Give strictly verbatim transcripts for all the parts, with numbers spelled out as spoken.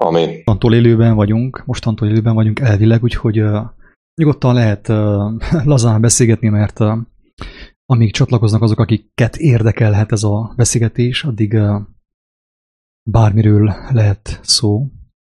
Amin. Mostantól élőben vagyunk, mostantól élőben vagyunk elvileg, úgyhogy uh, nyugodtan lehet uh, lazán beszélgetni, mert uh, amíg csatlakoznak azok, akiket érdekelhet ez a beszélgetés, addig uh, bármiről lehet szó.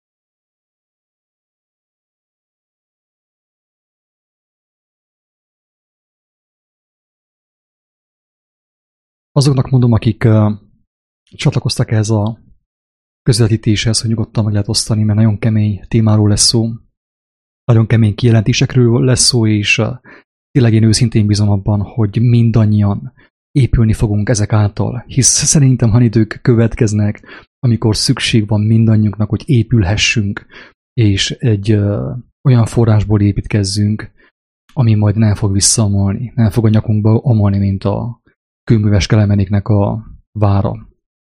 Azoknak mondom, akik uh, csatlakoztak ehhez a közvetítéshez, hogy nyugodtan meg lehet osztani, mert nagyon kemény témáról lesz szó. Nagyon kemény kijelentésekről lesz szó, és uh, tényleg én őszintén bízom abban, hogy mindannyian épülni fogunk ezek által. Hisz szerintem han idők következnek, amikor szükség van mindannyiunknak, hogy épülhessünk, és egy uh, olyan forrásból építkezzünk, ami majd nem fog visszaomolni, nem fog a nyakunkba omolni, mint a kőműves Kelemenéknek a vára.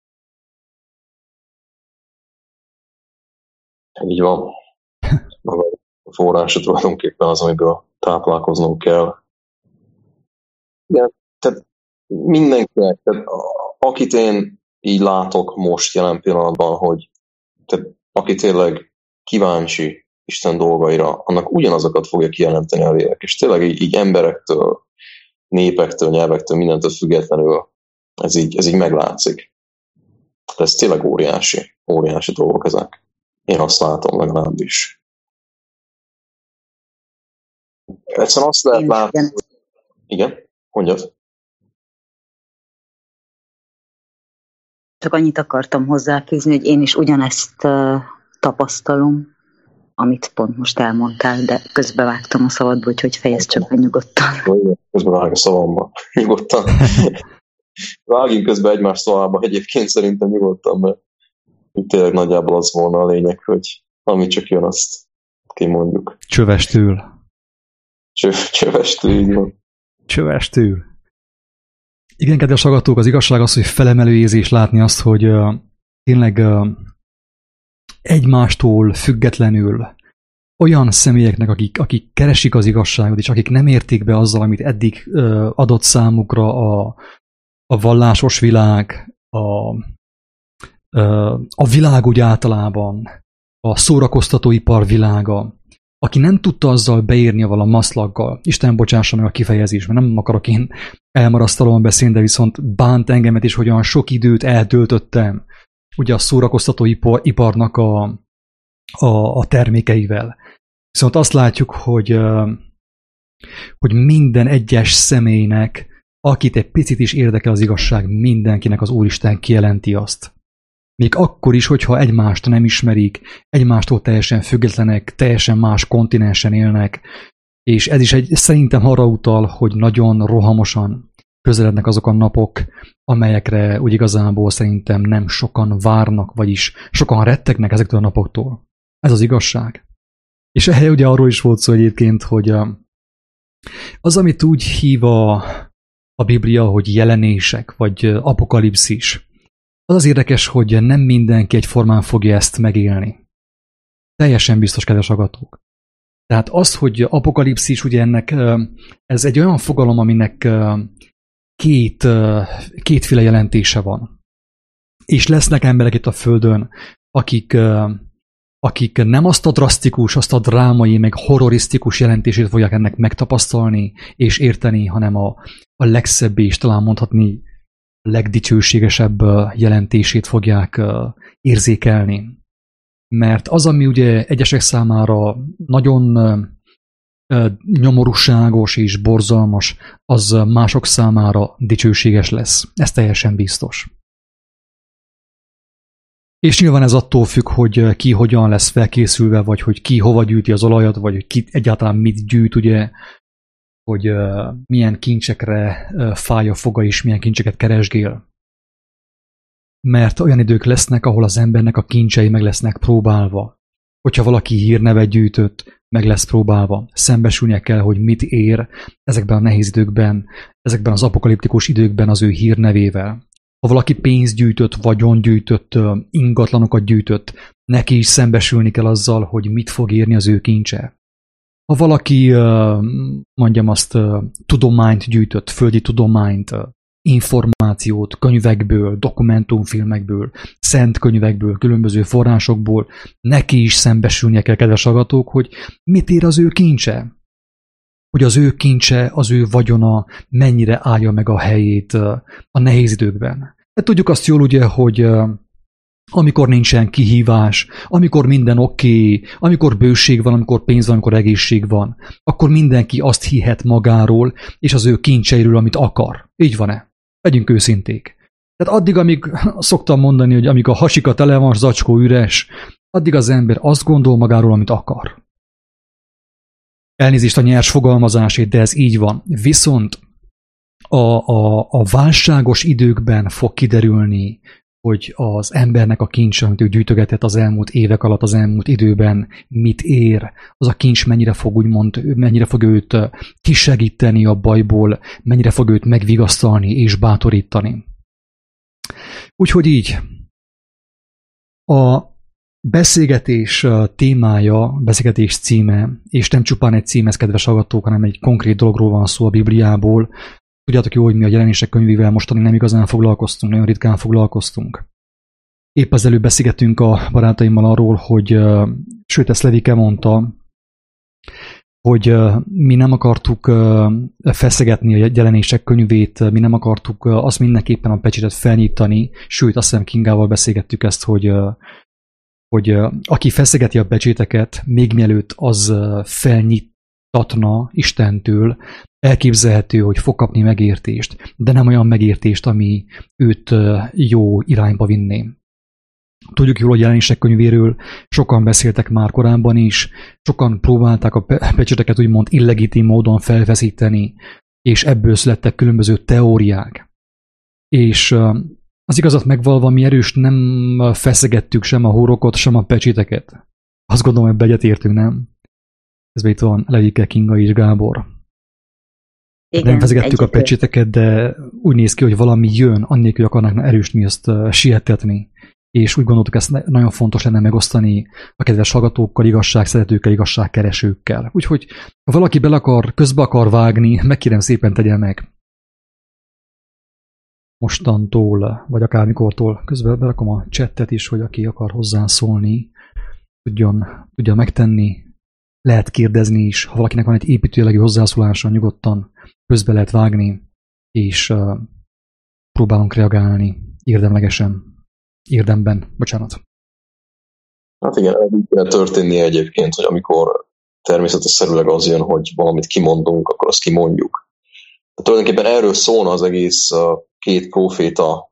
Így van. Maga a forrása tulajdonképpen az, amiből táplálkoznunk kell. Igen, tehát mindenkinek, tehát akit én így látok most jelen pillanatban, hogy tehát aki tényleg kíváncsi Isten dolgaira, annak ugyanazokat fogja kijelenteni a lélek. És tényleg így, így emberektől, népektől, nyelvektől, mindentől függetlenül ez így, ez így meglátszik. De ez tényleg óriási, óriási dolgok ezek. Én azt látom legalábbis. Egyszerűen azt lehet látni, hogy... Igen, mondjad. Csak annyit akartam hozzáfűzni, hogy én is ugyanezt uh, tapasztalom, amit pont most elmondtál, de közbevágtam a szabadba, úgyhogy fejezd csak be nyugodtan. Közbevág a szavamba. Nyugodtan. Vágjunk közben egymás szavába egyébként szerintem nyugodtan, mert itt tényleg nagyjából az volna a lényeg, hogy ami csak jön, azt kimondjuk. Csövestül. Csöv, csövestül, így van. Csövestül. Igen, kedves hallgatók, az igazság az, hogy felemelő érzés látni azt, hogy uh, tényleg uh, egymástól függetlenül olyan személyeknek, akik, akik keresik az igazságot, és akik nem érték be azzal, amit eddig uh, adott számukra a, a vallásos világ, a, uh, a világ úgy általában, a szórakoztatóipar világa, aki nem tudta azzal beírni a maszlaggal, Isten bocsássa meg a kifejezés, mert nem akarok én elmarasztalóan beszélni, de viszont bánt engemet is, hogy olyan sok időt eltöltöttem ugye a szórakoztatóiparnak a, a, a termékeivel. Viszont azt látjuk, hogy, hogy minden egyes személynek, akit egy picit is érdekel az igazság, mindenkinek az Úristen kijelenti azt. Még akkor is, hogyha egymást nem ismerik, egymástól teljesen függetlenek, teljesen más kontinensen élnek, és ez is egy, szerintem arra utal, hogy nagyon rohamosan közelednek azok a napok, amelyekre úgy igazából szerintem nem sokan várnak, vagyis sokan rettegnek ezektől a napoktól. Ez az igazság. És ehhez ugye arról is volt szó egyébként, hogy az, amit úgy hív a, a Biblia, hogy jelenések, vagy apokalipszis, az az érdekes, hogy nem mindenki egyformán fogja ezt megélni. Teljesen biztos, kedves hallgatók. Tehát az, hogy apokalipszis, ugye ennek, ez egy olyan fogalom, aminek két, kétféle jelentése van. És lesznek emberek itt a Földön, akik, akik nem azt a drasztikus, azt a drámai, meg horrorisztikus jelentését fogják ennek megtapasztalni és érteni, hanem a, a legszebb és talán mondhatni legdicsőségesebb jelentését fogják érzékelni. Mert az, ami ugye egyesek számára nagyon nyomorúságos és borzalmas, az mások számára dicsőséges lesz. Ez teljesen biztos. És nyilván ez attól függ, hogy ki hogyan lesz felkészülve, vagy hogy ki hova gyűjti az olajat, vagy hogy ki egyáltalán mit gyűjt, ugye, hogy uh, milyen kincsekre uh, fáj a foga, és milyen kincseket keresgél. Mert olyan idők lesznek, ahol az embernek a kincsei meg lesznek próbálva. Hogyha valaki hírnevet gyűjtött, meg lesz próbálva. Szembesülnie kell, hogy mit ér ezekben a nehéz időkben, ezekben az apokaliptikus időkben az ő hírnevével. Ha valaki pénzt gyűjtött, vagyon gyűjtött, ingatlanokat gyűjtött, neki is szembesülni kell azzal, hogy mit fog érni az ő kincse. Ha valaki, mondjam azt, tudományt gyűjtött, földi tudományt, információt könyvekből, dokumentumfilmekből, szent könyvekből, különböző forrásokból, neki is szembesülnie kell, kedves hallgatók, hogy mit ér az ő kincse. Hogy az ő kincse, az ő vagyona mennyire állja meg a helyét a nehéz időkben. Hát tudjuk azt jól ugye, hogy amikor nincsen kihívás, amikor minden oké, okay, amikor bőség van, amikor pénz van, amikor egészség van, akkor mindenki azt hihet magáról és az ő kincseiről, amit akar. Így van-e? Legyünk őszinték. Tehát addig, amíg szoktam mondani, hogy amíg a hasika tele van, zacskó üres, addig az ember azt gondol magáról, amit akar. Elnézést a nyers fogalmazásért, de ez így van. Viszont a, a, a válságos időkben fog kiderülni, hogy az embernek a kincs, amit ő gyűjtögetett az elmúlt évek alatt, az elmúlt időben mit ér, az a kincs mennyire fog úgymond, mennyire fog őt kisegíteni a bajból, mennyire fog őt megvigasztalni és bátorítani. Úgyhogy így, a beszélgetés témája, beszélgetés címe, és nem csupán egy cím, ez kedves hallgatók, hanem egy konkrét dologról van szó a Bibliából. Tudjátok jó, hogy mi a Jelenések könyvével mostanig nem igazán foglalkoztunk, nagyon ritkán foglalkoztunk. Épp az előbb beszélgettünk a barátaimmal arról, hogy, sőt, ezt Levike mondta, hogy mi nem akartuk feszegetni a Jelenések könyvét, mi nem akartuk azt mindenképpen a pecsétet felnyitani, sőt, azt hiszem Kingával beszélgettük ezt, hogy, hogy aki feszegeti a pecséteket, még mielőtt az felnyitatna Istentől, elképzelhető, hogy fog kapni megértést, de nem olyan megértést, ami őt jó irányba vinné. Tudjuk jól, hogy Jelenések könyvéről sokan beszéltek már korábban is, sokan próbálták a pecséteket úgymond illegitim módon felfeszíteni, és ebből születtek különböző teóriák. És az igazat megvalva, mi erős nem feszegettük sem a hórokot, sem a pecséteket. Azt gondolom, ebbe egyetértünk, nem? Ez itt van Levike, Kinga és Gábor. Igen, nem feszegettük a pecséteket, de úgy néz ki, hogy valami jön, annélkül akarnánk erős mi ezt sietetni. És úgy gondoltuk, ezt nagyon fontos lenne megosztani a kedves hallgatókkal, igazságszeretőkkel, igazságkeresőkkel. Úgyhogy, ha valaki bele akar, közbe akar vágni, megkérem szépen tegye meg. Mostantól, vagy akármikortól közben berakom a chattet is, hogy aki akar hozzászólni, tudjon, tudja megtenni. Lehet kérdezni is, ha valakinek van egy építőjelegű hozzászólása, nyugodtan közbe lehet vágni, és uh, próbálunk reagálni érdemlegesen. Érdemben, bocsánat. Hát igen, úgy kell történnie egyébként, hogy amikor természetesszerűleg az jön, hogy valamit kimondunk, akkor azt kimondjuk. De tulajdonképpen erről szólna az egész uh, két próféta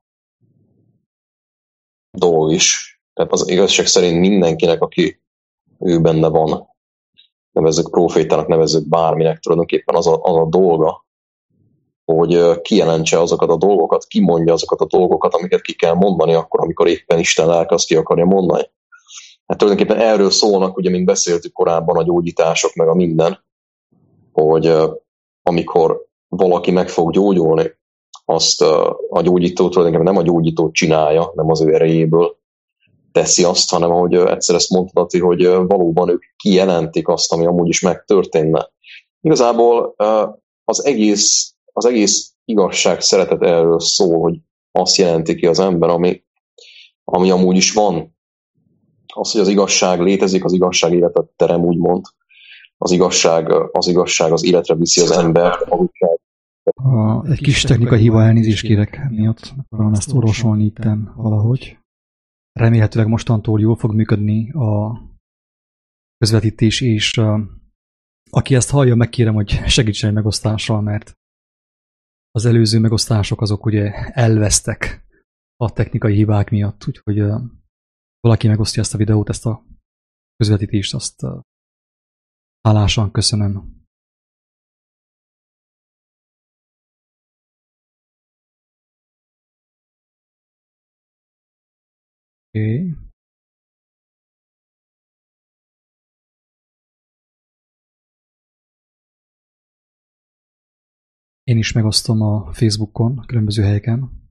dolog is. Tehát az igazság szerint mindenkinek, aki ő benne van, nevezzük prófétának, nevezzük bárminek, tulajdonképpen az a, az a dolga, hogy kijelentse azokat a dolgokat, kimondja azokat a dolgokat, amiket ki kell mondani akkor, amikor éppen Isten lelke azt ki akarja mondani. Hát tulajdonképpen erről szólnak, ugye, mint beszéltük korábban, a gyógyítások, meg a minden, hogy amikor valaki meg fog gyógyulni, azt a gyógyító tulajdonképpen nem a gyógyítót csinálja, nem az ő erejéből teszi azt, hanem ahogy egyszer ezt mondtad, hogy valóban ők kijelentik azt, ami amúgy is megtörténne. Igazából az egész Az egész igazság szeretet erről szól, hogy azt jelenti ki az ember, ami, ami amúgy is van. Az, hogy az igazság létezik, az igazság életet terem, úgymond. Az igazság az, igazság az életre viszi az embert. A, egy kis technikai hiba, elnézést kérek miatt. Akarom ezt orvosolni itten valahogy. Remélhetőleg mostantól jól fog működni a közvetítés, és uh, aki ezt hallja, megkérem, hogy segítsen egy megosztással, mert az előző megosztások azok ugye elvesztek a technikai hibák miatt, úgyhogy uh, valaki megosztja ezt a videót, ezt a közvetítést, azt uh, hálásan köszönöm. Oké. Okay. Én is megosztom a Facebookon, a különböző helyeken.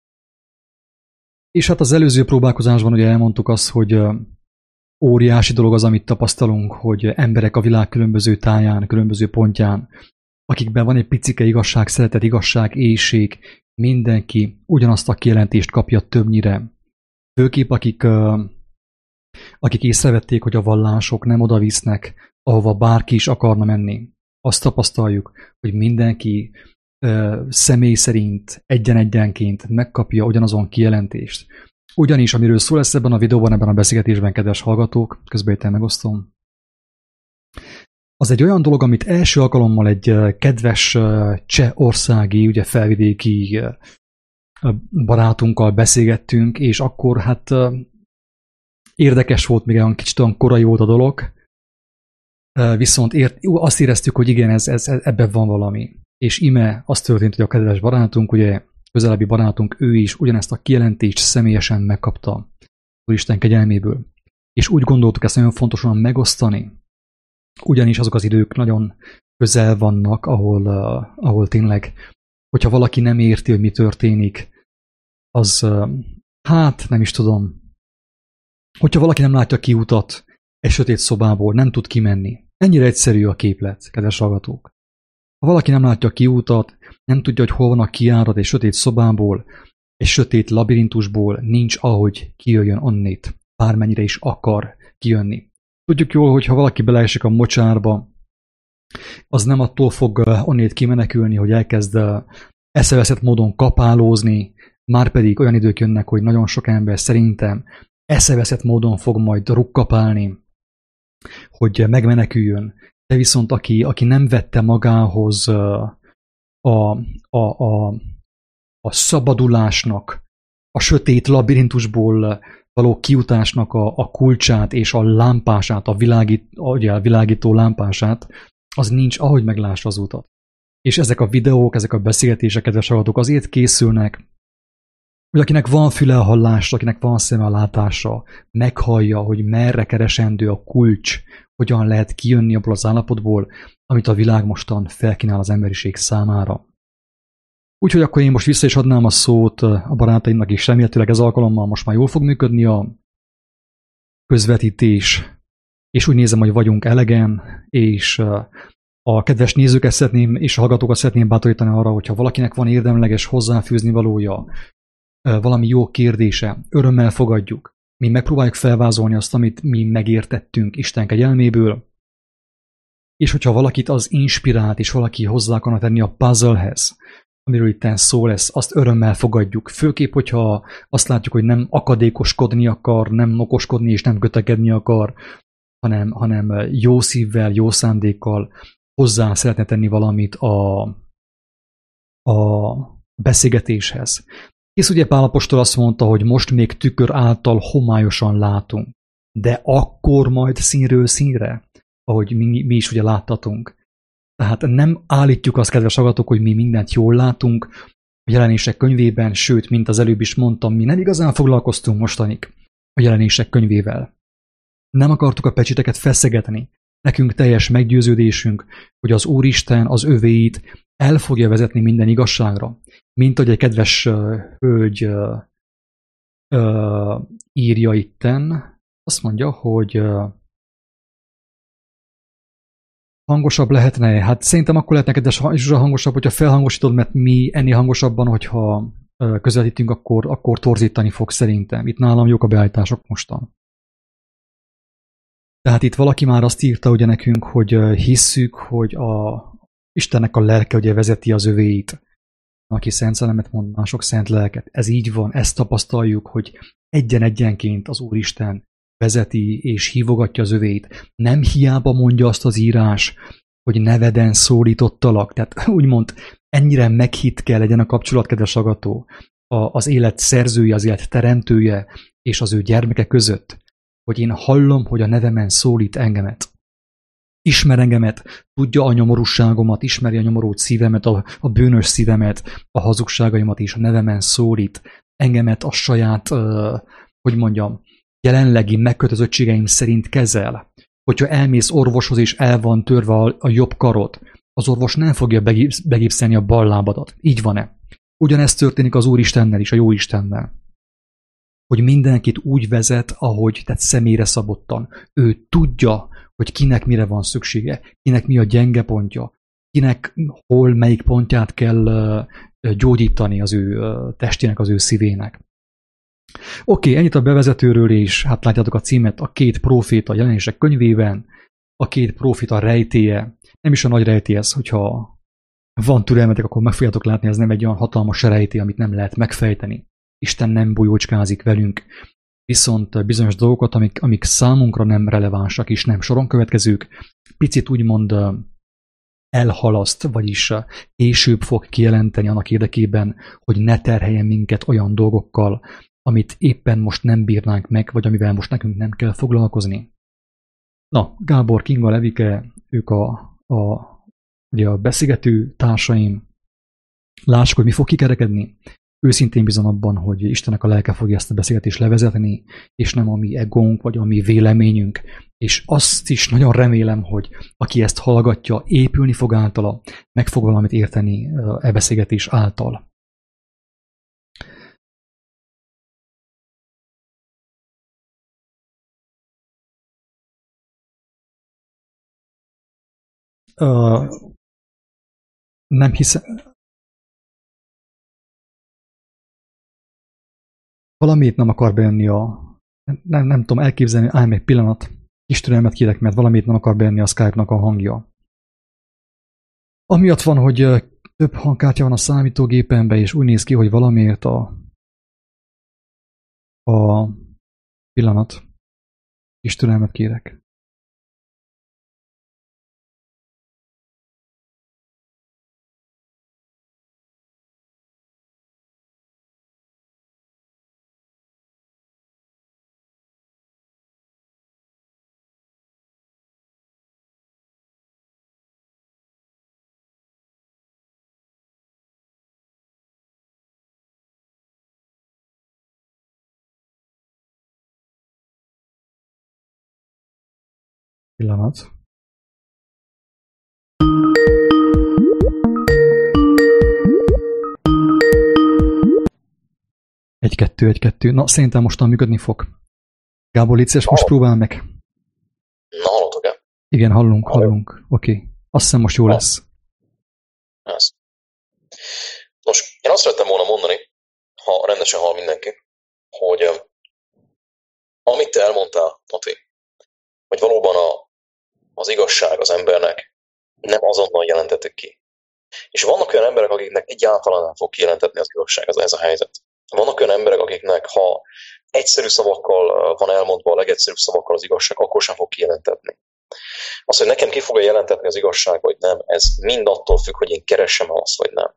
És hát az előző próbálkozásban ugye elmondtuk azt, hogy óriási dolog az, amit tapasztalunk, hogy emberek a világ különböző táján, különböző pontján, akikben van egy picike igazság, szeretet, igazság, éhség, mindenki ugyanazt a kijelentést kapja többnyire. Főképp akik, akik észrevették, hogy a vallások nem oda visznek, ahova bárki is akarna menni. Azt tapasztaljuk, hogy mindenki személy szerint egyen-egyenként megkapja ugyanazon kijelentést. Ugyanis, amiről szó lesz ebben a videóban, ebben a beszélgetésben, kedves hallgatók, közben itt megosztom, az egy olyan dolog, amit első alkalommal egy kedves csehországi, ugye felvidéki barátunkkal beszélgettünk, és akkor hát érdekes volt, még olyan kicsit olyan korai volt a dolog, viszont ért, azt éreztük, hogy igen, ez, ez, ebben van valami. És ime az történt, hogy a kedves barátunk, ugye közelebbi barátunk, ő is ugyanezt a kijelentést személyesen megkapta Úristen kegyelméből. És úgy gondoltuk ezt nagyon fontosan megosztani, ugyanis azok az idők nagyon közel vannak, ahol, uh, ahol tényleg, hogyha valaki nem érti, hogy mi történik, az, uh, hát nem is tudom, hogyha valaki nem látja kiutat egy sötét szobából, nem tud kimenni. Ennyire egyszerű a képlet, kedves hallgatók. Ha valaki nem látja kiutat, nem tudja, hogy hol van a kijárat egy sötét szobából, egy sötét labirintusból, nincs ahogy kijöjjön onnét, bármennyire is akar kijönni. Tudjuk jól, hogy ha valaki beleesik a mocsárba, az nem attól fog onnét kimenekülni, hogy elkezd eszeveszett módon kapálózni, márpedig olyan idők jönnek, hogy nagyon sok ember szerintem eszeveszett módon fog majd rukkapálni, hogy megmeneküljön. De viszont aki, aki nem vette magához a, a, a, a szabadulásnak, a sötét labirintusból való kiutásnak a, a kulcsát és a lámpását, a, világít, a világító lámpását, az nincs, ahogy meglássa az utat. És ezek a videók, ezek a beszélgetések, kedves hallgatók, azért készülnek, hogy akinek van füle a hallásra, akinek van szeme a látásra, meghallja, hogy merre keresendő a kulcs, hogyan lehet kijönni abból az állapotból, amit a világ mostan felkínál az emberiség számára. Úgyhogy akkor én most vissza is adnám a szót a barátaimnak is, remélhetőleg ez alkalommal most már jól fog működni a közvetítés, és úgy nézem, hogy vagyunk elegen, és a kedves nézőket szeretném, és a hallgatókat szeretném bátorítani arra, hogyha valakinek van érdemleges hozzáfűzni valója, valami jó kérdése, örömmel fogadjuk. Mi megpróbáljuk felvázolni azt, amit mi megértettünk Isten kegyelméből, és hogyha valakit az inspirált, és valaki hozzá akarna tenni a puzzlehez, amiről itt szó lesz, azt örömmel fogadjuk. Főképp, hogyha azt látjuk, hogy nem akadékoskodni akar, nem okoskodni és nem kötekedni akar, hanem, hanem jó szívvel, jó szándékkal hozzá szeretne tenni valamit a, a beszélgetéshez. És ugye Pál apostol azt mondta, hogy most még tükör által homályosan látunk, de akkor majd színről színre, ahogy mi, mi is ugye láttatunk. Tehát nem állítjuk azt, kedves hallgatók, hogy mi mindent jól látunk a Jelenések könyvében, sőt, mint az előbb is mondtam, mi nem igazán foglalkoztunk mostanig a Jelenések könyvével. Nem akartuk a pecséteket feszegetni. Nekünk teljes meggyőződésünk, hogy az Úristen az övéit el fogja vezetni minden igazságra. Mint hogy egy kedves uh, hölgy uh, uh, írja itten, azt mondja, hogy uh, hangosabb lehetne? Hát szerintem akkor lehetne, kedves Zsuzsa, hangosabb, hogyha felhangosítod, mert mi ennél hangosabban, hogyha uh, közvetítünk, akkor, akkor torzítani fog szerintem. Itt nálam jók a beállítások mostan. Tehát itt valaki már azt írta ugye nekünk, hogy uh, hisszük, hogy a Istennek a lelke ugye vezeti az övéit. Aki szent szellemet mond, mások szent lelket. Ez így van, ezt tapasztaljuk, hogy egyen-egyenként az Úristen vezeti és hívogatja az övéit. Nem hiába mondja azt az írás, hogy neveden szólítottalak. Tehát úgymond ennyire meghitt kell legyen a kapcsolat, kedves hallgató, az élet szerzője, az élet teremtője és az ő gyermeke között, hogy én hallom, hogy a nevemen szólít engemet. Ismer engemet, tudja a nyomorúságomat, ismeri a nyomorult szívemet, a, a bűnös szívemet, a hazugságaimat is, a nevemen szólít. Engemet a saját, uh, hogy mondjam, jelenlegi megkötözöttségeim szerint kezel. Hogyha elmész orvoshoz és el van törve a, a jobb karod, az orvos nem fogja begipsz, begipszelni a bal lábadat. Így van-e? Ugyanezt történik az Úristennel is, a Jóistennel. Hogy mindenkit úgy vezet, ahogy, tehát személyre szabottan. Ő tudja, hogy kinek mire van szüksége, kinek mi a gyenge pontja, kinek hol, melyik pontját kell gyógyítani az ő testének, az ő szívének. Oké, ennyit a bevezetőről, és hát látjátok a címet, a két próféta jelenések könyvében, a két próféta rejtélye, nem is a nagy rejtély ez, hogyha van türelmetek, akkor meg fogjátok látni, ez nem egy olyan hatalmas rejtély, amit nem lehet megfejteni. Isten nem bolyócskázik velünk, viszont bizonyos dolgokat, amik, amik számunkra nem relevánsak és nem soron következők, picit úgymond elhalaszt, vagyis később fog kijelenteni annak érdekében, hogy ne terheljen minket olyan dolgokkal, amit éppen most nem bírnánk meg, vagy amivel most nekünk nem kell foglalkozni. Na, Gábor, Kinga, Levike, ők a, a, ugye a beszélgető társaim. Lássuk, hogy mi fog kikerekedni. Őszintén bízom abban, hogy Istennek a lelke fogja ezt a beszélgetést levezetni, és nem a mi egónk, vagy a mi véleményünk. És azt is nagyon remélem, hogy aki ezt hallgatja, épülni fog általa, meg fog valamit érteni e beszélgetés által. Uh, nem hiszem... Valamit nem akar bejönni a... Nem, nem tudom elképzelni, állj meg pillanat. Kis türelmet kérek, mert valamit nem akar bejönni a Skype-nak a hangja. Amiatt van, hogy több hangkártya van a számítógépemben, és úgy néz ki, hogy valamiért a... A... Pillanat. Kis türelmet kérek. Pillanat. Egy, kettő, egy, kettő. Na, szerintem mostan működni fog. Gábor, légy szíves, most próbál meg. Na, hallottok-e? Igen, hallunk, hallunk. Oké. Okay. Azt hiszem, most jó ha. lesz. Ez. Nos, én azt szerettem volna mondani, ha rendesen hall mindenki, hogy amit te elmondtál, Mati, hogy valóban a az igazság az embernek nem azonnal jelentetik ki. És vannak olyan emberek, akiknek egyáltalán nem fog kijelentetni az igazság, ez, ez a helyzet. Vannak olyan emberek, akiknek ha egyszerű szavakkal van elmondva, a legegyszerűbb szavakkal az igazság, akkor sem fog kijelentetni. Az, hogy nekem ki fogja jelentetni az igazság, vagy nem, ez mind attól függ, hogy én keresem azt, vagy nem.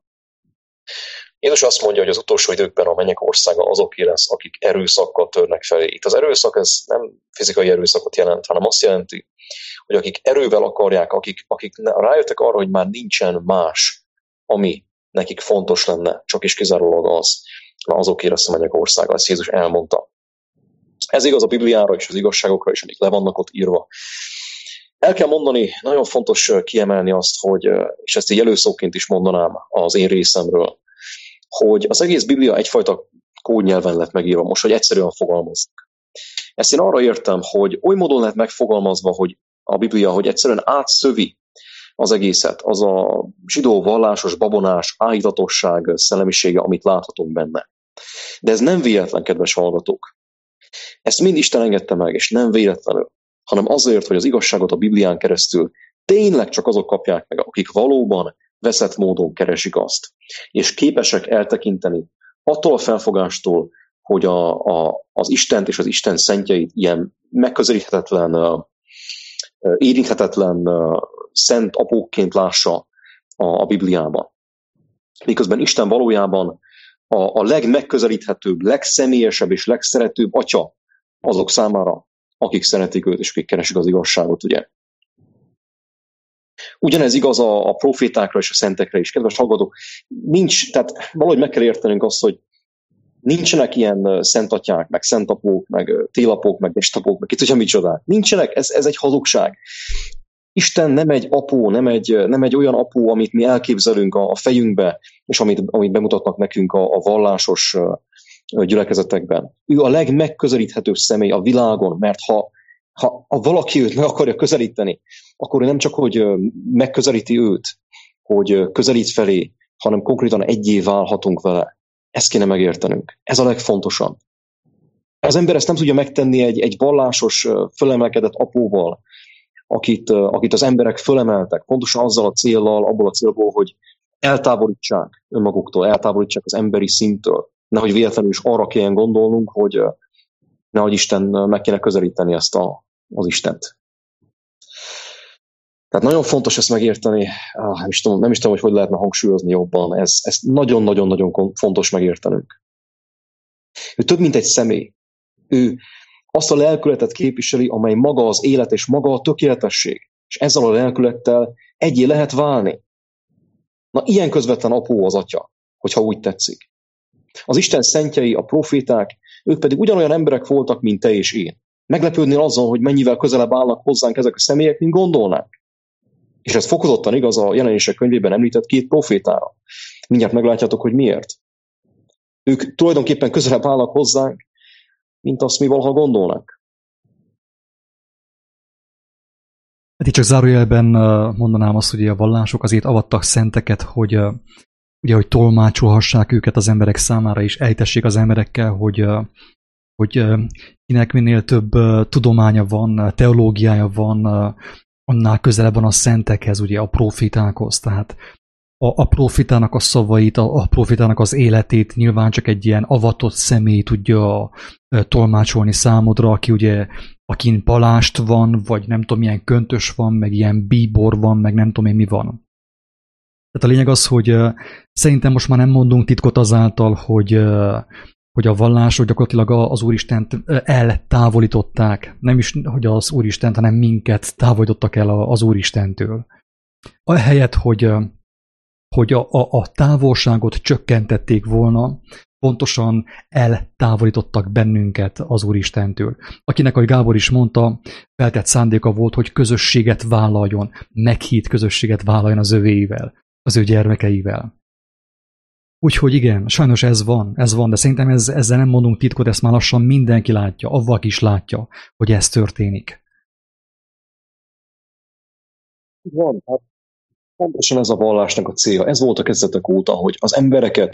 Jézus azt mondja, hogy az utolsó időkben a mennyek országa azoké lesz, akik erőszakkal törnek felé. Itt az erőszak, ez nem fizikai erőszakot jelent, hanem azt jelenti, hogy akik erővel akarják, akik, akik rájöttek arra, hogy már nincsen más, ami nekik fontos lenne, csak is kizárólag az, na azoké lesz a mennyek országa, ezt Jézus elmondta. Ez igaz a Bibliára és az igazságokra is, amik le vannak ott írva. El kell mondani, nagyon fontos kiemelni azt, hogy, és ezt így előszóként is mondanám az én részemről, hogy az egész Biblia egyfajta kódnyelven lett megírva, most, hogy egyszerűen fogalmazzuk. Ezt én arra értem, hogy oly módon lett megfogalmazva, hogy a Biblia, hogy egyszerűen átszövi az egészet, az a zsidó vallásos, babonás, áhítatosság szellemisége, amit láthatunk benne. De ez nem véletlen, kedves hallgatók. Ezt mind Isten engedte meg, és nem véletlenül, hanem azért, hogy az igazságot a Biblián keresztül tényleg csak azok kapják meg, akik valóban veszett módon keresik azt, és képesek eltekinteni attól a felfogástól, hogy a, a, az Istent és az Isten szentjeit ilyen megközelíthetetlen, érinthetetlen szent apókként lássa a, a Bibliában. Miközben Isten valójában a, a legmegközelíthetőbb, legszemélyesebb és legszeretőbb atya azok számára, akik szeretik őt és akik keresik az igazságot, ugye. Ugyanez igaz a, a profétákra és a szentekre is. Kedves hallgatók, nincs, tehát valahogy meg kell értenünk azt, hogy nincsenek ilyen szentatyák, meg szentapók, meg télapók, meg mestapók, meg ki tudja micsodák. Nincsenek, ez, ez egy hazugság. Isten nem egy apó, nem egy, nem egy olyan apó, amit mi elképzelünk a fejünkbe, és amit, amit bemutatnak nekünk a, a vallásos gyülekezetekben. Ő a legmegközelíthetőbb személy a világon, mert ha, ha, ha valaki őt meg akarja közelíteni, akkor ő nem csak, hogy megközelíti őt, hogy közelít felé, hanem konkrétan egyé válhatunk vele. Ezt kéne megértenünk. Ez a legfontosabb. Az ember ezt nem tudja megtenni egy, egy vallásos, fölemelkedett apóval, akit, akit az emberek fölemeltek, pontosan azzal a céllal, abból a célból, hogy eltávolítsák önmaguktól, eltávolítsák az emberi szintől. Nehogy véletlenül is arra kelljen gondolnunk, hogy nehogy Isten meg kéne közelíteni ezt a, az Istent. Tehát nagyon fontos ezt megérteni, ah, nem, is tudom, nem is tudom, hogy hogy lehetne hangsúlyozni jobban, ez, ezt nagyon-nagyon-nagyon fontos megértenünk. Ő több, mint egy személy. Ő azt a lelkületet képviseli, amely maga az élet és maga a tökéletesség. És ezzel a lelkülettel egyé lehet válni. Na, ilyen közvetlen apó az atya, hogyha úgy tetszik. Az Isten szentjei, a proféták, ők pedig ugyanolyan emberek voltak, mint te és én. Meglepődnél azon, hogy mennyivel közelebb állnak hozzánk ezek a személyek, mint gondolnánk. És ez fokozottan igaz a Jelenések könyvében említett két profétára. Mindjárt meglátjátok, hogy miért. Ők tulajdonképpen közelebb állnak hozzánk, mint azt mi valaha gondolnánk. Hát itt csak zárójelben mondanám azt, hogy a vallások azért avattak szenteket, hogy ugye, hogy tolmácsolhassák őket az emberek számára, és ejtessék az emberekkel, hogy, hogy kinek minél több tudománya van, teológiája van, annál közelebb van a szentekhez, ugye a profétákhoz. Tehát a, a profétának a szavait, a, a profétának az életét nyilván csak egy ilyen avatott személy tudja tolmácsolni számodra, aki ugye, akin palást van, vagy nem tudom, milyen köntös van, meg ilyen bíbor van, meg nem tudom én mi van. Tehát a lényeg az, hogy uh, szerintem most már nem mondunk titkot azáltal, hogy, uh, hogy a vallások gyakorlatilag az Úristent eltávolították. Nem is, hogy az Úristent, hanem minket távolítottak el az Úristentől. Ahelyett, hogy, uh, hogy a, a, a távolságot csökkentették volna, pontosan eltávolítottak bennünket az Úristentől. Akinek, ahogy Gábor is mondta, feltett szándéka volt, hogy közösséget vállaljon, meghitt közösséget vállaljon az övéivel, az ő gyermekeivel. Úgyhogy igen, sajnos ez van, ez van, de szerintem ez, ezzel nem mondunk titkot, ezt már lassan mindenki látja, avvak is látja, hogy ez történik. Van, hát pontosan ez a vallásnak a célja. Ez volt a kezdetek óta, hogy az embereket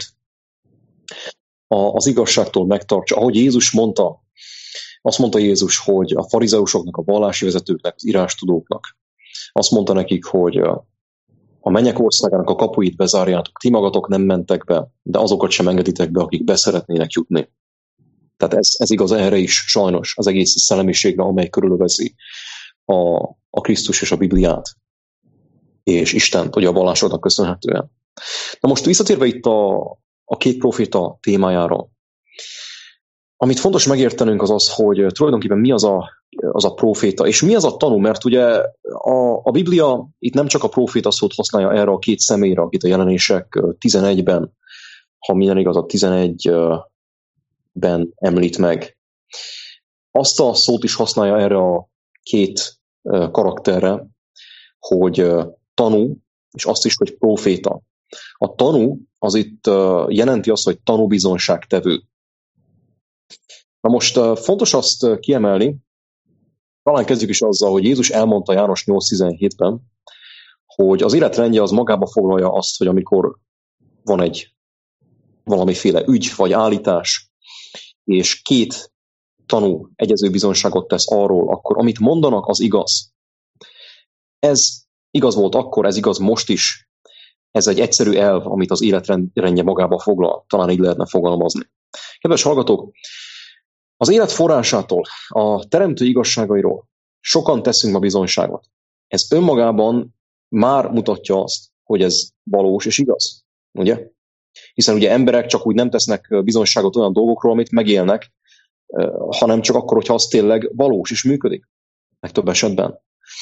az igazságtól megtartsa. Ahogy Jézus mondta, azt mondta Jézus, hogy a farizeusoknak, a vallási vezetőknek, az írástudóknak, azt mondta nekik, hogy a mennyek országának a kapuit bezárjátok, ti magatok nem mentek be, de azokat sem engeditek be, akik beszeretnének jutni. Tehát ez, ez igaz erre is, sajnos, az egész szellemiségre, amely körülövezi a, a Krisztus és a Bibliát, és Istent, ugye a vallásoknak köszönhetően. Na most visszatérve itt a, a két proféta témájára, amit fontos megértenünk az az, hogy tulajdonképpen mi az a, az a proféta, és mi az a tanú, mert ugye a, a Biblia itt nem csak a proféta szót használja erre a két személyre, akit a Jelenések tizenegyben, ha minden igaz, a tizenegyben említ meg. Azt a szót is használja erre a két karakterre, hogy tanú, és azt is, hogy proféta. A tanú az itt jelenti azt, hogy tanúbizonyságtevő. Na most fontos azt kiemelni, talán kezdjük is azzal, hogy Jézus elmondta János nyolc tizenhétben, hogy az életrendje az magába foglalja azt, hogy amikor van egy valamiféle ügy vagy állítás, és két tanú egyező bizonyságot tesz arról, akkor amit mondanak, az igaz. Ez igaz volt akkor, ez igaz most is. Ez egy egyszerű elv, amit az életrendje magába foglal. Talán így lehetne fogalmazni. Kedves hallgatók, az élet forrásától, a teremtő igazságairól sokan teszünk ma bizonyságot. Ez önmagában már mutatja azt, hogy ez valós és igaz. Ugye? Hiszen ugye emberek csak úgy nem tesznek bizonyságot olyan dolgokról, amit megélnek, hanem csak akkor, hogyha az tényleg valós és működik. Meg több esetben.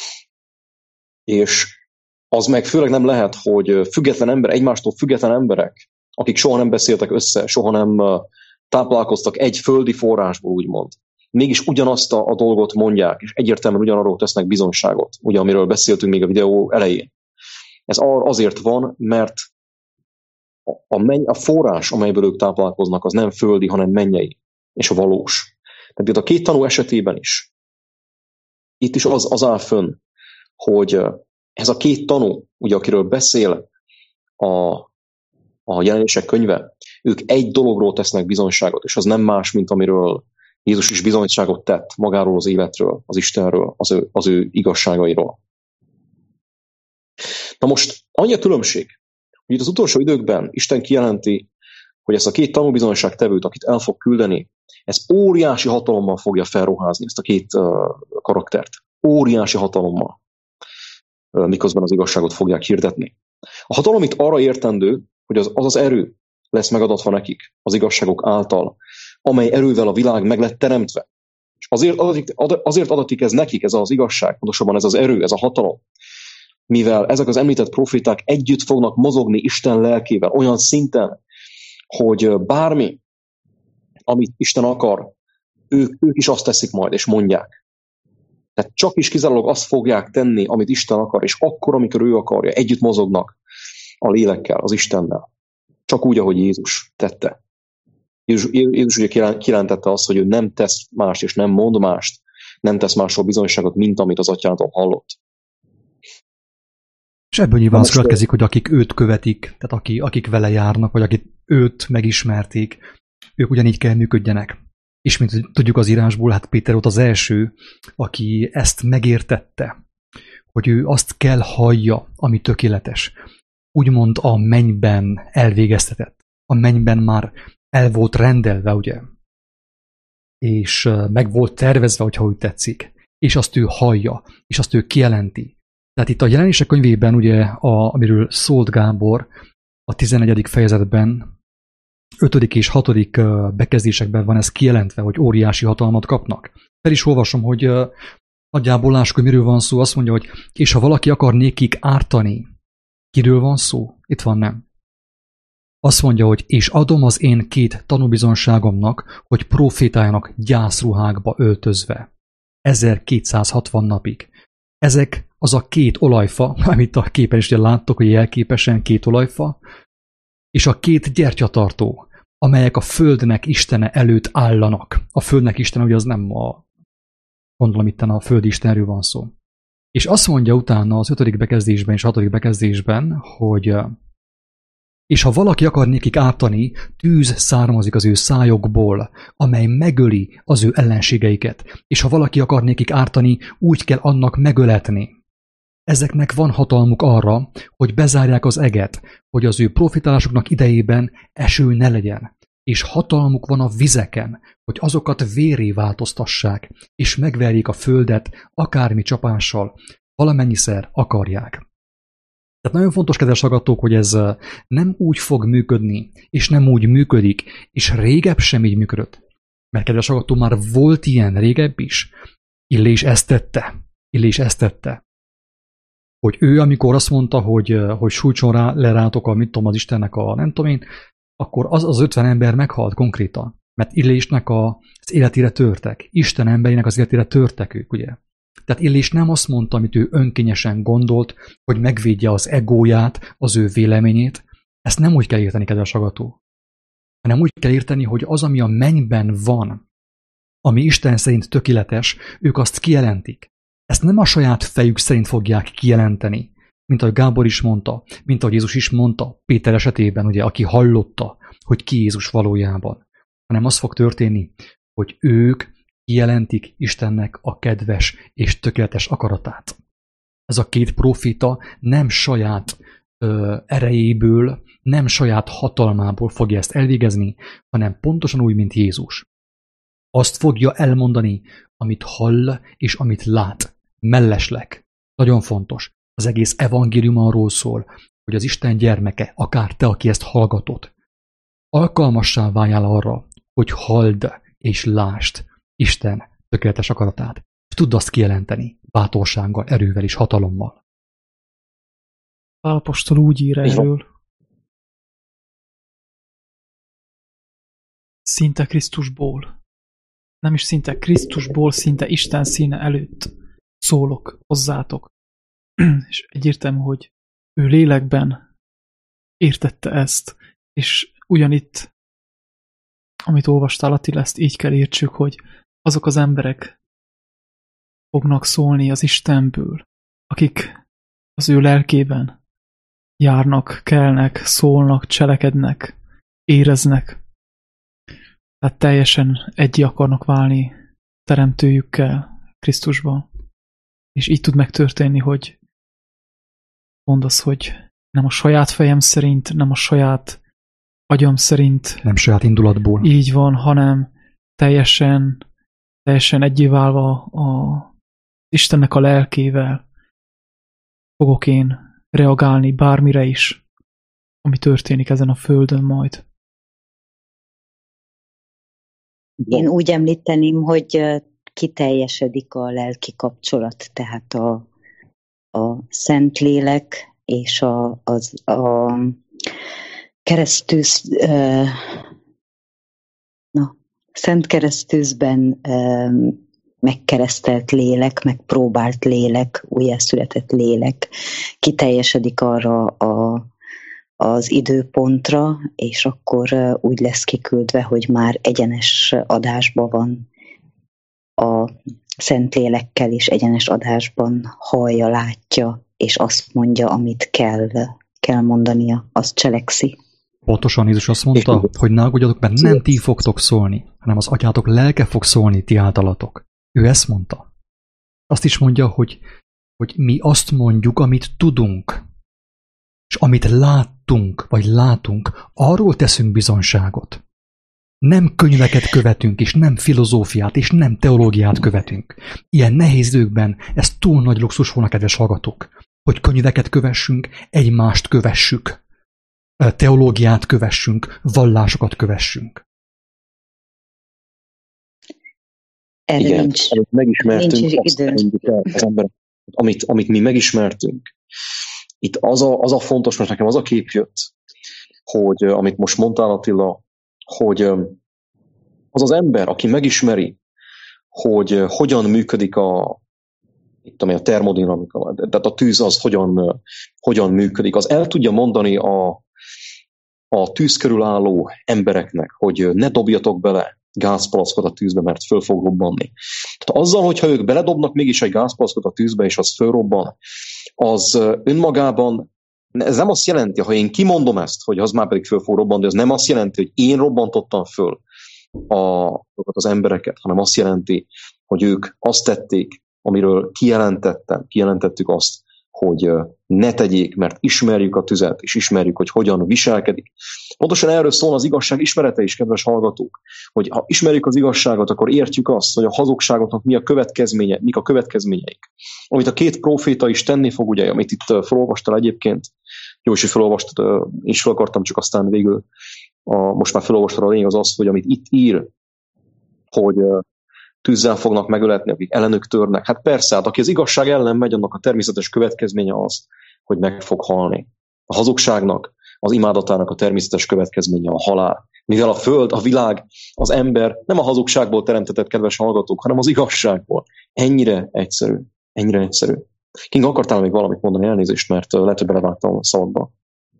És az meg főleg nem lehet, hogy független ember, egymástól független emberek, akik soha nem beszéltek össze, soha nem táplálkoztak egy földi forrásból, úgymond. Mégis ugyanazt a, a dolgot mondják, és egyértelműen ugyanarról tesznek bizonyságot, ugye, amiről beszéltünk még a videó elején. Ez azért van, mert a, menny, a forrás, amelyből ők táplálkoznak, az nem földi, hanem mennyei, és a valós. Tehát itt a két tanú esetében is. Itt is az, az áll fönn, hogy ez a két tanú, ugye, akiről beszél a a Jelenések könyve, ők egy dologról tesznek bizonyságot, és az nem más, mint amiről Jézus is bizonyságot tett magáról az életről, az Istenről, az ő, az ő igazságairól. Na most annyi a különbség, hogy itt az utolsó időkben Isten kijelenti, hogy ezt a két tanúbizonyságtevőt, akit el fog küldeni, ez óriási hatalommal fogja felruházni ezt a két uh, karaktert. Óriási hatalommal, uh, miközben az igazságot fogják hirdetni. A hatalom itt arra értendő, hogy az az, az erő lesz megadatva nekik az igazságok által, amely erővel a világ meg lett teremtve. És azért adatik, azért adatik ez nekik, ez az igazság, pontosabban ez az erő, ez a hatalom, mivel ezek az említett profiták együtt fognak mozogni Isten lelkével olyan szinten, hogy bármi, amit Isten akar, ők, ők is azt teszik majd, és mondják. Tehát csak is kizárólag azt fogják tenni, amit Isten akar, és akkor, amikor ő akarja, együtt mozognak a lélekkel, az Istennel. Csak úgy, ahogy Jézus tette. Jézus, Jézus ugye kijelentette azt, hogy ő nem tesz mást, és nem mond mást, nem tesz másról bizonyságot, mint amit az atyától hallott. És ebből nyilván az következik, hogy akik őt követik, tehát aki, akik vele járnak, vagy akik őt megismerték, ők ugyanígy kell működjenek. És mint tudjuk az írásból, hát Péter volt az első, aki ezt megértette, hogy ő azt kell hallja, ami tökéletes. Úgymond a mennyben elvégeztetett. A mennyben már el volt rendelve, ugye? És meg volt tervezve, hogyha úgy tetszik. És azt ő hallja, és azt ő kijelenti. Tehát itt a Jelenések könyvében, ugye, a, amiről szólt Gábor, a tizennegyedik fejezetben, ötödik és hatodik bekezdésekben van ez kijelentve, hogy óriási hatalmat kapnak. Fel is olvasom, hogy uh, nagyjából lássuk, hogy miről van szó. Azt mondja, hogy és ha valaki akar nékik ártani, kiről van szó? Itt van, nem. Azt mondja, hogy és adom az én két tanúbizonságomnak, hogy profétáljanak gyászruhákba öltözve. ezerkétszázhatvan napig. Ezek az a két olajfa, amit a képen is láttok, hogy jelképesen két olajfa, és a két gyertyatartó, amelyek a földnek istene előtt állanak. A földnek istene, ugye az nem a, gondolom itten a földi istenről van szó. És azt mondja utána az ötödik bekezdésben és a hatodik bekezdésben, hogy és ha valaki akar nékik ártani, tűz származik az ő szájokból, amely megöli az ő ellenségeiket. És ha valaki akar nékik ártani, úgy kell annak megöletni. Ezeknek van hatalmuk arra, hogy bezárják az eget, hogy az ő profitálásuknak idejében eső ne legyen. És hatalmuk van a vizeken, hogy azokat vérré változtassák, és megverjék a földet akármi csapással, valamennyiszer akarják. Tehát nagyon fontos, kedves hallgatók, hogy ez nem úgy fog működni, és nem úgy működik, és régebb sem így működött. Mert kedves hallgató, már volt ilyen régebb is. Illés ezt tette. Illés ezt tette. Hogy ő, amikor azt mondta, hogy, hogy sújtson rá, le rátok a, mit tudom, az Istennek a nem tudom én, akkor az az ötven ember meghalt konkrétan. Mert Illésnek a, az életére törtek. Isten emberének az életére törtek ők, ugye? Tehát Illés nem azt mondta, amit ő önkényesen gondolt, hogy megvédje az egóját, az ő véleményét. Ezt nem úgy kell érteni, kedves hallgató. Hanem úgy kell érteni, hogy az, ami a mennyben van, ami Isten szerint tökéletes, ők azt kijelentik. Ezt nem a saját fejük szerint fogják kijelenteni, mint ahogy Gábor is mondta, mint ahogy Jézus is mondta, Péter esetében, ugye, aki hallotta, hogy ki Jézus valójában. Hanem az fog történni, hogy ők kijelentik Istennek a kedves és tökéletes akaratát. Ez a két profita nem saját ö, erejéből, nem saját hatalmából fogja ezt elvégezni, hanem pontosan úgy, mint Jézus. Azt fogja elmondani, amit hall és amit lát. Mellesleg. Nagyon fontos. Az egész evangélium arról szól, hogy az Isten gyermeke, akár te, aki ezt hallgatod, alkalmassá váljál arra, hogy halld és lásd Isten tökéletes akaratát. Tudd azt kijelenteni bátorsággal, erővel és hatalommal. Pál apostol úgy ír erről, szinte Krisztusból. Nem is szinte Krisztusból, szinte Isten színe előtt szólok hozzátok. És egyértelmű, hogy ő lélekben értette ezt, és ugyanitt, amit olvastál, Attila, ezt így kell értsük, hogy azok az emberek fognak szólni az Istenből, akik az ő lelkében járnak, kelnek, szólnak, cselekednek, éreznek. Tehát teljesen egyé akarnak válni teremtőjükkel, Krisztusban. És így tud megtörténni, hogy mondasz, hogy nem a saját fejem szerint, nem a saját agyam szerint. Nem saját indulatból. Így van, hanem teljesen, teljesen egyé válva a Istennek a lelkével fogok én reagálni bármire is, ami történik ezen a földön majd. Én úgy említeném, hogy kiteljesedik a lelki kapcsolat, tehát a, a Szentlélek és a, az, a keresztűz, na, Szent Keresztűzben megkeresztelt lélek, megpróbált lélek, újjászületett lélek kiteljesedik arra a, az időpontra, és akkor úgy lesz kiküldve, hogy már egyenes adásban van a Szentlélekkel, és egyenes adásban hallja, látja, és azt mondja, amit kell, kell mondania, azt cselekszi. Pontosan Jézus azt mondta, hogy ne aggódjatok, mert nem ti fogtok szólni, hanem az atyátok lelke fog szólni ti általatok. Ő ezt mondta. Azt is mondja, hogy, hogy mi azt mondjuk, amit tudunk, és amit láttunk, vagy látunk, arról teszünk bizonyságot. Nem könyveket követünk, és nem filozófiát, és nem teológiát követünk. Ilyen nehéz időkben ez túl nagy luxus volna, kedves hallgatók, hogy könyveket kövessünk, egymást kövessük, teológiát kövessünk, vallásokat kövessünk. Erre igen, nincs, amit megismertünk, nincs azt mondjuk el az emberek, amit, amit mi megismertünk. Itt az a, az a fontos, most nekem az a kép jött, hogy amit most mondtál, Attila, hogy az az ember, aki megismeri, hogy hogyan működik a, itt, a termodinamika, tehát a tűz az hogyan, hogyan működik, az el tudja mondani a, a tűz körül álló embereknek, hogy ne dobjatok bele gázpalackot a tűzbe, mert föl fog robbanni. Tehát azzal, hogyha ők beledobnak mégis egy gázpalackot a tűzbe, és az fölrobban, az önmagában, ez nem azt jelenti, ha én kimondom ezt, hogy az már pedig föl fog robbanni, az nem azt jelenti, hogy én robbantottam föl a, az embereket, hanem azt jelenti, hogy ők azt tették, amiről kijelentettem, kijelentettük azt, hogy ne tegyék, mert ismerjük a tüzet, és ismerjük, hogy hogyan viselkedik. Pontosan erről szól az igazság ismerete is, kedves hallgatók, hogy ha ismerjük az igazságot, akkor értjük azt, hogy a hazugságoknak mi a következménye, mik a következményeik. Amit a két próféta is tenni fog, ugye, amit itt felolvastál egyébként, jó is, hogy felolvastad, és fel akartam, csak aztán végül a, most már felolvastad, a lényeg az az, hogy amit itt ír, hogy tűzzel fognak megöletni, akik ellenük törnek. Hát persze, hát aki az igazság ellen megy, annak a természetes következménye az, hogy meg fog halni. A hazugságnak, az imádatának a természetes következménye a halál. Mivel a föld, a világ, az ember nem a hazugságból teremtetett, kedves hallgatók, hanem az igazságból. Ennyire egyszerű. Ennyire egyszerű. King, akartál még valamit mondani, elnézést, mert lehet, hogy belevágtam a szabadba.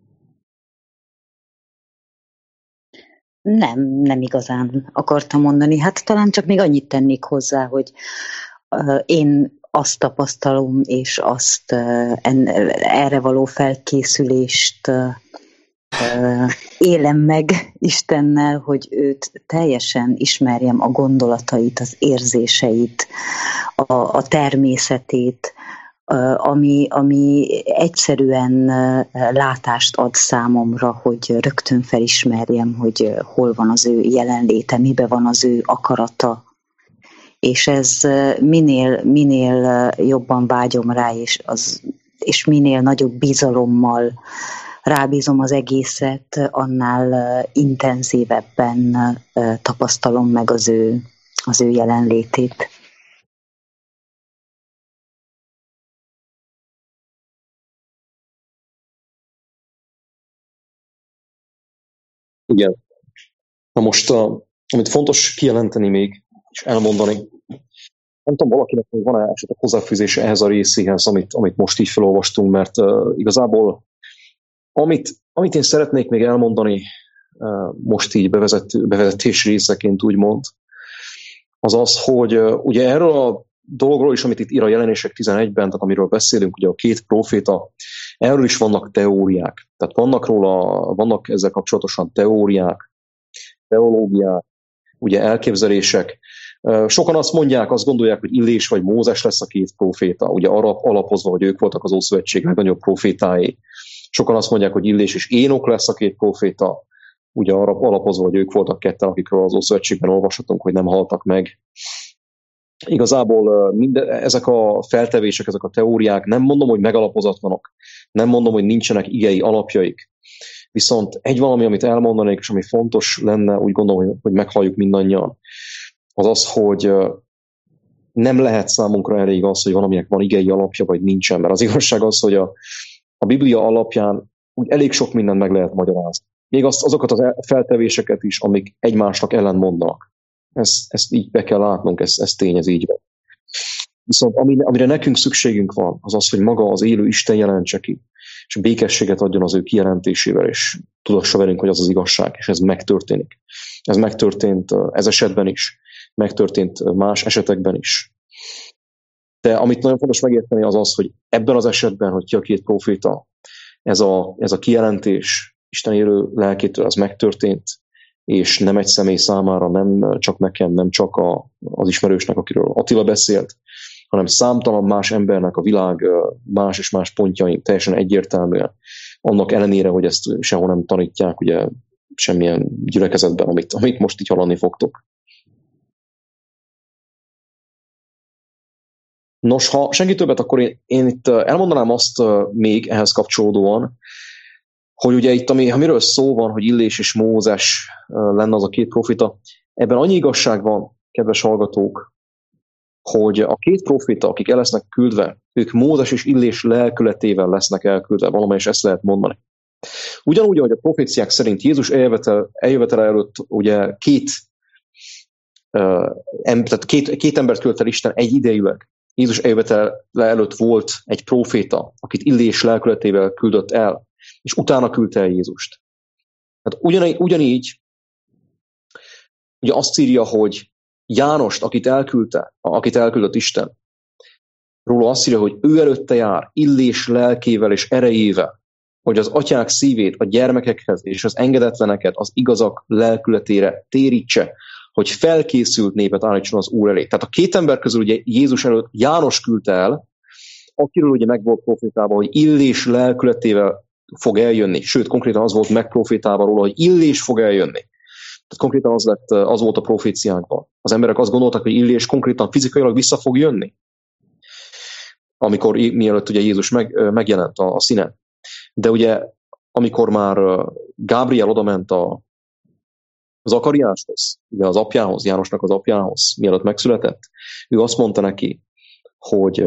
Nem, nem igazán akartam mondani. Hát talán csak még annyit tennék hozzá, hogy uh, én azt tapasztalom, és azt uh, en, erre való felkészülést uh, uh, élem meg Istennel, hogy őt teljesen ismerjem, a gondolatait, az érzéseit, a, a természetét, Ami, ami egyszerűen látást ad számomra, hogy rögtön felismerjem, hogy hol van az ő jelenléte, mibe van az ő akarata. És ez minél, minél jobban vágyom rá, és, az, és minél nagyobb bizalommal rábízom az egészet, annál intenzívebben tapasztalom meg az ő, az ő jelenlétét. Igen. Na most, uh, amit fontos kijelenteni még, és elmondani, nem tudom, valakinek még van-e esetleg hozzáfűzése ehhez a részéhez, amit, amit most így felolvastunk, mert uh, igazából amit, amit én szeretnék még elmondani uh, most így bevezet, bevezetés részeként úgymond, az az, hogy uh, ugye erről a dologról is, amit itt ír a Jelenések tizenegyben, tehát amiről beszélünk, ugye a két próféta, erről is vannak teóriák. Tehát vannak róla, vannak ezzel kapcsolatosan teóriák, teológiák, ugye elképzelések. Sokan azt mondják, azt gondolják, hogy Illés vagy Mózes lesz a két próféta, ugye arra alapozva, hogy ők voltak az Ószövetség legnagyobb prófétái. Sokan azt mondják, hogy Illés és Énok lesz a két próféta, ugye arra alapozva, hogy ők voltak ketten, akikről az Ószövetségben olvashatunk, hogy nem haltak meg. Igazából minden, ezek a feltevések, ezek a teóriák, nem mondom, hogy megalapozatlanok, nem mondom, hogy nincsenek igei alapjaik. Viszont egy valami, amit elmondanék, és ami fontos lenne, úgy gondolom, hogy meghalljuk mindannyian, az az, hogy nem lehet számunkra elég az, hogy valaminek van igei alapja, vagy nincsen. Mert az igazság az, hogy a, a Biblia alapján úgy elég sok mindent meg lehet magyarázni. Még azt, azokat a feltevéseket is, amik egymásnak ellentmondanak. Ezt, ezt így be kell látnunk, ez, ez tény, ez így van. Viszont amire nekünk szükségünk van, az az, hogy maga az élő Isten jelentse ki, és békességet adjon az ő kijelentésével, és tudassa velünk, hogy az az igazság, és ez megtörténik. Ez megtörtént ez esetben is, megtörtént más esetekben is. De amit nagyon fontos megérteni, az az, hogy ebben az esetben, hogy ki a két próféta, ez a, ez a kijelentés Isten élő lelkétől, az megtörtént, és nem egy személy számára, nem csak nekem, nem csak a, az ismerősnek, akiről Attila beszélt, hanem számtalan más embernek a világ más és más pontjain teljesen egyértelműen. Annak ellenére, hogy ezt sehol nem tanítják, ugye semmilyen gyülekezetben, amit, amit most így hallani fogtok. Nos, ha senki többet, akkor én, én itt elmondanám azt még ehhez kapcsolódóan, hogy ugye itt, ami, amiről szó van, hogy Illés és Mózes lenne az a két profita, ebben annyi igazság van, kedves hallgatók, hogy a két profita, akik el lesznek küldve, ők Mózes és Illés lelkületével lesznek elküldve, valamelyes ezt lehet mondani. Ugyanúgy, ahogy a proféciák szerint Jézus eljövetel, eljövetele előtt ugye két, uh, em, tehát két, két embert küldte el Isten egy idejűleg. Jézus eljövetele előtt volt egy proféta, akit Illés lelkületével küldött el, és utána küldte el Jézust. Hát ugyanígy, ugyanígy ugye azt írja, hogy Jánost, akit elküldte, akit elküldött Isten, róla azt írja, hogy ő előtte jár Illés lelkével és erejével, hogy az atyák szívét a gyermekekhez és az engedetleneket az igazak lelkületére térítse, hogy felkészült népet állítson az Úr elé. Tehát a két ember közül ugye Jézus előtt János küldte el, akiről ugye meg volt profétálva, hogy Illés lelkületével fog eljönni. Sőt, konkrétan az volt megprofétálva róla, hogy Illés fog eljönni. Tehát konkrétan az, lett, az volt a proféciánkban. Az emberek azt gondoltak, hogy Illés konkrétan fizikailag vissza fog jönni, amikor mielőtt ugye Jézus meg, megjelent a, a színen. De ugye, amikor már Gábriel odament a, az Zakariáshoz, ugye az apjához, Jánosnak az apjához, mielőtt megszületett, ő azt mondta neki, hogy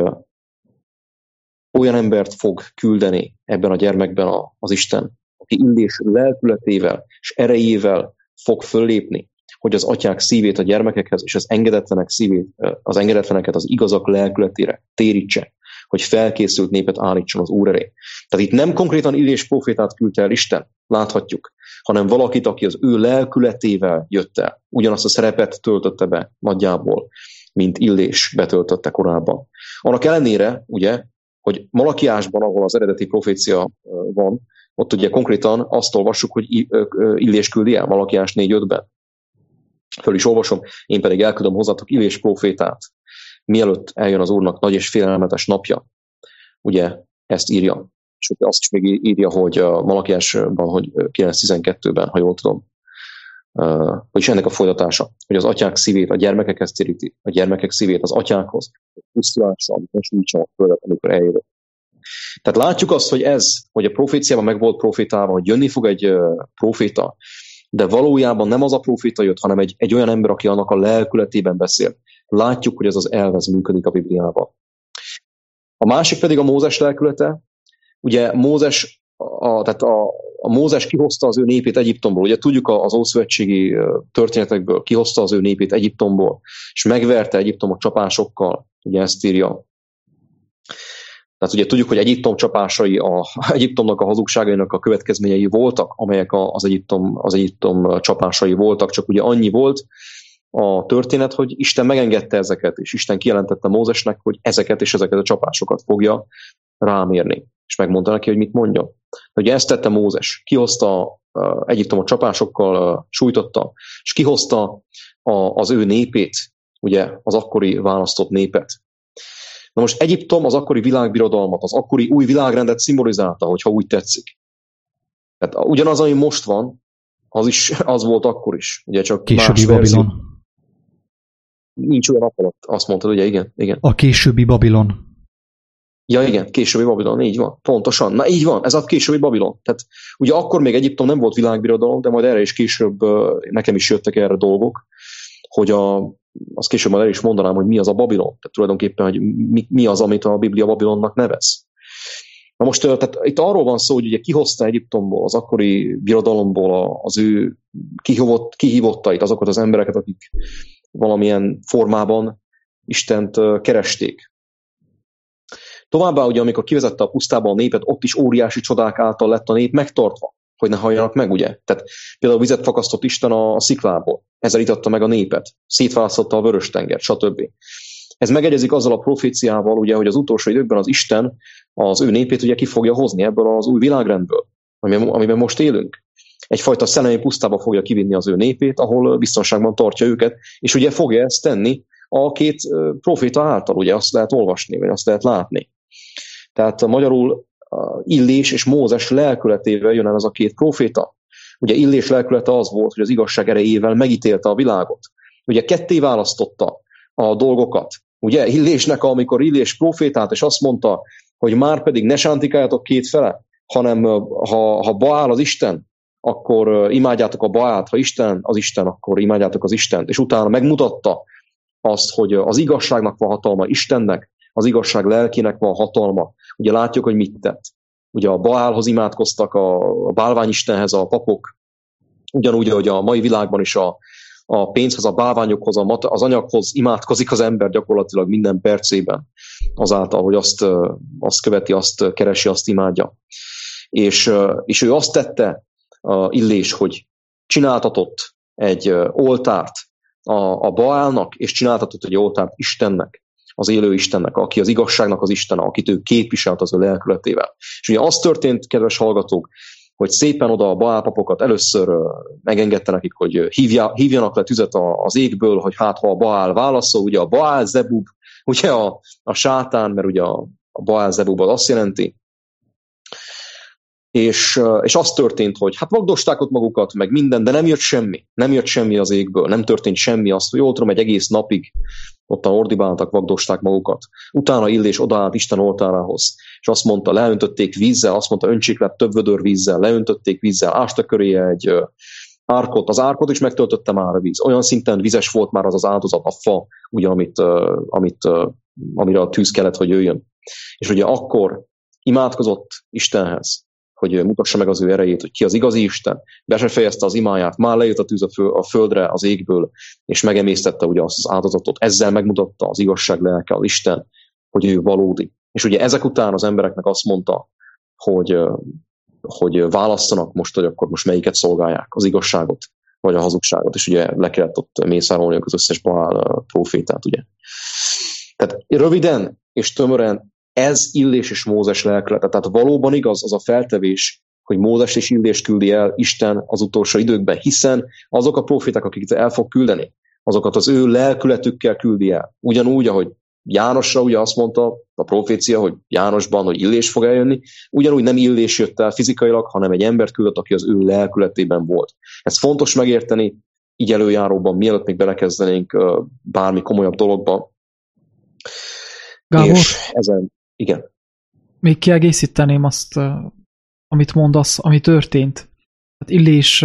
olyan embert fog küldeni ebben a gyermekben a, az Isten, aki Illés lelkületével és erejével fog föllépni, hogy az atyák szívét a gyermekekhez és az engedetlenek szívét, az engedetleneket az igazak lelkületére térítse, hogy felkészült népet állítson az Úr elé. Tehát itt nem konkrétan Illés profétát küldte el Isten, láthatjuk, hanem valakit, aki az ő lelkületével jött el. Ugyanazt a szerepet töltötte be nagyjából, mint Illés betöltötte korábban. Annak ellenére, ugye, hogy Malakiásban, ahol az eredeti profécia van, ott ugye konkrétan azt olvassuk, hogy Illés küldi el, Malakiás négy ötben. Föl is olvasom, én pedig elküldöm hozzátok Illés profétát, mielőtt eljön az Úrnak nagy és félelmetes napja. Ugye ezt írja. És azt is még írja, hogy a Malakiásban, hogy kilenc tizenkettőben, ha jól tudom, uh, vagyis ennek a folytatása, hogy az atyák szívét a gyermekekhez téríti, a gyermekek szívét az atyákhoz, a pusztulásra, amit most nincs a földet, amikor eljövök. Tehát látjuk azt, hogy ez, hogy a proféciában meg volt profétálva, hogy jönni fog egy uh, proféta, de valójában nem az a proféta jött, hanem egy, egy olyan ember, aki annak a lelkületében beszél. Látjuk, hogy ez az elv ez működik a Bibliában. A másik pedig a Mózes lelkülete. Ugye Mózes, a, tehát a, a Mózes kihozta az ő népét Egyiptomból. Ugye tudjuk az ószövetségi történetekből, kihozta az ő népét Egyiptomból, és megverte Egyiptomot csapásokkal. Ugye ezt írja. Tehát ugye tudjuk, hogy Egyiptom csapásai, a, Egyiptomnak a hazugságainak a következményei voltak, amelyek az Egyiptom, az Egyiptom csapásai voltak, csak ugye annyi volt, a történet, hogy Isten megengedte ezeket, és Isten kijelentette Mózesnek, hogy ezeket és ezeket a csapásokat fogja rámérni. És megmondta neki, hogy mit mondjon. Ugye ezt tette Mózes, kihozta uh, Egyiptomot csapásokkal, uh, sújtotta, és kihozta a, az ő népét, ugye az akkori választott népet. Na most Egyiptom az akkori világbirodalmat, az akkori új világrendet szimbolizálta, hogyha úgy tetszik. Tehát ugyanaz, ami most van, az is az volt akkor is. Ugye csak későbbi Babilon. Nincs olyan nap alatt, azt mondtad, ugye, igen, igen. A későbbi Babilon. Ja, igen, későbbi Babilon, így van, pontosan. Na így van, ez a későbbi Babilon. Tehát ugye akkor még Egyiptom nem volt világbirodalom, de majd erre is később nekem is jöttek erre dolgok, hogy a, azt később majd el is mondanám, hogy mi az a Babilon. Tehát tulajdonképpen, hogy mi, mi az, amit a Biblia Babilonnak nevez. Na most tehát itt arról van szó, hogy ugye kihozta Egyiptomból, az akkori birodalomból az ő kihívott, kihívottait, azokat az embereket, akik valamilyen formában Istent keresték. Továbbá ugye, amikor kivezette a pusztába a népet, ott is óriási csodák által lett a nép megtartva, hogy ne halljanak meg, ugye? Tehát például vizet fakasztott Isten a sziklából, ezzel itatta meg a népet, szétválasztotta a Vörös-tengert, stb. Ez megegyezik azzal a proféciával, ugye, hogy az utolsó időkben az Isten az ő népét ugye ki fogja hozni ebből az új világrendből, amiben most élünk. Egyfajta szellemi pusztába fogja kivinni az ő népét, ahol biztonságban tartja őket, és ugye fogja ezt tenni a két proféta által, ugye azt lehet olvasni, vagy azt lehet látni. Tehát magyarul Illés és Mózes lelkületével jön el ez a két proféta. Ugye Illés lelkülete az volt, hogy az igazság erejével megítélte a világot. Ugye ketté választotta a dolgokat. Ugye Illésnek, amikor Illés profétált, és azt mondta, hogy már pedig ne sántikáljatok két fele, hanem ha, ha Baál az Isten, akkor imádjátok a Baált, ha Isten az Isten, akkor imádjátok az Istent. És utána megmutatta azt, hogy az igazságnak van hatalma Istennek, az igazság lelkének van hatalma. Ugye látjuk, hogy mit tett. Ugye a Baálhoz imádkoztak, a bálványistenhez a papok, ugyanúgy, hogy a mai világban is a, a pénzhez, a bálványokhoz, a mat- az anyaghoz imádkozik az ember gyakorlatilag minden percében, azáltal, hogy azt, azt követi, azt keresi, azt imádja. És, és ő azt tette, Illés, hogy csináltatott egy oltárt a, a Baálnak, és csináltatott egy oltárt Istennek, az élő Istennek, aki az igazságnak az Istene, akit ő képviselt az ő lelkületével. És ugye az történt, kedves hallgatók, hogy szépen oda a Baál papokat először megengedte nekik, hogy hívja, hívjanak le tüzet az égből, hogy hát ha a Baál válaszol, ugye a Baál Zebub, ugye a, a sátán, mert ugye a, a Baál Zebub az azt jelenti, És, és az történt, hogy hát vagdosták ott magukat, meg minden, de nem jött semmi. Nem jött semmi az égből, nem történt semmi. Azt, hogy jól tudom, egy egész napig ottan ordibáltak, vagdosták magukat. Utána Illés odaállt Isten oltárához, és azt mondta, leöntötték vízzel, azt mondta, öntsék le több vödör vízzel, leöntötték vízzel, ástak köréje egy árkot. Az árkot is megtöltötte már a víz. Olyan szinten vizes volt már az az áldozat, a fa, ugye, amit, amit, amire a tűz kellett, hogy jöjjön. És ugye akkor imádkozott Istenhez, hogy mutassa meg az ő erejét, hogy ki az igazi Isten, be se fejezte az imáját, már lejött a tűz a földre, az égből, és megemésztette ugye azt az áldozatot. Ezzel megmutatta az igazság lelke, az Isten, hogy ő valódi. És ugye ezek után az embereknek azt mondta, hogy, hogy válasszanak most, hogy akkor most melyiket szolgálják, az igazságot, vagy a hazugságot, és ugye le kellett ott mészárolni az összes Baál prófétát, ugye. Tehát röviden és tömören ez Illés és Mózes lelkülete. Tehát valóban igaz az a feltevés, hogy Mózes és Illés küldi el Isten az utolsó időkben, hiszen azok a proféták, akiket el fog küldeni, azokat az ő lelkületükkel küldi el. Ugyanúgy, ahogy Jánosra ugye azt mondta a profécia, hogy Jánosban, hogy Illés fog eljönni, ugyanúgy nem Illés jött el fizikailag, hanem egy embert küldött, aki az ő lelkületében volt. Ez fontos megérteni, így előjáróban, mielőtt még belekezdenénk bármi komolyabb dologba. Gábor, és ezen igen. Még kiegészíteném azt, amit mondasz, ami történt. Hát Illés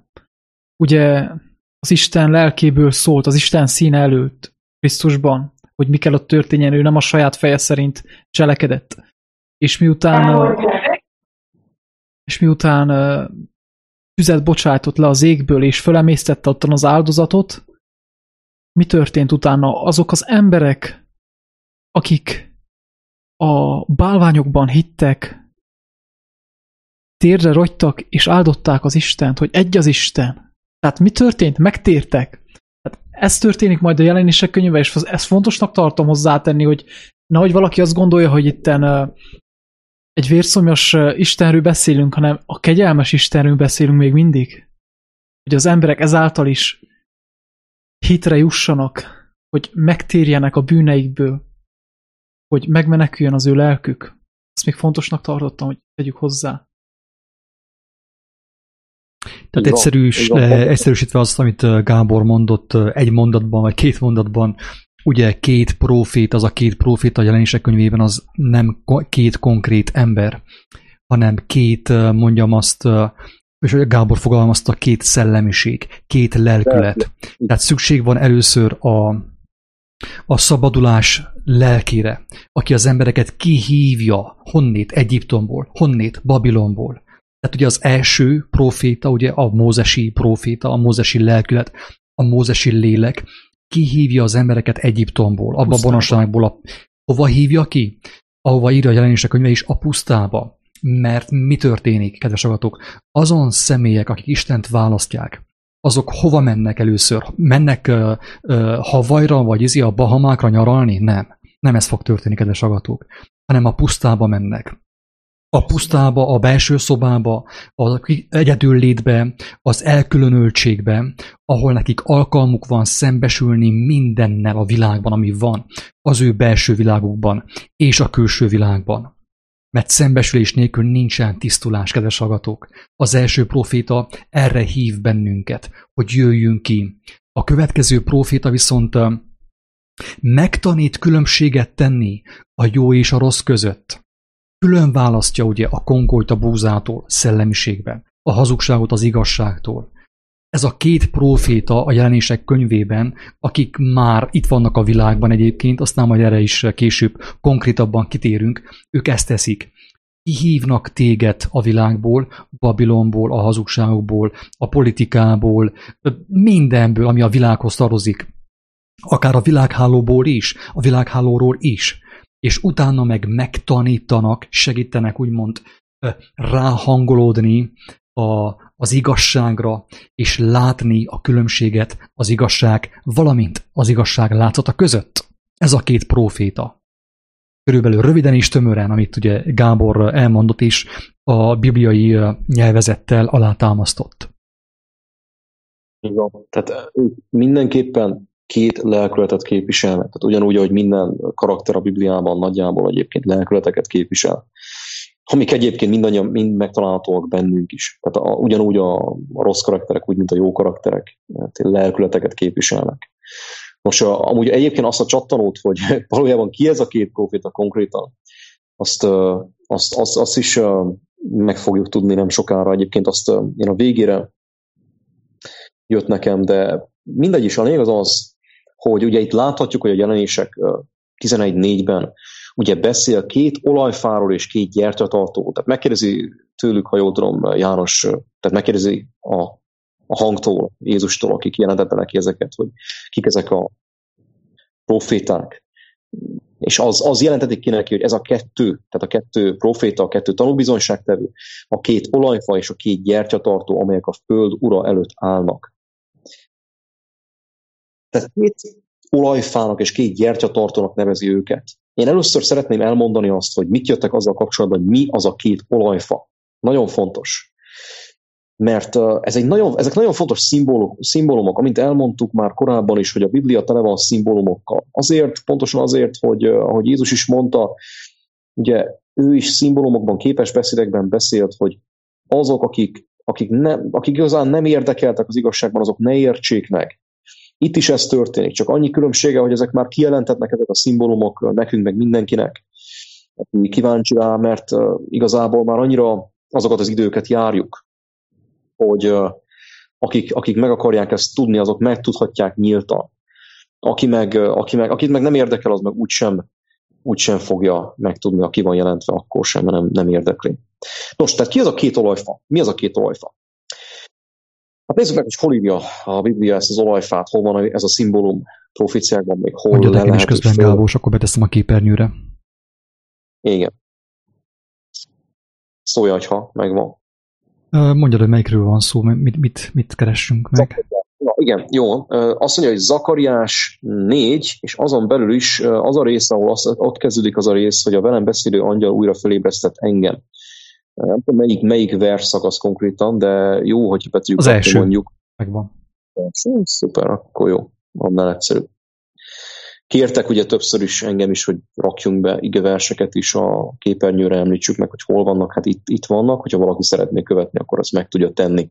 ugye az Isten lelkéből szólt, az Isten színe előtt Krisztusban, hogy mi kell ott történjen, ő nem a saját feje szerint cselekedett. És miután és miután tüzet bocsájtott le az égből, és fölemésztette ottan az áldozatot, mi történt utána? Azok az emberek, akik a bálványokban hittek, térdre rogytak, és áldották az Istent, hogy egy az Isten. Tehát mi történt? Megtértek. Tehát ez történik majd a jelenések könyvében, és ezt fontosnak tartom hozzátenni, hogy nehogy valaki azt gondolja, hogy itten uh, egy vérszomjas uh, Istenről beszélünk, hanem a kegyelmes Istenről beszélünk még mindig. Hogy az emberek ezáltal is hitre jussanak, hogy megtérjenek a bűneikből, hogy megmeneküljön az ő lelkük. Ezt még fontosnak tartottam, hogy tegyük hozzá. Tehát egyszerűs, egyszerűsítve azt, amit Gábor mondott egy mondatban, vagy két mondatban, ugye két prófét, az a két prófét a jelenések könyvében az nem két konkrét ember, hanem két, mondjam azt, és Gábor fogalmazta, két szellemiség, két lelkület. Tehát szükség van először a, a szabadulás lelkére, aki az embereket kihívja honnét Egyiptomból, honnét Babilonból. Tehát ugye az első próféta, ugye a mózesi próféta, a mózesi lelkület, a mózesi lélek kihívja az embereket Egyiptomból, abba a bonaságból. A, hova hívja ki? Ahova írja a jelenések könyve is, a pusztába. Mert mi történik, kedves hallgatók? Azon személyek, akik Istent választják, azok hova mennek először? Mennek uh, uh, Havajra, vagy izi a Bahamákra nyaralni? Nem. Nem ez fog történni, kedves hallgatók. Hanem a pusztába mennek. A pusztába, a belső szobába, az egyedüllétbe, az elkülönöltségbe, ahol nekik alkalmuk van szembesülni mindennel a világban, ami van, az ő belső világukban és a külső világban. Mert szembesülés nélkül nincsen tisztulás, kedves hallgatók. Az első próféta erre hív bennünket, hogy jöjjünk ki. A következő próféta viszont megtanít különbséget tenni a jó és a rossz között. Külön választja ugye a konkolyt a búzától szellemiségben, a hazugságot az igazságtól. Ez a két próféta a jelenések könyvében, akik már itt vannak a világban egyébként, aztán majd erre is később konkrétabban kitérünk, ők ezt teszik. Kihívnak téged a világból, Babilonból, a hazugságokból, a politikából, mindenből, ami a világhoz tartozik. Akár a világhálóból is, a világhálóról is. És utána meg megtanítanak, segítenek úgymond ráhangolódni a, az igazságra, és látni a különbséget az igazság, valamint az igazság látszata között. Ez a két próféta. Körülbelül röviden és tömören, amit ugye Gábor elmondott is, a bibliai nyelvezettel alátámasztott. Igen, tehát mindenképpen két lelkületet képviselnek. Tehát ugyanúgy, ahogy minden karakter a Bibliában nagyjából egyébként lelkületeket képvisel. Amik egyébként mindannyian mind megtalálhatóak bennünk is. Tehát a, ugyanúgy a, a rossz karakterek, úgy, mint a jó karakterek lelkületeket képviselnek. Most a, amúgy egyébként azt a csattanót, hogy valójában ki ez a két próféta konkrétan, azt, azt, azt, azt is meg fogjuk tudni nem sokára. Egyébként azt én a végére jött nekem, de mindegy is, a lényeg az az, hogy ugye itt láthatjuk, hogy a jelenések tizenegy négyben ugye beszél két olajfáról és két gyertyatartóról. Tehát megkérdezi tőlük, ha jól tudom, János, tehát megkérdezi a, a hangtól, Jézustól, akik jelentette neki ezeket, hogy kik ezek a proféták. És az, az jelentetik ki neki, hogy ez a kettő, tehát a kettő proféta, a kettő tanúbizonyságtevő, a két olajfa és a két gyertyatartó, amelyek a föld ura előtt állnak. Tehát két olajfának és két gyertyatartónak nevezi őket. Én először szeretném elmondani azt, hogy mit jöttek azzal kapcsolatban, hogy mi az a két olajfa. Nagyon fontos. Mert ez egy nagyon, ezek nagyon fontos szimbólumok, szimbólumok, amint elmondtuk már korábban is, hogy a Biblia tele van szimbólumokkal. Azért, pontosan azért, hogy ahogy Jézus is mondta, ugye ő is szimbólumokban, képes beszédekben beszélt, hogy azok, akik, akik, nem, akik igazán nem érdekeltek az igazságban, azok ne értsék meg. Itt is ez történik, csak annyi különbsége, hogy ezek már kijelentetnek ezek a szimbólumok nekünk, meg mindenkinek. Mi kíváncsi rá, mert uh, igazából már annyira azokat az időket járjuk, hogy uh, akik, akik meg akarják ezt tudni, azok megtudhatják nyíltan. Aki meg, uh, aki meg, akit meg nem érdekel, az meg úgysem, úgysem fogja megtudni, aki van jelentve, akkor sem, mert nem, nem érdekli. Nos, tehát ki az a két olajfa? Mi az a két olajfa? Hát nézzük meg, hogy hol írja a Biblia ezt az olajfát, hol van ez a szimbólum proféciákban, még hol mondjad le lehet, is közben, Gábor, és akkor beteszem a képernyőre. Igen. Szólja, hogyha megvan. Mondjad, hogy melyikről van szó, mit, mit, mit keressünk meg. Na, igen, jó. Azt mondja, hogy Zakariás négy, és azon belül is az a rész, ahol az, ott kezdődik az a rész, hogy a velem beszélő angyal újra felébresztett engem. Nem tudom, melyik, melyik vers szakasz konkrétan, de jó, hogy be tudjuk az kapni, első. mondjuk. Megvan. Szuper, akkor jó. Annál egyszerűbb. Kértek ugye többször is engem is, hogy rakjunk be igeverseket is a képernyőre, említsük meg, hogy hol vannak. Hát itt, itt vannak, hogyha valaki szeretné követni, akkor azt meg tudja tenni.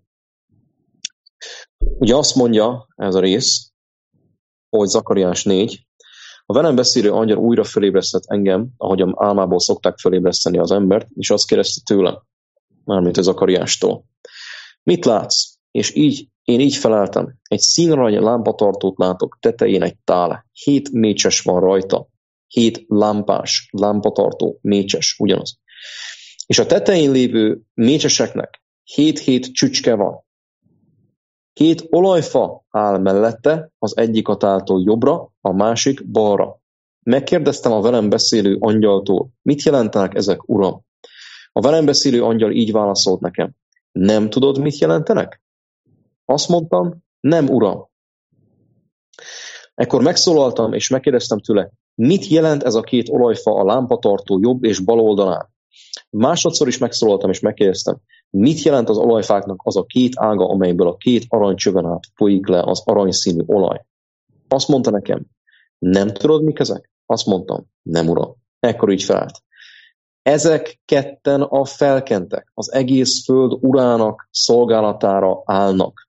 Ugye azt mondja ez a rész, hogy Zakariás négy, a velem beszélő angyal újra fölébresztett engem, ahogyan álmából szokták fölébreszteni az embert, és azt kérdezte tőlem, mármint a Zakariástól. Mit látsz? És így, én így feleltem. Egy színarany lámpatartót látok, tetején egy tál. Hét mécses van rajta. Hét lámpás lámpatartó, mécses, ugyanaz. És a tetején lévő mécseseknek hét-hét csücske van. Két olajfa áll mellette, az egyik a táltól jobbra, a másik balra. Megkérdeztem a velem beszélő angyaltól, mit jelentenek ezek, uram? A velem beszélő angyal így válaszolt nekem, nem tudod, mit jelentenek? Azt mondtam, nem, uram. Ekkor megszólaltam, és megkérdeztem tőle, mit jelent ez a két olajfa a lámpatartó jobb és bal oldalán? Másodszor is megszólaltam, és megkérdeztem, mit jelent az olajfáknak az a két ága, amelyből a két aranycsöven át folyik le az aranyszínű olaj? Azt mondta nekem, nem tudod, mik ezek? Azt mondtam, nem, uram. Ekkor így felállt. Ezek ketten a felkentek, az egész föld urának szolgálatára állnak.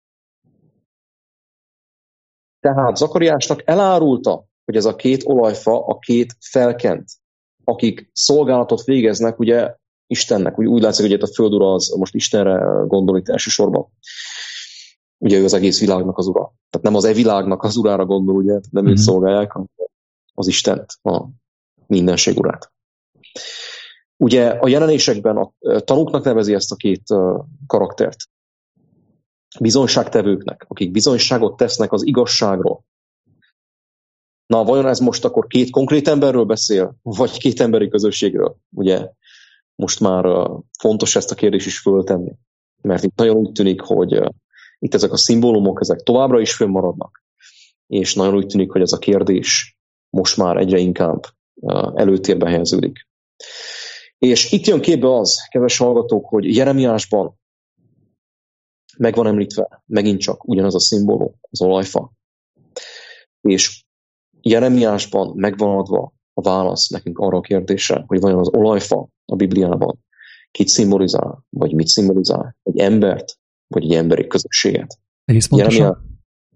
Tehát Zakariásnak elárulta, hogy ez a két olajfa a két felkent, akik szolgálatot végeznek, ugye Istennek. Úgy, úgy látszik, hogy itt a földura az most Istenre gondol itt elsősorban. Ugye ő az egész világnak az ura. Tehát nem az e világnak az urára gondol, ugye, nem őt szolgálják, hanem az Istent, a mindenség urát. Ugye a jelenésekben a tanúknak nevezi ezt a két karaktert. Bizonyságtevőknek, akik bizonyságot tesznek az igazságról. Na, vajon ez most akkor két konkrét emberről beszél, vagy két emberi közösségről? Ugye most már fontos ezt a kérdést is föltenni. Mert itt nagyon úgy tűnik, hogy itt ezek a szimbólumok, ezek továbbra is fönnmaradnak. És nagyon úgy tűnik, hogy ez a kérdés most már egyre inkább előtérbe helyeződik. És itt jön képbe az, kedves hallgatók, hogy Jeremiásban meg van említve megint csak ugyanaz a szimbólum, az olajfa. És Jeremiásban megvan adva a válasz nekünk arra a kérdésre, hogy vajon az olajfa a Bibliában kit szimbolizál, vagy mit szimbolizál, egy embert, vagy egy emberi közösséget. Egész pontosan? Jeremiás...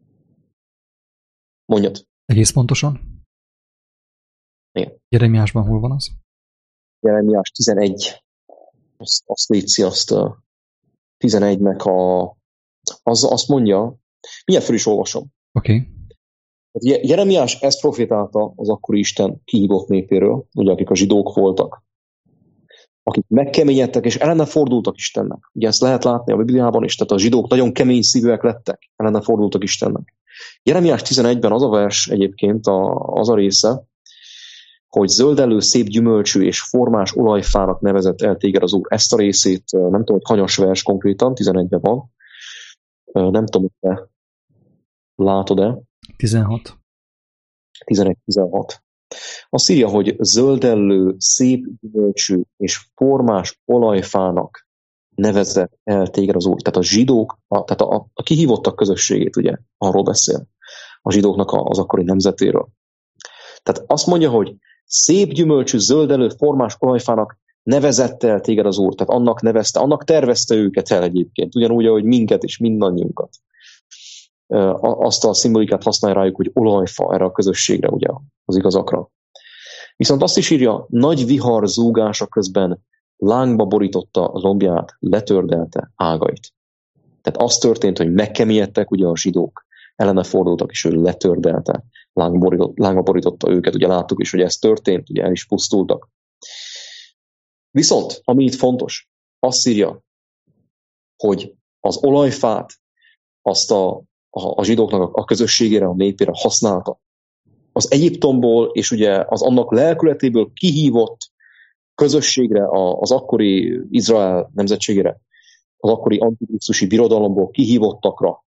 Mondjad. Egész pontosan? Igen. Jeremiásban hol van az? Jeremiás tizenegy. Azt, azt létszi, azt a tizenegynek a... Az, azt mondja, milyen föl is olvasom. Oké. Okay. Jeremiás ezt profétálta az akkori Isten kihívott népéről, ugye akik a zsidók voltak, akik megkeményedtek és ellene fordultak Istennek. Ugye ezt lehet látni a Bibliában is, tehát a zsidók nagyon kemény szívűek lettek, ellene fordultak Istennek. Jeremiás tizenegyben az a vers egyébként, a, az a része, hogy zöldelő, szép gyümölcsű és formás olajfának nevezett el téged az Úr. Ezt a részét, nem tudom, hogy hanyas vers konkrétan, tizenegyben van. Nem tudom, hogy te látod-e? tizenhat. tizenegy tizenhat. Azt írja, hogy zöldellő, szép gyümölcsű és formás olajfának nevezett el téged az Úr. Tehát a zsidók, a, tehát a, a kihívottak közösségét, ugye, arról beszél. A zsidóknak az akkori nemzetéről. Tehát azt mondja, hogy szép gyümölcsű, zöldellő, formás olajfának nevezett el téged az Úr. Tehát annak nevezte, annak tervezte őket el egyébként. Ugyanúgy, ahogy minket és mindannyiunkat. Azt a szimbolikát használja rájuk, hogy olajfa erre a közösségre, ugye, az igazakra. Viszont azt is írja, nagy vihar zúgása közben lángba borította lombját, letördelte ágait. Tehát az történt, hogy megkeményedtek ugye a zsidók, ellene fordultak, és ő letördelte, lángba borította őket, ugye láttuk is, hogy ez történt, ugye el is pusztultak. Viszont, ami itt fontos, azt írja, hogy az olajfát azt a a zsidóknak a közösségére, a népére használta. Az Egyiptomból és ugye az annak lelkületéből kihívott közösségre, az akkori Izrael nemzetségére, az akkori antikrisztusi birodalomból kihívottakra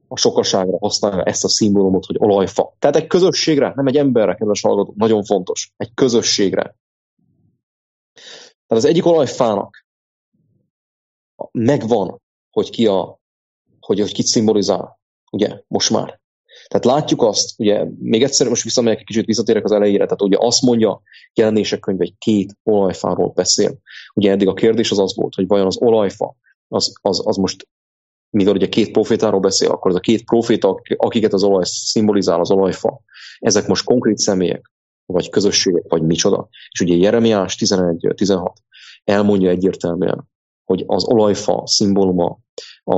a sokaságra használja ezt a szimbólumot, hogy olajfa. Tehát egy közösségre, nem egy emberre, kedves hallgatók, nagyon fontos, egy közösségre. Tehát az egyik olajfának megvan, hogy ki a, hogy, hogy kit szimbolizál, ugye, most már. Tehát látjuk azt, ugye, még egyszer most visszamegyek egy kicsit, visszatérek az elejére, tehát ugye azt mondja, Jelenések könyve egy két olajfáról beszél. Ugye eddig a kérdés az az volt, hogy vajon az olajfa, az, az, az most, mivel ugye két profétáról beszél, akkor az a két proféta, akiket az olaj szimbolizál, az olajfa, ezek most konkrét személyek, vagy közösségek, vagy micsoda. És ugye Jeremiás tizenegy tizenhat elmondja egyértelműen, hogy az olajfa szimbóluma a,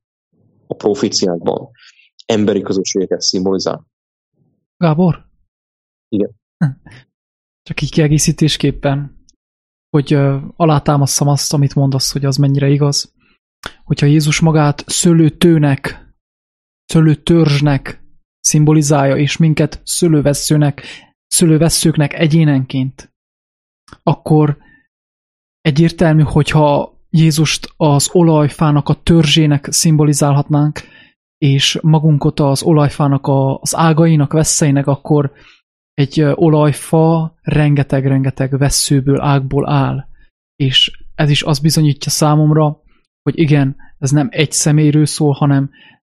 a proféciákban emberi közösségeket szimbolizál. Gábor? Igen. Csak így kiegészítésképpen, hogy uh, alátámasztam azt, amit mondasz, hogy az mennyire igaz. Hogyha Jézus magát szőlőtőnek, szőlőtörzsnek szimbolizálja, és minket szőlővesszőnek, szőlővesszőknek egyénenként, akkor egyértelmű, hogyha Jézust az olajfának a törzsének szimbolizálhatnánk, és magunkat az olajfának a, az ágainak, vesszeinek, akkor egy olajfa rengeteg-rengeteg vesszőből, ágból áll. És ez is azt bizonyítja számomra, hogy igen, ez nem egy személyről szól, hanem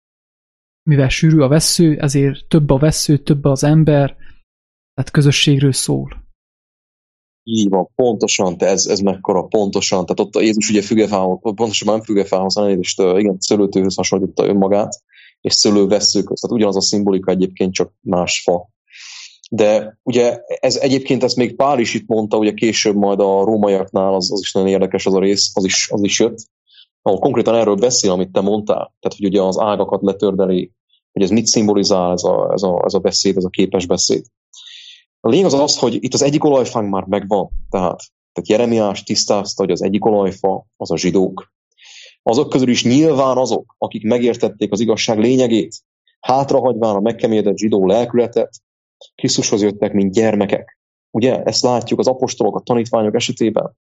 mivel sűrű a vessző, ezért több a vessző, több az ember, tehát közösségről szól. Így van, pontosan, te ez, ez mekkora, pontosan. Tehát ott a Jézus ugye fügefához, pontosan nem fügefához, hanem és igen, szőlőtőhöz hasonlította önmagát, és szőlővesszőköz. Tehát ugyanaz a szimbolika egyébként, csak más fa. De ugye ez egyébként ezt még Pál is itt mondta, ugye később majd a rómaiaknál, az, az is nagyon érdekes az a rész, az is, az is jött, ahol konkrétan erről beszél, amit te mondtál. Tehát, hogy ugye az ágakat letördeli, hogy ez mit szimbolizál ez a, ez a, ez a beszéd, ez a képes beszéd. A lényeg az az, hogy itt az egyik olajfánk már megvan. Tehát, tehát Jeremiás tisztázta, hogy az egyik olajfa az a zsidók. Azok közül is nyilván azok, akik megértették az igazság lényegét, hátrahagyván a megkeményedett zsidó lelkületet, Krisztushoz jöttek, mint gyermekek. Ugye, ezt látjuk az apostolok, a tanítványok esetében.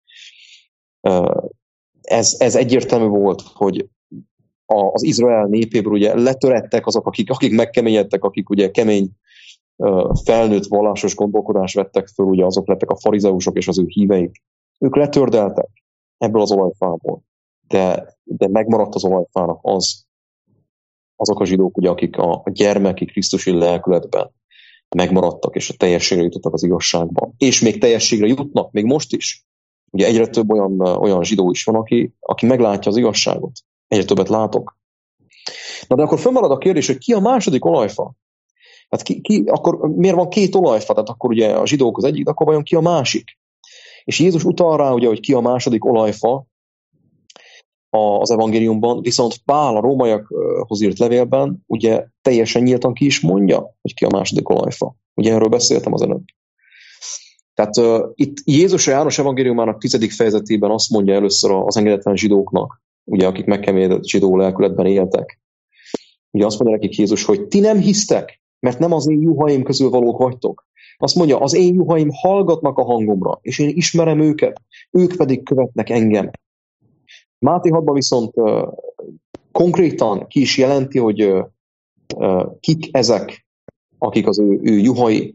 Ez, ez egyértelmű volt, hogy az Izrael népéből ugye letörettek azok, akik, akik megkeményedtek, akik ugye kemény, felnőtt vallásos gondolkodást vettek föl, ugye azok lettek a farizeusok és az ő híveik. Ők letördeltek ebből az olajfából. De, de megmaradt az olajfának az, azok a zsidók, ugye, akik a, a gyermeki krisztusi lelkületben megmaradtak, és a teljességre jutottak az igazságban. És még teljességre jutnak, még most is. Ugye egyre több olyan, olyan zsidó is van, aki, aki meglátja az igazságot. Egyre többet látok. Na de akkor fennmarad a kérdés, hogy ki a második olajfa? Hát ki, ki, akkor miért van két olajfa? Tehát akkor ugye a zsidók az egyik, de akkor vajon ki a másik? És Jézus utal rá, ugye, hogy ki a második olajfa az evangéliumban, viszont Pál a rómaiakhoz írt levélben ugye teljesen nyíltan ki is mondja, hogy ki a második olajfa. Ugye erről beszéltem az előbb. Tehát uh, itt Jézus a János evangéliumának tizedik fejezetében azt mondja először az engedetlen zsidóknak, ugye akik megkeményedett zsidó lelkületben éltek. Ugye azt mondja nekik Jézus, hogy ti nem hisztek, mert nem az én juhaim közül valók vagytok. Azt mondja, az én juhaim hallgatnak a hangomra, és én ismerem őket, ők pedig követnek engem. Máté hatban viszont uh, konkrétan ki is jelenti, hogy uh, uh, kik ezek, akik az ő, ő juhai,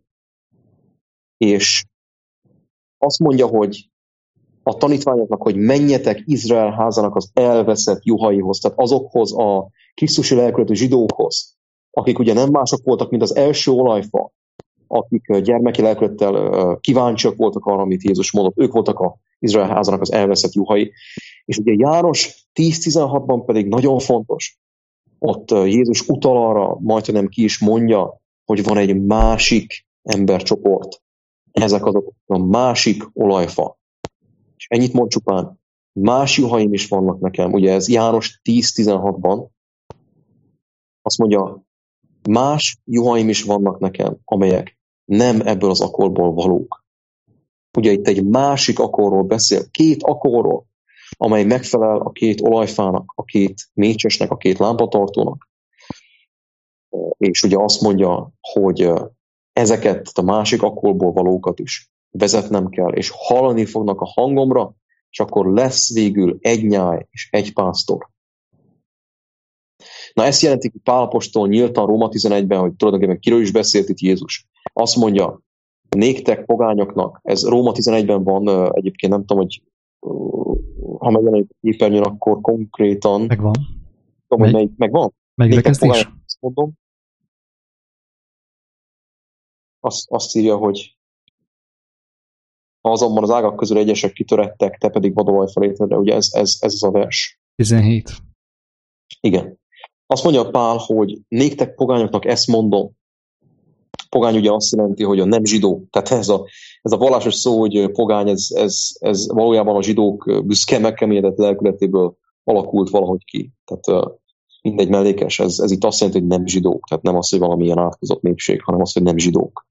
és azt mondja, hogy a tanítványoknak, hogy menjetek Izrael házának az elveszett juhaihoz, tehát azokhoz a krisztusi lelkületű zsidókhoz, akik ugye nem mások voltak, mint az első olajfa, akik gyermeki lelkülettel kíváncsiak voltak arra, amit Jézus mondott. Ők voltak az Izrael házának az elveszett juhai. És ugye János tíz tizenhatban pedig nagyon fontos, ott Jézus utal arra, majdnem ki is mondja, hogy van egy másik embercsoport. Ezek azok a másik olajfa. És ennyit mond csupán, más juhaim is vannak nekem. Ugye ez János tíz tizenhatban azt mondja, más juhaim is vannak nekem, amelyek nem ebből az akorból valók. Ugye itt egy másik akorról beszél, két akorról, amely megfelel a két olajfának, a két mécsesnek, a két lámpatartónak. És ugye azt mondja, hogy ezeket a másik akorból valókat is vezetnem kell, és hallani fognak a hangomra, és akkor lesz végül egy nyáj és egy pásztor. Na ezt jelentik Pál apostol nyíltan Róma tizenegyben, hogy tulajdonképpen kiről is beszélt itt Jézus. Azt mondja, néktek pogányoknak, ez Róma tizenegyben van, egyébként nem tudom, hogy ha megjelenik a képernyőn, akkor konkrétan... Megvan. Tudom, Meg, mely, megvan? Megrekeztés? Azt mondom. Azt, azt írja, hogy ha azonban az ágak közül egyesek kitörettek, te pedig vadolajfa létedre. Ugye ez, ez, ez az a vers. tizenhét. Igen. Azt mondja Pál, hogy néktek pogányoknak ezt mondom. Pogány ugye azt jelenti, hogy a nem zsidó. Tehát ez a, ez a vallásos szó, hogy pogány, ez, ez, ez valójában a zsidók büszke, megkeményedett lelkületéből alakult valahogy ki. Tehát uh, mindegy mellékes. Ez, ez itt azt jelenti, hogy nem zsidók. Tehát nem az, hogy valamilyen átkozott népség, hanem az, hogy nem zsidók.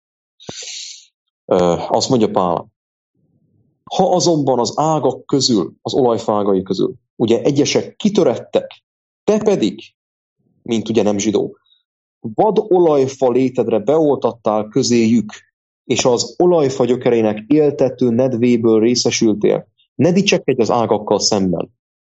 Uh, azt mondja Pál, ha azonban az ágak közül, az olajfágai közül, ugye egyesek kitörettek, te pedig, mint ugye nem zsidó, vad olajfa létedre beoltattál közéjük, és az olajfa gyökerének éltető nedvéből részesültél, ne dicsekedj az ágakkal szemben.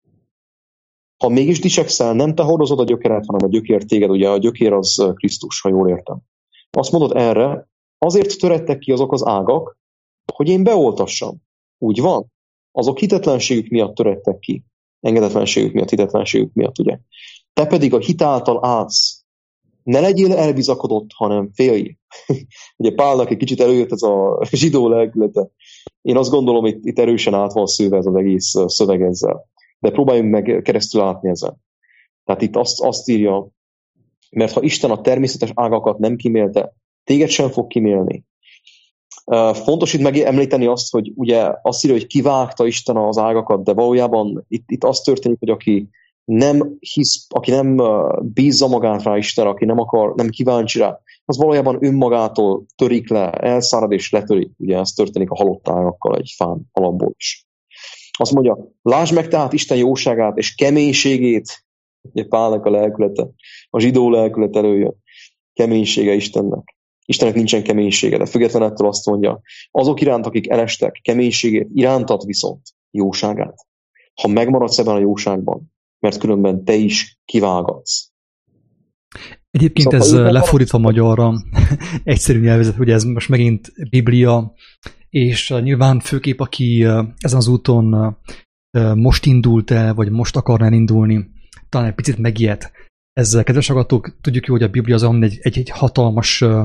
Ha mégis dicsekszel, nem te hordozod a gyökeret, hanem a gyökér téged, ugye a gyökér az Krisztus, ha jól értem. Azt mondod erre, azért törettek ki azok az ágak, hogy én beoltassam. Úgy van? Azok hitetlenségük miatt törettek ki. Engedetlenségük miatt, hitetlenségük miatt, ugye. Te pedig a hit által állsz. Ne legyél elbizakodott, hanem félj. Ugye Pálnak egy kicsit előjött ez a zsidó lelkülete. Én azt gondolom, itt, itt erősen át van szőve ez az egész szöveg ezzel. De próbáljunk meg keresztül látni ezen. Tehát itt azt, azt írja, mert ha Isten a természetes ágakat nem kimélte, téged sem fog kimélni. Uh, fontos itt megemlíteni azt, hogy ugye azt írja, hogy kivágta Isten az ágakat, de valójában itt, itt az történik, hogy aki nem hisz, aki nem uh, bízza magát rá Isten, aki nem akar, nem kíváncsi rá, az valójában önmagától törik le, elszárad és letörik. Ugye ez történik a halott ágakkal egy fán alapból is. Azt mondja, lásd meg tehát Isten jóságát és keménységét, ugye Pálnak a lelkülete, a zsidó lelkület előjön, keménysége Istennek. Istennek nincsen keménysége, de független ettől azt mondja, azok iránt, akik elestek, keménységét, irántat viszont jóságát. Ha megmaradsz ebben a jóságban, mert különben te is kivágatsz. Egyébként szóval ez lefordítva magyarra egyszerű nyelvezet, ugye ez most megint Biblia, és nyilván főképp, aki ezen az úton most indult el, vagy most akarná indulni, talán egy picit megijed. Ezzel, kedves hallgatók, tudjuk jó, hogy a Biblia az egy, egy, egy hatalmas uh,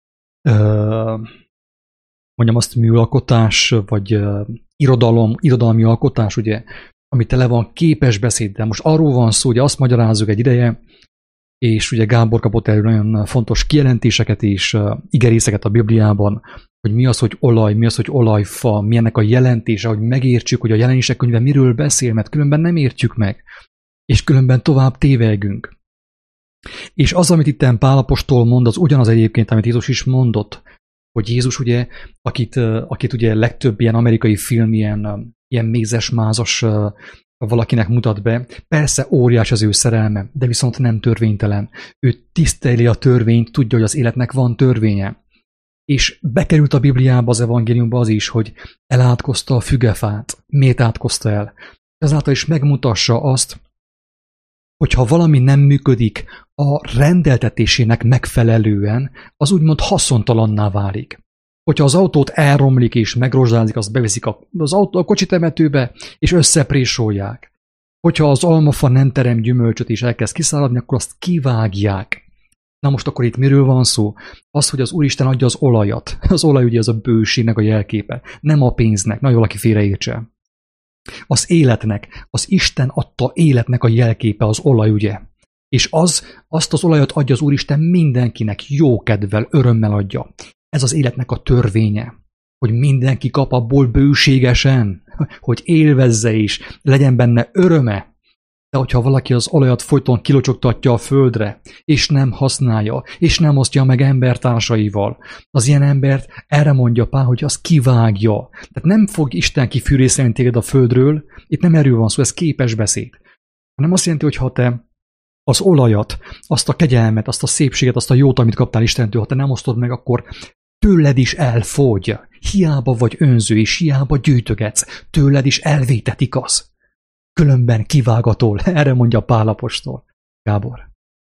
uh, mondjam azt műalkotás, vagy uh, irodalom, irodalmi alkotás, ugye, ami tele van képes beszéddel. Most arról van szó, hogy azt magyarázzuk egy ideje, és ugye Gábor kapott el nagyon fontos kijelentéseket és uh, igerészeket a Bibliában, hogy mi az, hogy olaj, mi az, hogy olajfa, mi ennek a jelentése, hogy megértsük, hogy a jelenések könyve miről beszél, mert különben nem értjük meg, és különben tovább tévegünk. És az, amit itt Pál apostol mond, az ugyanaz egyébként, amit Jézus is mondott, hogy Jézus ugye, akit, akit ugye legtöbb ilyen amerikai film, ilyen, ilyen mézes-mázas valakinek mutat be, persze óriás az ő szerelme, de viszont nem törvénytelen. Ő tiszteli a törvényt, tudja, hogy az életnek van törvénye. És bekerült a Bibliába, az evangéliumba az is, hogy elátkozta a fügefát. Miért átkozta el? Ezáltal is megmutassa azt, hogyha valami nem működik a rendeltetésének megfelelően, az úgymond haszontalanná válik. Hogyha az autót elromlik és megrozsdázik, azt beviszik az autó, a kocsitemetőbe, és összeprésolják. Hogyha az almafa nem terem gyümölcsöt és elkezd kiszáradni, akkor azt kivágják. Na most akkor itt miről van szó? Az, hogy az Úristen adja az olajat. Az olaj ugye az a bőségnek a jelképe, nem a pénznek, nagyon valaki félreértse. Az életnek, az Isten adta életnek a jelképe az olaj, ugye? És az, azt az olajat adja az Úristen mindenkinek, jókedvel, örömmel adja. Ez az életnek a törvénye, hogy mindenki kap abból bőségesen, hogy élvezze is, legyen benne öröme. De hogyha valaki az olajat folyton kilocsogtatja a földre, és nem használja, és nem osztja meg embertársaival, az ilyen embert erre mondja Pál, hogy az kivágja. Tehát nem fog Isten kifűrészelni téged a földről, itt nem erről van szó, ez képes beszéd. Hanem azt jelenti, hogy ha te az olajat, azt a kegyelmet, azt a szépséget, azt a jót, amit kaptál Istentől, ha te nem osztod meg, akkor tőled is elfogy. Hiába vagy önző, és hiába gyűjtögetsz, tőled is elvétetik az. Különben kivágatol. Erre mondja Pál apostol. Gábor.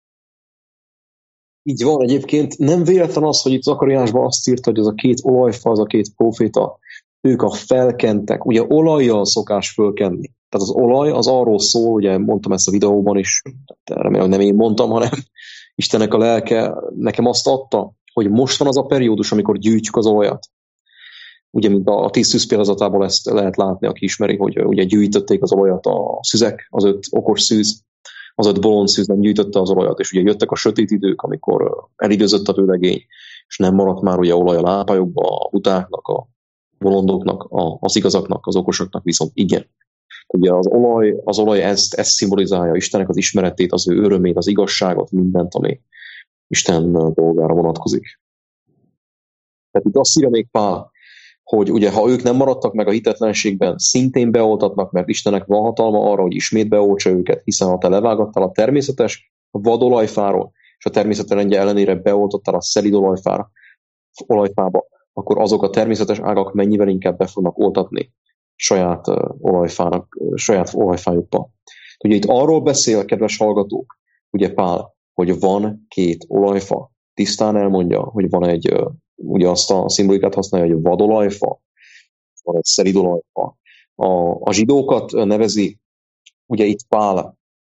Így van, egyébként nem véletlen az, hogy itt Zakariásban azt írta, hogy az a két olajfa, az a két próféta, ők a felkentek, ugye olajjal szokás fölkenni. Tehát az olaj az arról szól, ugye mondtam ezt a videóban is, remélem, hogy nem én mondtam, hanem Istennek a lelke nekem azt adta, hogy most van az a periódus, amikor gyűjtjük az olajat. Ugye, mint a, a tíz szűz példazatából ezt lehet látni, aki ismeri, hogy ugye gyűjtötték az olajat a szüzek, az öt okos szűz, az öt bolond szűz nem gyűjtötte az olajat, és ugye jöttek a sötét idők, amikor elidőzött a vőlegény, és nem maradt már ugye olaj a lápályokba, a butáknak, a bolondoknak, a, az igazaknak, az okosoknak viszont igen. Ugye az olaj, az olaj ezt, ezt szimbolizálja, Istennek az ismeretét, az ő örömét, az igazságot, mindent, ami Isten dolgára vonatkozik. Tehát itt azt írja még Pál, hogy ugye ha ők nem maradtak meg a hitetlenségben, szintén beoltatnak, mert Istennek van hatalma arra, hogy ismét beoltsa őket, hiszen ha te levágattál a természetes vadolajfáról, és a természet rendje ellenére beoltottál a szelíd olajfára, olajfába, akkor azok a természetes ágak mennyivel inkább be fognak oltatni saját uh, olajfának, uh, saját olajfájukba. Ugye itt arról beszél, kedves hallgatók, ugye Pál, hogy van két olajfa. Tisztán elmondja, hogy van egy, uh, ugye azt a szimbolikát használja, hogy vadolajfa, van egy szelíd olajfa. A, a zsidókat nevezi, ugye itt Pál,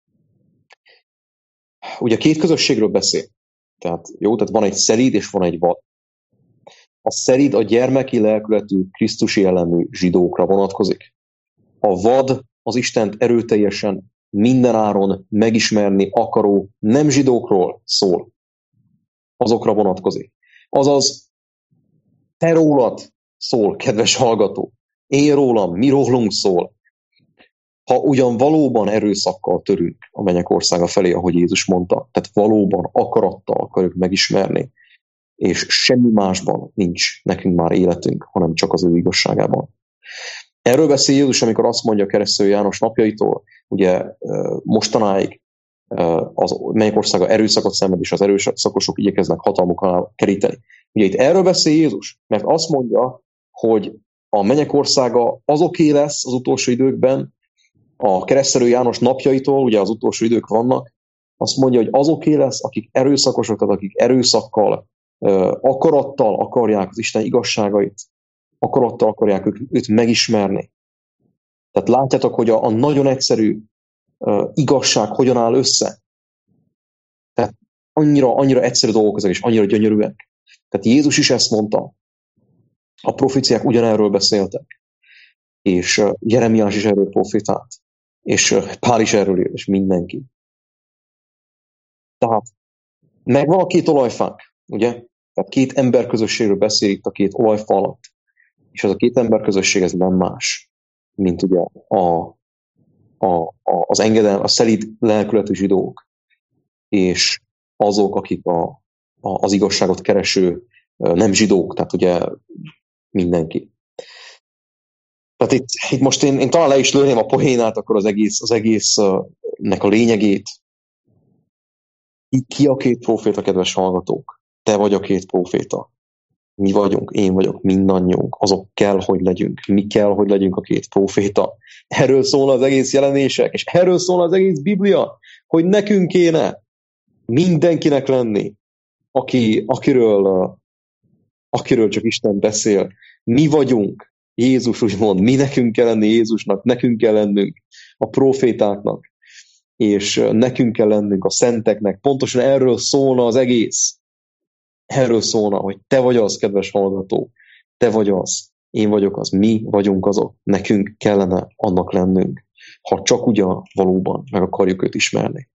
ugye két közösségről beszél. Tehát jó, tehát van egy szelíd és van egy vad. A szelíd a gyermeki lelkületű, krisztusi ellenű zsidókra vonatkozik. A vad az Istent erőteljesen mindenáron megismerni akaró nem zsidókról szól. Azokra vonatkozik. Azaz, te rólad szól, kedves hallgató. Én rólam, mi rólunk szól. Ha ugyan valóban erőszakkal törünk a mennyek országa felé, ahogy Jézus mondta, tehát valóban akarattal akarjuk megismerni, és semmi másban nincs nekünk már életünk, hanem csak az ő igazságában. Erről beszél Jézus, amikor azt mondja Keresztelő János napjaitól, ugye mostanáig az mennyországa erőszakot szenved, és az erőszakosok igyekeznek hatalmuk alá keríteni. Ugye itt erről beszél Jézus, mert azt mondja, hogy a mennyek országa azoké lesz az utolsó időkben, a Keresztelő János napjaitól, ugye az utolsó idők vannak, azt mondja, hogy azoké lesz, akik erőszakosok, akik erőszakkal, akarattal akarják az Isten igazságait, akarattal akarják őt, őt megismerni. Tehát látjátok, hogy a, a nagyon egyszerű uh, igazság hogyan áll össze. Tehát annyira, annyira egyszerű dolgok ezek, és annyira gyönyörűek. Tehát Jézus is ezt mondta. A proféciák ugyanerről beszéltek. És uh, Jeremiás is erről profétált. És uh, Pál is erről ír, és mindenki. Tehát megvan a két olajfánk, ugye? Tehát két emberközösségről beszél itt a két olajfa alatt. És az a két emberközösség ez nem más, mint ugye a, a, a, az engedel, a szelíd lelkületű zsidók, és azok, akik a, a, az igazságot kereső nem zsidók, tehát ugye mindenki. Tehát itt, itt most én, én talán le is lőném a poénát, akkor az egész, az egésznek a lényegét. Ki a két próféta, kedves hallgatók? Te vagy a két próféta. Mi vagyunk, én vagyok, mindannyiunk. Azok kell, hogy legyünk. Mi kell, hogy legyünk a két próféta. Erről szól az egész jelenések, és erről szól az egész Biblia, hogy nekünk kéne mindenkinek lenni, aki, akiről, akiről csak Isten beszél. Mi vagyunk, Jézus úgy mond, mi nekünk kell lenni Jézusnak, nekünk kell lennünk a prófétáknak, és nekünk kell lennünk a szenteknek. Pontosan erről szólna az egész. Erről szólna, hogy te vagy az, kedves hallgató, te vagy az, én vagyok az, mi vagyunk azok, nekünk kellene annak lennünk, ha csak ugyan valóban meg akarjuk őt ismerni.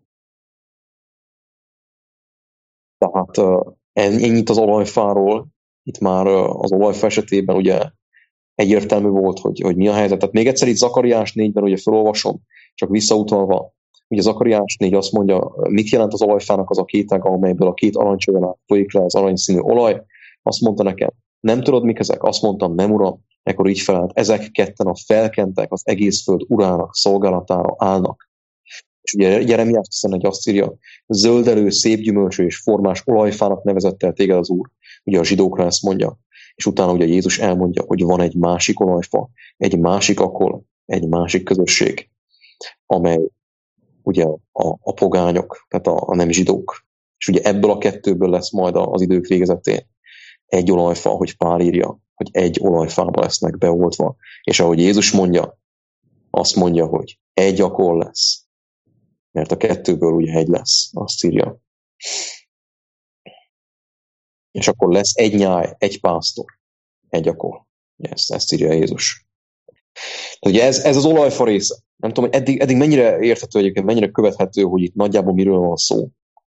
Tehát ennyit az olajfáról, itt már az olajfa esetében ugye egyértelmű volt, hogy, hogy mi a helyzet. Tehát még egyszer itt Zakariás négyben ugye felolvasom, csak visszautalva, ugye Zakariás négy azt mondja, mit jelent az olajfának az a két ága, amelyből a két aranycsővel folyik le az aranyszínű olaj. Azt mondta nekem, nem tudod, mik ezek? Azt mondtam, nem uram. Ekkor így felelt, ezek ketten a felkentek, az egész föld urának szolgálatára állnak. És ugye Jeremiás tizenegy azt írja, zöldelő, szép gyümölcsű és formás olajfának nevezett el téged az Úr. Ugye a zsidókra ezt mondja. És utána ugye Jézus elmondja, hogy van egy másik olajfa, egy másik akol, egy másik közösség, amely ugye a, a pogányok, tehát a, a nem zsidók. És ugye ebből a kettőből lesz majd az idők végezetén egy olajfa, hogy Pál írja, hogy egy olajfába lesznek beoltva. És ahogy Jézus mondja, azt mondja, hogy egy akkor lesz. Mert a kettőből ugye egy lesz, azt írja. És akkor lesz egy nyáj, egy pásztor, egy akkor. Ezt, ezt írja Jézus. Tehát ugye ez, ez az olajfa része. Nem tudom, hogy eddig, eddig mennyire érthető egyébként, mennyire követhető, hogy itt nagyjából miről van szó.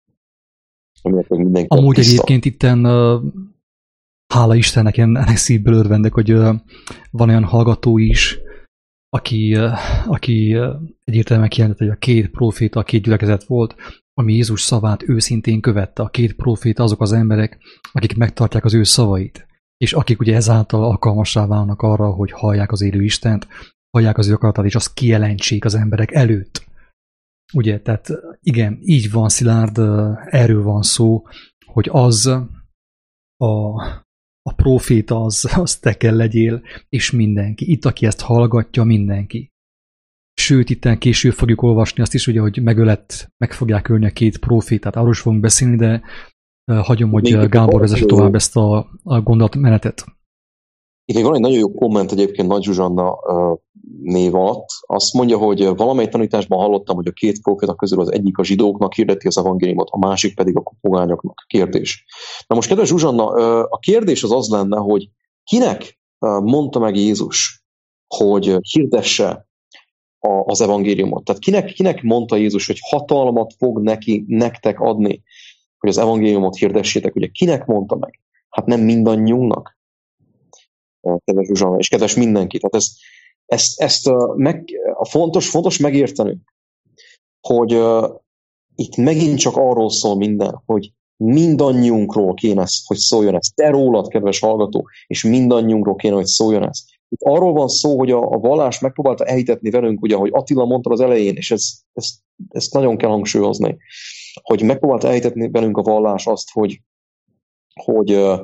Amúgy tiszta. Egyébként itten uh, hála Istennek, én ennek szívből örvendek, hogy uh, van olyan hallgató is, aki, uh, aki uh, egyértelműen kijelentett, hogy a két próféta, a két gyülekezet volt, ami Jézus szavát őszintén követte. A két próféta azok az emberek, akik megtartják az ő szavait, és akik ugye ezáltal alkalmassá válnak arra, hogy hallják az élő Istent, hallják az ő akaratát, és azt kijelentsék az emberek előtt. Ugye, tehát igen, így van, Szilárd, erről van szó, hogy az a, a próféta, az, az te kell legyél, és mindenki. Itt, aki ezt hallgatja, mindenki. Sőt, itt később fogjuk olvasni azt is, ugye, hogy megölett, meg fogják ölni a két prófétát. Arról is fogunk beszélni, de uh, hagyom, hogy még Gábor vezesse tovább ezt a, a gondolatmenetet. Itt még van egy nagyon jó komment egyébként Nagy Zsuzsanna uh, név alatt. Azt mondja, hogy valamely tanításban hallottam, hogy a két próféta közül az egyik a zsidóknak hirdeti az evangéliumot, a másik pedig a pogányoknak. Kérdés. Na most, kedves Zsuzsanna, uh, a kérdés az az lenne, hogy kinek uh, mondta meg Jézus, hogy hirdesse az evangéliumot. Tehát kinek, kinek mondta Jézus, hogy hatalmat fog neki, nektek adni, hogy az evangéliumot hirdessétek? Ugye kinek mondta meg? Hát nem mindannyiunknak. Kedves Zsuzsanna, és kedves mindenki. Tehát ezt, ezt, ezt a, meg, a fontos, fontos megérteni, hogy uh, itt megint csak arról szól minden, hogy mindannyiunkról kéne, hogy szóljon ez. Te rólad, kedves hallgató, és mindannyiunkról kéne, hogy szóljon ez. Itt arról van szó, hogy a, a vallás megpróbálta elhitetni velünk, ugye, ahogy Attila mondta az elején, és ez, ez, ezt nagyon kell hangsúlyozni, hogy megpróbálta elhitetni velünk a vallás azt, hogy, hogy, uh,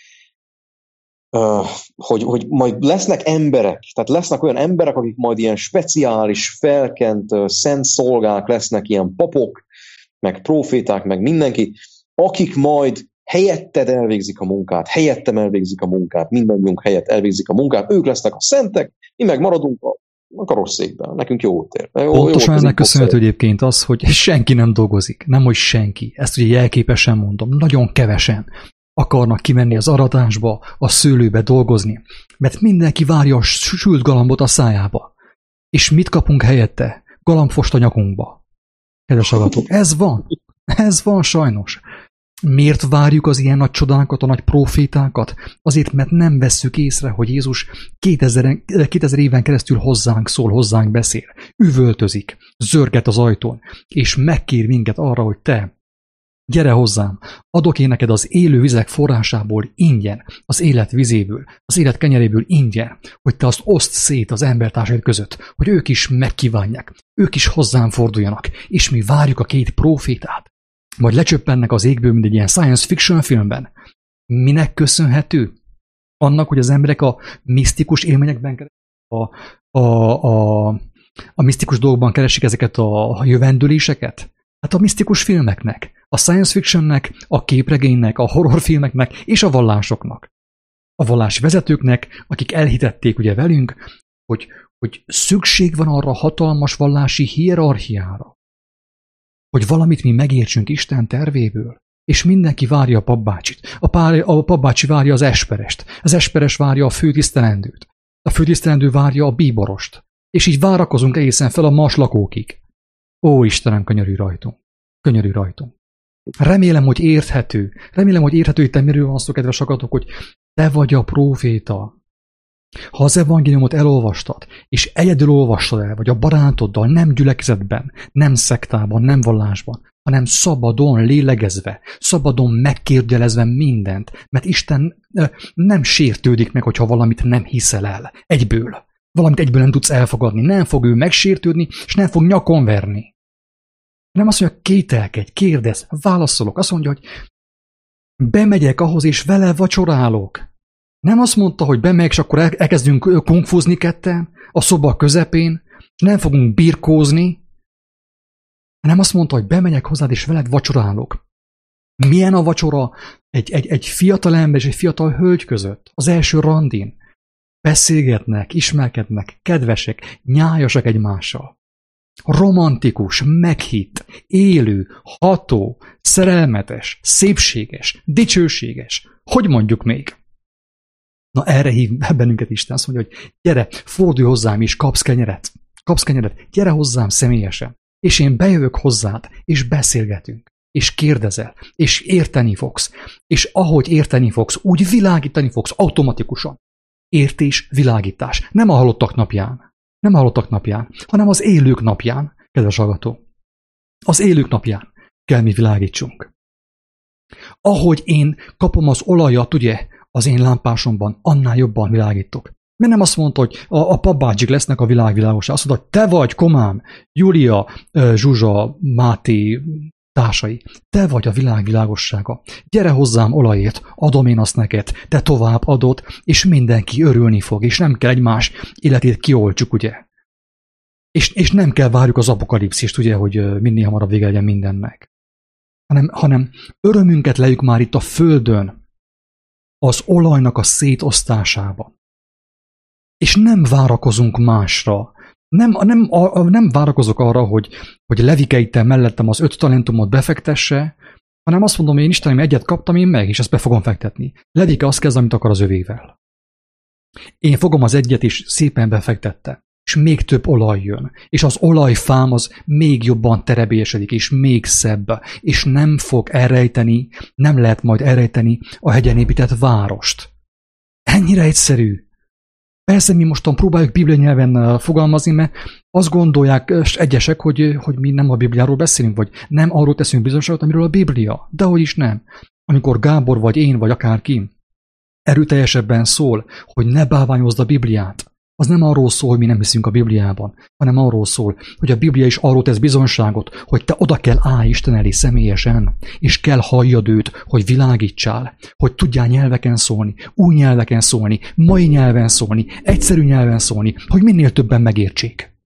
uh, hogy, hogy majd lesznek emberek, tehát lesznek olyan emberek, akik majd ilyen speciális, felkent, uh, szent szolgák lesznek, ilyen papok, meg próféták, meg mindenki, akik majd helyetted elvégzik a munkát, helyettem elvégzik a munkát, mindannyiunk helyett elvégzik a munkát, ők lesznek a szentek, mi meg maradunk a, a karosszékben, nekünk jó tér. Pontosan ennek köszönhető egyébként az, hogy senki nem dolgozik, nem hogy senki, ezt ugye jelképesen mondom, nagyon kevesen akarnak kimenni az aratásba, a szőlőbe dolgozni, mert mindenki várja a sült galambot a szájába. És mit kapunk helyette? Galambfost a nyakunkba. Kedves hallgatók, ez van, ez van sajnos. Miért várjuk az ilyen nagy csodákat, a nagy profétákat? Azért, mert nem vesszük észre, hogy Jézus kétezer éven keresztül hozzánk szól, hozzánk beszél. Üvöltözik, zörget az ajtón, és megkér minket arra, hogy te, gyere hozzám, adok én neked az élő vizek forrásából ingyen, az élet vizéből, az élet kenyeréből ingyen, hogy te azt oszd szét az embertársaid között, hogy ők is megkívánják, ők is hozzám forduljanak, és mi várjuk a két profétát. Vagy lecsöppennek az égből, mint egy ilyen science fiction filmben. Minek köszönhető? Annak, hogy az emberek a misztikus élményekben, a, a, a, a misztikus dolgokban keresik ezeket a jövendőléseket? Hát a misztikus filmeknek, a science fictionnek, a képregénynek, a horrorfilmeknek és a vallásoknak. A vallási vezetőknek, akik elhitették ugye velünk, hogy, hogy szükség van arra a hatalmas vallási hierarchiára, hogy valamit mi megértsünk Isten tervéből, és mindenki várja a papbácsit. A, pár, a papbácsi várja az esperest, az esperes várja a főtisztelendőt, a főtisztelendő várja a bíborost, és így várakozunk egészen fel a Mars lakókig. Ó, Istenem, könyörülj rajtunk, könyörülj rajtunk. Remélem, hogy érthető, remélem, hogy érthető, hogy te miről van szó, kedves hallgatók, hogy te vagy a próféta. Ha az evangéliumot elolvastad, és egyedül olvastad el, vagy a barátoddal, nem gyülekezetben, nem szektában, nem vallásban, hanem szabadon lélegezve, szabadon megkérdőjelezve mindent, mert Isten nem sértődik meg, hogyha valamit nem hiszel el. Egyből. Valamit egyből nem tudsz elfogadni. Nem fog ő megsértődni, és nem fog nyakon verni. Nem azt mondja, kételkedj, kérdez, válaszolok. Azt mondja, hogy bemegyek ahhoz, és vele vacsorálok. Nem azt mondta, hogy bemegyek, és akkor elkezdünk kungfuzni ketten, a szoba közepén, és nem fogunk birkózni, hanem azt mondta, hogy bemegyek hozzád, és veled vacsorálok. Milyen a vacsora egy, egy, egy fiatal ember és egy fiatal hölgy között? Az első randin. Beszélgetnek, ismerkednek, kedvesek, nyájasak egymással. Romantikus, meghitt, élő, ható, szerelmetes, szépséges, dicsőséges. Hogy mondjuk még? Na erre hív bennünket Isten, azt mondja, hogy gyere, fordulj hozzám is, kapsz kenyeret. Kapsz kenyeret, gyere hozzám személyesen. És én bejövök hozzád, és beszélgetünk. És kérdezel, és érteni fogsz. És ahogy érteni fogsz, úgy világítani fogsz automatikusan. Értés, világítás. Nem a halottak napján. Nem a halottak napján, hanem az élők napján, kedves hallgató. Az élők napján kell mi világítsunk. Ahogy én kapom az olajat, ugye, az én lámpásomban, annál jobban világítok. Mert nem azt mondta, hogy a, a papbácsik lesznek a világ világosá. Azt mondta, hogy te vagy, Komám, Júlia, Zsuzsa, Máté, társai, te vagy a világ világossága. Gyere hozzám olajért, adom én azt neked, te tovább adod, és mindenki örülni fog, és nem kell egymás életét kioltsuk, ugye? És, és nem kell várjuk az apokalipszist, ugye, hogy minél hamarabb vége legyen mindennek. Hanem, hanem örömünket lejük már itt a földön, az olajnak a szétosztásában. És nem várakozunk másra. Nem, nem, a, nem várakozok arra, hogy, hogy Levike itt mellettem az öt talentumot befektesse, hanem azt mondom, én Istenem, egyet kaptam én meg, és ezt be fogom fektetni. Levike azt kezd, amit akar az övével. Én fogom az egyet, és szépen befektette. És még több olaj jön. És az olajfám az még jobban terebélyesedik, és még szebb. És nem fog elrejteni, nem lehet majd elrejteni a hegyen épített várost. Ennyire egyszerű. Persze mi mostan próbáljuk Biblia nyelven fogalmazni, mert azt gondolják egyesek, hogy, hogy mi nem a Bibliáról beszélünk, vagy nem arról teszünk bizonyságot, amiről a Biblia. De hogy is nem. Amikor Gábor, vagy én, vagy akárki erőteljesebben szól, hogy ne bálványozd a Bibliát, az nem arról szól, hogy mi nem hiszünk a Bibliában, hanem arról szól, hogy a Biblia is arról tesz bizonyságot, hogy te oda kell állj Isten elé személyesen, és kell halljad őt, hogy világítsál, hogy tudjál nyelveken szólni, új nyelveken szólni, mai nyelven szólni, egyszerű nyelven szólni, hogy minél többen megértsék.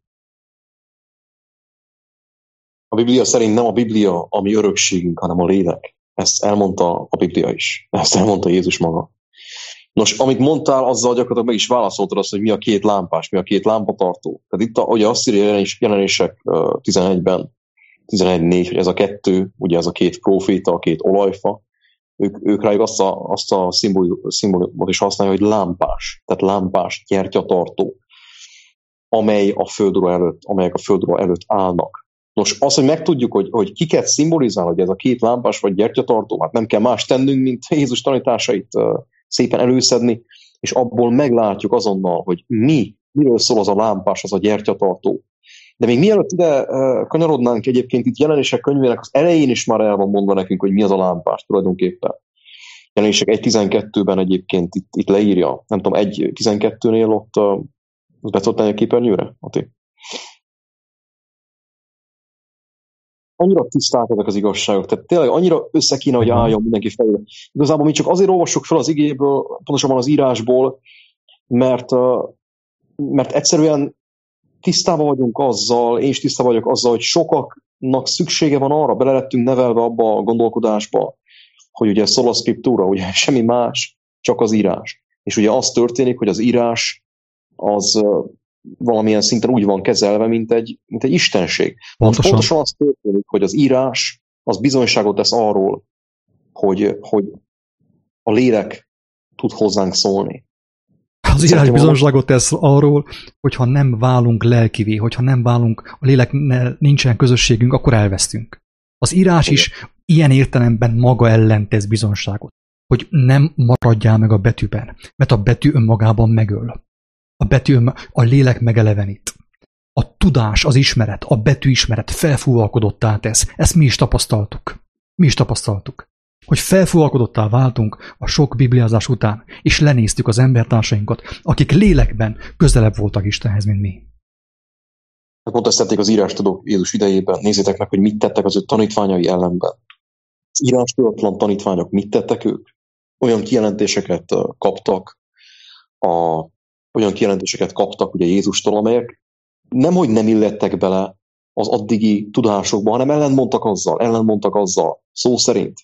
A Biblia szerint nem a Biblia a mi örökségünk, hanem a lélek. Ezt elmondta a Biblia is. Ezt elmondta Jézus maga. Nos, amit mondtál, azzal gyakorlatilag meg is válaszoltad azt, hogy mi a két lámpás, mi a két lámpatartó. Tehát itt, a, ugye azt írja jelenés, jelenések tizenegyben, tizenegy négy, hogy ez a kettő, ugye ez a két próféta, a két olajfa, ők, ők rájuk azt a, azt a szimbólumot is használja, hogy lámpás, tehát lámpás, gyertyatartó, amely a földről előtt, amelyek a földről előtt állnak. Nos, az, hogy megtudjuk, hogy, hogy kiket szimbolizál, hogy ez a két lámpás vagy gyertyatartó, hát nem kell más tennünk, mint Jézus tanításait szépen előszedni, és abból meglátjuk azonnal, hogy mi, miről szól az a lámpás, az a gyertyatartó. De még mielőtt ide kanyarodnánk, egyébként itt Jelenések könyvének az elején is már el van mondva nekünk, hogy mi az a lámpás tulajdonképpen. Jelenések egy tizenkettőben egyébként itt, itt leírja, nem tudom, egy tizenkettőnél ott, az be tudod tenni a képernyőre, Ati? Annyira tiszták ezek az igazságok, tehát tényleg annyira össze kéne, hogy álljon mindenki fejére. Igazából mi csak azért olvassuk fel az igéből, pontosabban az írásból, mert, mert egyszerűen tisztában vagyunk azzal, én is tisztában vagyok azzal, hogy sokaknak szüksége van arra, bele lettünk nevelve abba a gondolkodásba, hogy ugye sola scriptura, ugye semmi más, csak az írás. És ugye az történik, hogy az írás az valamilyen szinten úgy van kezelve, mint egy, mint egy istenség. Pontosan. Pontosan az történik, hogy az írás az bizonyságot tesz arról, hogy, hogy a lélek tud hozzánk szólni. Az írás Szerintem bizonyságot tesz arról, hogyha nem válunk lelkivé, hogyha nem válunk, a lélek nincsen közösségünk, akkor elvesztünk. Az írás Igen. is ilyen értelemben maga ellen tesz bizonyságot, hogy nem maradjál meg a betűben, mert a betű önmagában megöl. A betű, a lélek megelevenít. A tudás, az ismeret, a betűismeret felfúvalkodottá tesz. Ezt mi is tapasztaltuk. Mi is tapasztaltuk. Hogy felfúvalkodottá váltunk a sok bibliázás után, és lenéztük az embertársainkat, akik lélekben közelebb voltak Istenhez, mint mi. Pont ezt tették az írástudók Jézus idejében. Nézzétek meg, hogy mit tettek az ő tanítványai ellenben. Az írástudatlan tanítványok mit tettek ők? Olyan kijelentéseket kaptak a olyan kijelentéseket kaptak ugye Jézustól, amelyek nemhogy nem illettek bele az addigi tudásokba, hanem ellentmondtak azzal, ellentmondtak azzal, szó szerint.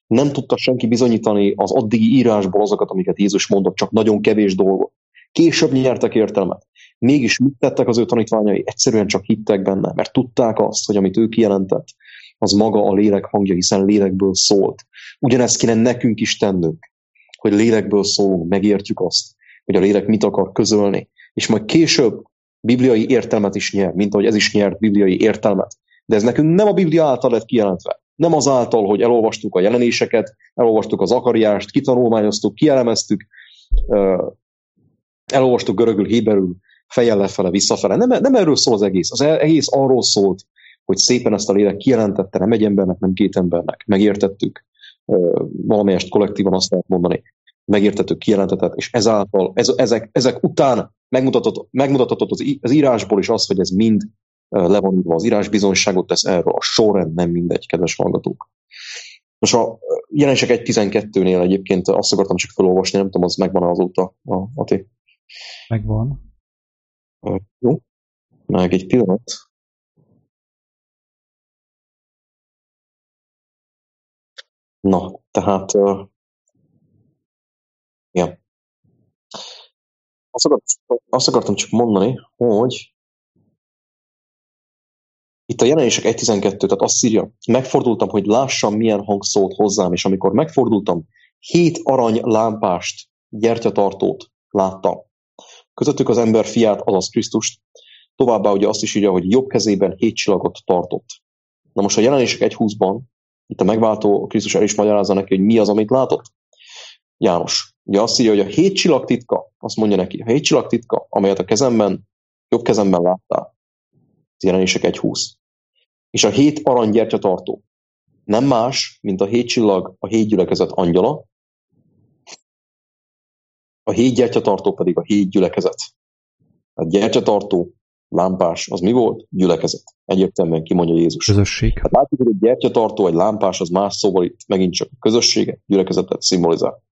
Nem tudta senki bizonyítani az addigi írásból azokat, amiket Jézus mondott, csak nagyon kevés dolgot. Később nyertek értelmet. Mégis mit tettek az ő tanítványai? Egyszerűen csak hittek benne, mert tudták azt, hogy amit ő kijelentett, az maga a lélek hangja, hiszen lélekből szólt. Ugyanezt kéne nekünk is tennünk, hogy lélekből szólunk, megértjük azt, hogy a lélek mit akar közölni, és majd később bibliai értelmet is nyer, mint ahogy ez is nyert bibliai értelmet. De ez nekünk nem a Biblia által lett kijelentve. Nem azáltal, hogy elolvastuk a jelenéseket, elolvastuk az Zakariást, kitanulmányoztuk, kielemeztük, elolvastuk görögül, héberül, fejjel lefele, visszafele. Nem, nem erről szól az egész. Az egész arról szólt, hogy szépen ezt a lélek kijelentette, nem egy embernek, nem két embernek. Megértettük, valamelyest kollektívan azt lehet mondani, megértettük, kijelentetett, és ezáltal, ez, ezek, ezek után megmutatott, megmutatott az, az írásból is az, hogy ez mind le van írva. Az írás bizonyságot tesz erről. A sorrend nem mindegy, kedves hallgatók. Most a Jelenések egy tizenkettőnél egyébként azt akartam csak felolvasni, nem tudom, az megvan azóta, a Ati. Megvan. Jó, meg egy pillanat. Na, tehát uh, igen. Azt akartam, azt akartam csak mondani, hogy itt a Jelenések egy tizenkettő, tehát azt írja, megfordultam, hogy lássam, milyen hang szólt hozzám, és amikor megfordultam, hét arany lámpást, gyertyatartót láttam. Közöttük az ember fiát, azaz Krisztust, továbbá ugye azt is írja, hogy jobb kezében hét csillagot tartott. Na most a Jelenések egy húszban itt a megváltó Krisztus el is magyarázza neki, hogy mi az, amit látott. János, ugye azt írja, hogy a hét csillag titka, azt mondja neki, a hét csillag titka, amelyet a kezemben, jobb kezemben láttál. Ez Jelenések egy húsz. És a hét aranygyertyatartó nem más, mint a hét csillag, a hét gyülekezet angyala, a hét gyertyatartó pedig a hét gyülekezet. A gyertyatartó, lámpás, az mi volt? Gyülekezet. Egyértelműen kimondja Jézus. Közösség. Hát látjuk, hogy egy gyertyatartó, egy lámpás, az más szóval itt megint csak közösséget, gyülekezetet szimbolizál.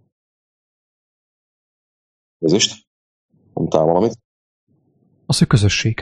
Nézést? Mondtál valamit? Az, hogy közösség.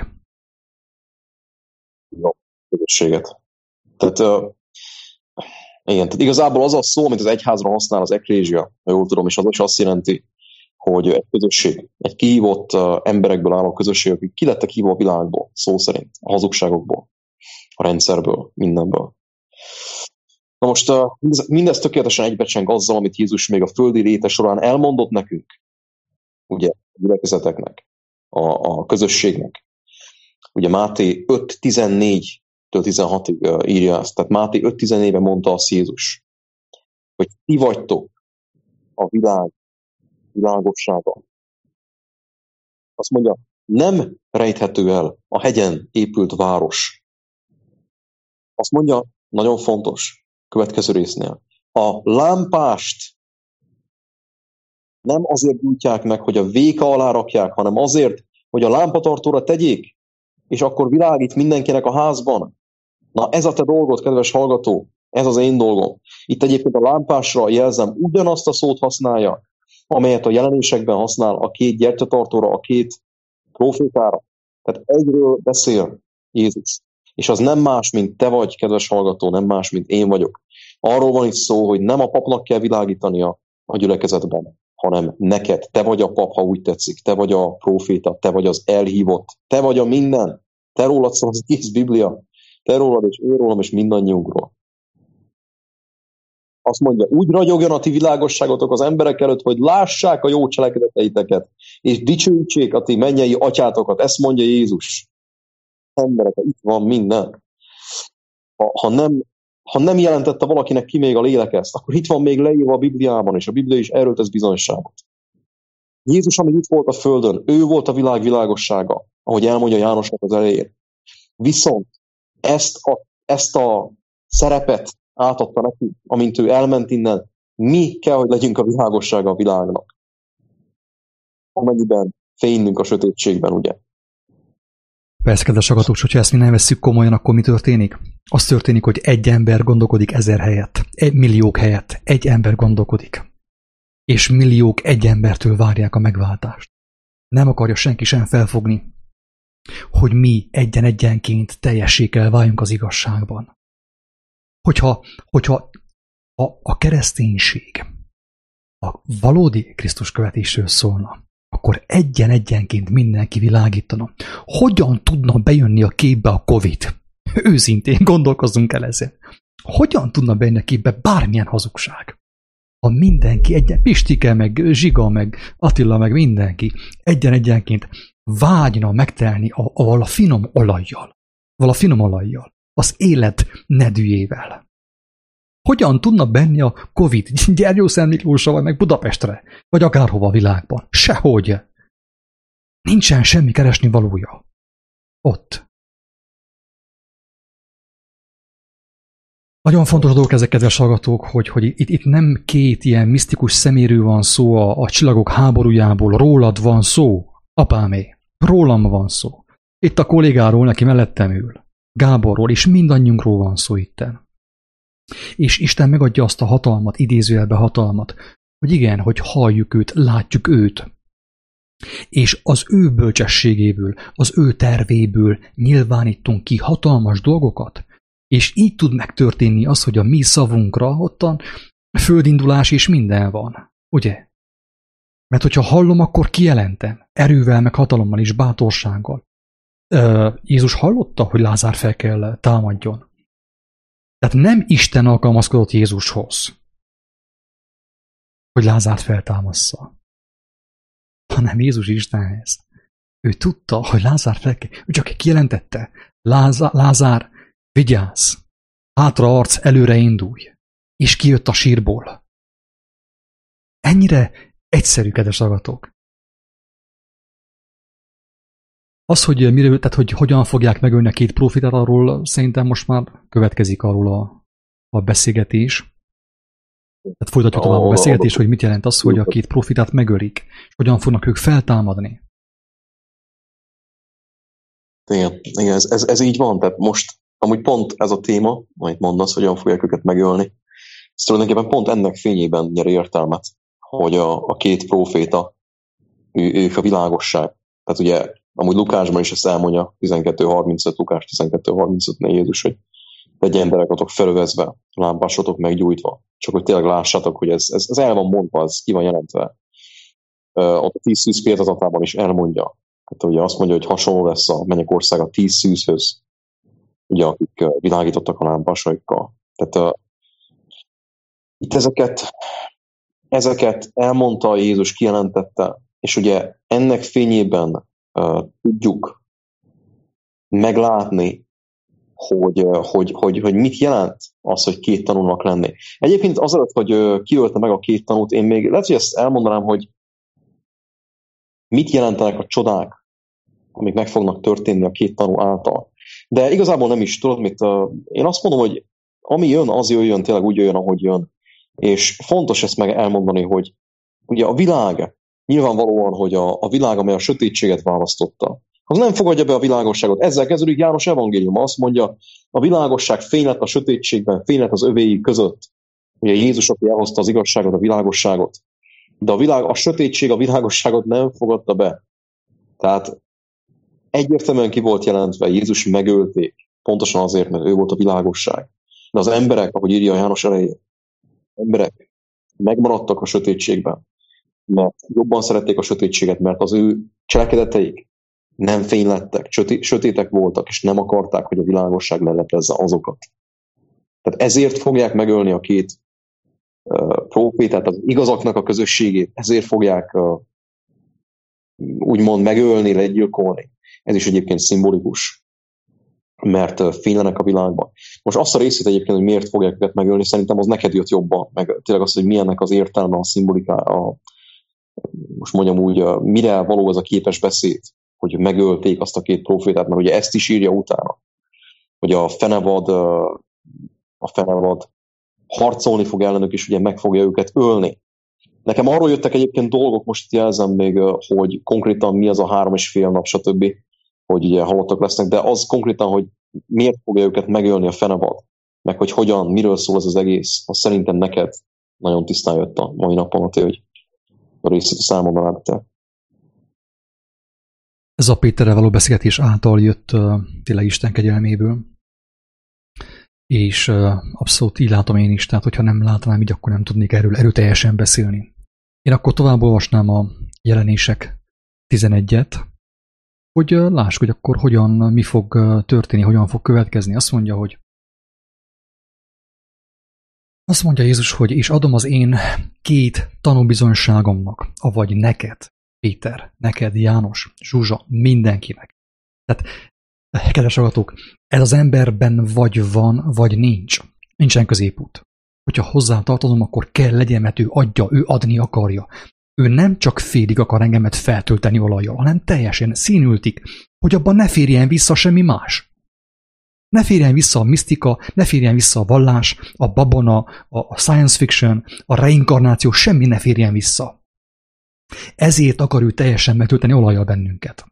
Jó, közösséget. Tehát, uh, igen, tehát igazából az a szó, amit az egyházra használ, az eklézsia, ha jól tudom, és az is azt jelenti, hogy egy közösség, egy kihívott uh, emberekből álló közösség, akik ki lettek hívva a világból, szó szerint, a hazugságokból, a rendszerből, mindenből. Na most uh, mindez, mindez tökéletesen egybecseng azzal, amit Jézus még a földi léte során elmondott nekünk, ugye, a gyülekezeteknek, a, a közösségnek. Ugye Máté öt tizennégytől tizenhatig uh, írja ezt, tehát Máté öt tizennégyben mondta azt Jézus, hogy ti vagytok a világ világossága. Azt mondja, nem rejthető el a hegyen épült város. Azt mondja, nagyon fontos, következő résznél. A lámpást nem azért gyújtják meg, hogy a véka alá rakják, hanem azért, hogy a lámpatartóra tegyék, és akkor világít mindenkinek a házban. Na ez a te dolgod, kedves hallgató, ez az én dolgom. Itt egyébként a lámpásra jelzem ugyanazt a szót használja, amelyet a jelenésekben használ a két gyertyatartóra, a két prófétára. Tehát egyről beszél Jézus. És az nem más, mint te vagy, kedves hallgató, nem más, mint én vagyok. Arról van itt szó, hogy nem a papnak kell világítania a gyülekezetben, hanem neked. Te vagy a pap, ha úgy tetszik. Te vagy a próféta, te vagy az elhívott. Te vagy a minden. Te rólad szól az egész Biblia. Te rólad, és én rólam, és mindannyiunkról. Azt mondja, úgy ragyogjon a ti világosságotok az emberek előtt, hogy lássák a jó cselekedeteiteket, és dicsőítsék a ti mennyei atyátokat. Ezt mondja Jézus. Emberek, itt van minden. Ha, ha, nem, ha nem jelentette valakinek ki még a lélek ezt, akkor itt van még leírva a Bibliában, és a Biblia is erről tesz bizonyságot. Jézus, amíg itt volt a földön, ő volt a világ világossága, ahogy elmondja Jánosnak az elején. Viszont ezt a, ezt a szerepet átadta neki, amint ő elment innen, mi kell, hogy legyünk a világossága a világnak. Amennyiben fénylünk a sötétségben, ugye? Persze, kedves hallgatók, hogyha ezt mi nem vesszük komolyan, akkor mi történik? Az történik, hogy egy ember gondolkodik ezer helyett, egy milliók helyett, egy ember gondolkodik. És milliók egy embertől várják a megváltást. Nem akarja senki sem felfogni, hogy mi egyen-egyenként teljessé kell váljunk az igazságban. Hogyha, hogyha ha a kereszténység a valódi Krisztus követésről szólna, akkor egyen-egyenként mindenki világítana. Hogyan tudna bejönni a képbe a Covid? Őszintén gondolkozzunk el ezen. Hogyan tudna bejönni a képbe bármilyen hazugság? Ha mindenki egyen, Pistike, meg Zsiga, meg Attila, meg mindenki egyen-egyenként vágyna megtelni a, a, a finom olajjal, vala finom olajjal, az élet nedűjével. Hogyan tudna benni a Covid Gyergyószent Miklósra, vagy meg Budapestre, vagy akárhova a világban? Sehogy. Nincsen semmi keresni valója. Ott. Nagyon fontos dolgok ezek, kedves hallgatók, hogy, hogy itt, itt nem két ilyen misztikus szeméről van szó a, a csillagok háborújából, rólad van szó, apámé, rólam van szó. Itt a kollégáról, neki mellettem ül, Gáborról, és mindannyiunkról van szó itten. És Isten megadja azt a hatalmat, idézőjelbe hatalmat, hogy igen, hogy halljuk őt, látjuk őt. És az ő bölcsességéből, az ő tervéből nyilvánítunk ki hatalmas dolgokat, és így tud megtörténni az, hogy a mi szavunkra ottan földindulás és minden van. Ugye? Mert hogyha hallom, akkor kijelentem. Erővel, meg hatalommal és bátorsággal. Jézus hallotta, hogy Lázár fel kell támadjon. Tehát nem Isten alkalmazkodott Jézushoz, hogy Lázárt feltámassza, hanem Jézus Istenhez. Ő tudta, hogy Lázár fel kell, ő csak kijelentette, Lázár, Lázár, vigyázz, hátra arc, előre indulj, és kijött a sírból. Ennyire egyszerű, kedves hallgatók. Az, hogy, miről, tehát, hogy hogyan fogják megölni a két profitát, arról szerintem most már következik arról a, a beszélgetés. Tehát folytatjuk tovább a beszélgetés, hogy mit jelent az, hogy a két profitát megölik, és hogyan fognak ők feltámadni. Igen, igen ez, ez, ez így van. Tehát most amúgy pont ez a téma, amit mondasz, hogyan fogják őket megölni, ez tulajdonképpen pont ennek fényében nyer értelmet, hogy a, a két proféta, ő, ők a világosság. Tehát ugye amúgy Lukásban is ezt elmondja, tizenkettő harmincöt, Lukás tizenkettő harmincötnél Jézus, hogy legyen emberekatok felövezve, lámpasotok meggyújtva. Csak hogy tényleg lássátok, hogy ez, ez, ez el van mondva, ez ki van jelentve. Uh, ott a tíz szűz példázatában is elmondja. Hát ugye azt mondja, hogy hasonló lesz a mennyek országa tíz szűzhöz, ugye, akik uh, világítottak a lámpasaikkal. Tehát uh, itt ezeket, ezeket elmondta Jézus, kijelentette, és ugye ennek fényében Uh, tudjuk meglátni, hogy, uh, hogy, hogy, hogy mit jelent az, hogy két tanúnak lenni. Egyébként azért, hogy uh, kiölte meg a két tanút, én még lehet, hogy ezt elmondanám, hogy mit jelentenek a csodák, amik meg fognak történni a két tanú által. De igazából nem is tudod, mit, uh, én azt mondom, hogy ami jön, az jöjjön, tényleg úgy jöjjön, ahogy jön. És fontos ezt meg elmondani, hogy ugye a világ, nyilvánvalóan, hogy a, a világ, amely a sötétséget választotta, az nem fogadja be a világosságot. Ezzel kezdődik János evangélium. Azt mondja, a világosság fény lett a sötétségben, fény lett az övéi között. Ugye Jézus, aki elhozta az igazságot, a világosságot. De a, világ, a sötétség a világosságot nem fogadta be. Tehát egyértelműen ki volt jelentve, Jézus megölték. Pontosan azért, mert ő volt a világosság. De az emberek, ahogy írja János elején, emberek megmaradtak a sötétségben, mert jobban szerették a sötétséget, mert az ő cselekedeteik nem fénylettek, sötétek voltak, és nem akarták, hogy a világosság leleplezze azokat. Tehát ezért fogják megölni a két uh, prófétát, az igazaknak a közösségét, ezért fogják uh, úgymond megölni, legyilkolni. Ez is egyébként szimbolikus, mert uh, fénylenek a világban. Most azt a részét egyébként, hogy miért fogják őket megölni, szerintem az neked jött jobban, meg tényleg az, hogy milyennek az értelme, a szimbolikája, a most mondjam úgy, mire való az a képes beszéd, hogy megölték azt a két profétát, mert ugye ezt is írja utána, hogy a fenevad, a fenevad harcolni fog ellenük, és ugye meg fogja őket ölni. Nekem arról jöttek egyébként dolgok, most jelzem még, hogy konkrétan mi az a három és fél nap, stb., hogy ugye halottak lesznek, de az konkrétan, hogy miért fogja őket megölni a fenevad, meg hogy hogyan, miről szól ez az egész, az szerintem neked nagyon tisztán jött a mai napon, hogy a részét a számomra te. Ez a Péterrel való beszélgetés által jött uh, tényleg Isten kegyelméből. és abszolút így látom én is, tehát hogyha nem látnám így, akkor nem tudnék erről erőteljesen beszélni. Én akkor tovább olvasnám a Jelenések tizenegyet, hogy lássuk, hogy akkor hogyan, mi fog történni, hogyan fog következni. Azt mondja, hogy azt mondja Jézus, hogy és adom az én két tanúbizonyságomnak, avagy neked, Péter, neked, János, Zsuzsa, mindenkinek. Tehát, kedves hallgatók, ez az emberben vagy van, vagy nincs. Nincsen középút. Hogyha hozzá tartozom, akkor kell legyen, mert ő adja, ő adni akarja. Ő nem csak félig akar engemet feltölteni olajjal, hanem teljesen színültik, hogy abban ne férjen vissza semmi más. Ne férjen vissza a misztika, ne férjen vissza a vallás, a babona, a science fiction, a reinkarnáció, semmi ne férjen vissza. Ezért akar ő teljesen megtölteni olajjal bennünket.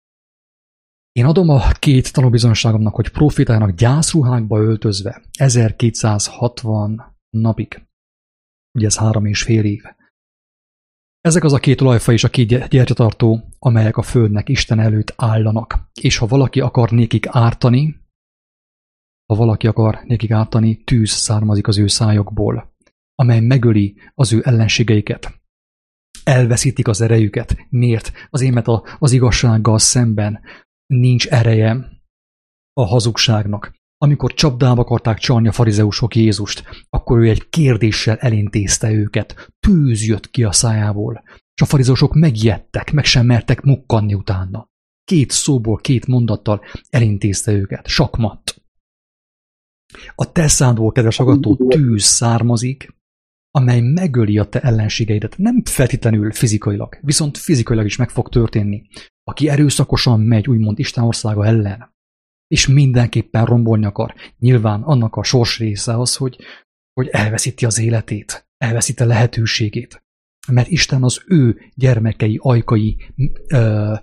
Én adom a két tanúbizonyságomnak, hogy profétájának gyászruhákba öltözve ezerkétszázhatvan napig. Ugye ez három és fél év. Ezek az a két olajfa és a két gyertyatartó, amelyek a földnek Isten előtt állanak. És ha valaki akar nékik ártani, ha valaki akar nékik ártani, tűz származik az ő szájokból, amely megöli az ő ellenségeiket. Elveszítik az erejüket. Miért? Azért, mert az igazsággal szemben nincs ereje a hazugságnak. Amikor csapdába akarták csalni a farizeusok Jézust, akkor ő egy kérdéssel elintézte őket. Tűz jött ki a szájából, és a farizeusok megijedtek, meg sem mertek mukkanni utána. Két szóból, két mondattal elintézte őket. Sakmat. A te szádból, kedves hallgató, tűz származik, amely megöli a te ellenségeidet. Nem feltétlenül fizikailag, viszont fizikailag is meg fog történni. Aki erőszakosan megy, úgymond Isten országa ellen, és mindenképpen rombolni akar, nyilván annak a sors része az, hogy, hogy elveszíti az életét, elveszíti a lehetőségét. Mert Isten az ő gyermekei, ajkai ö,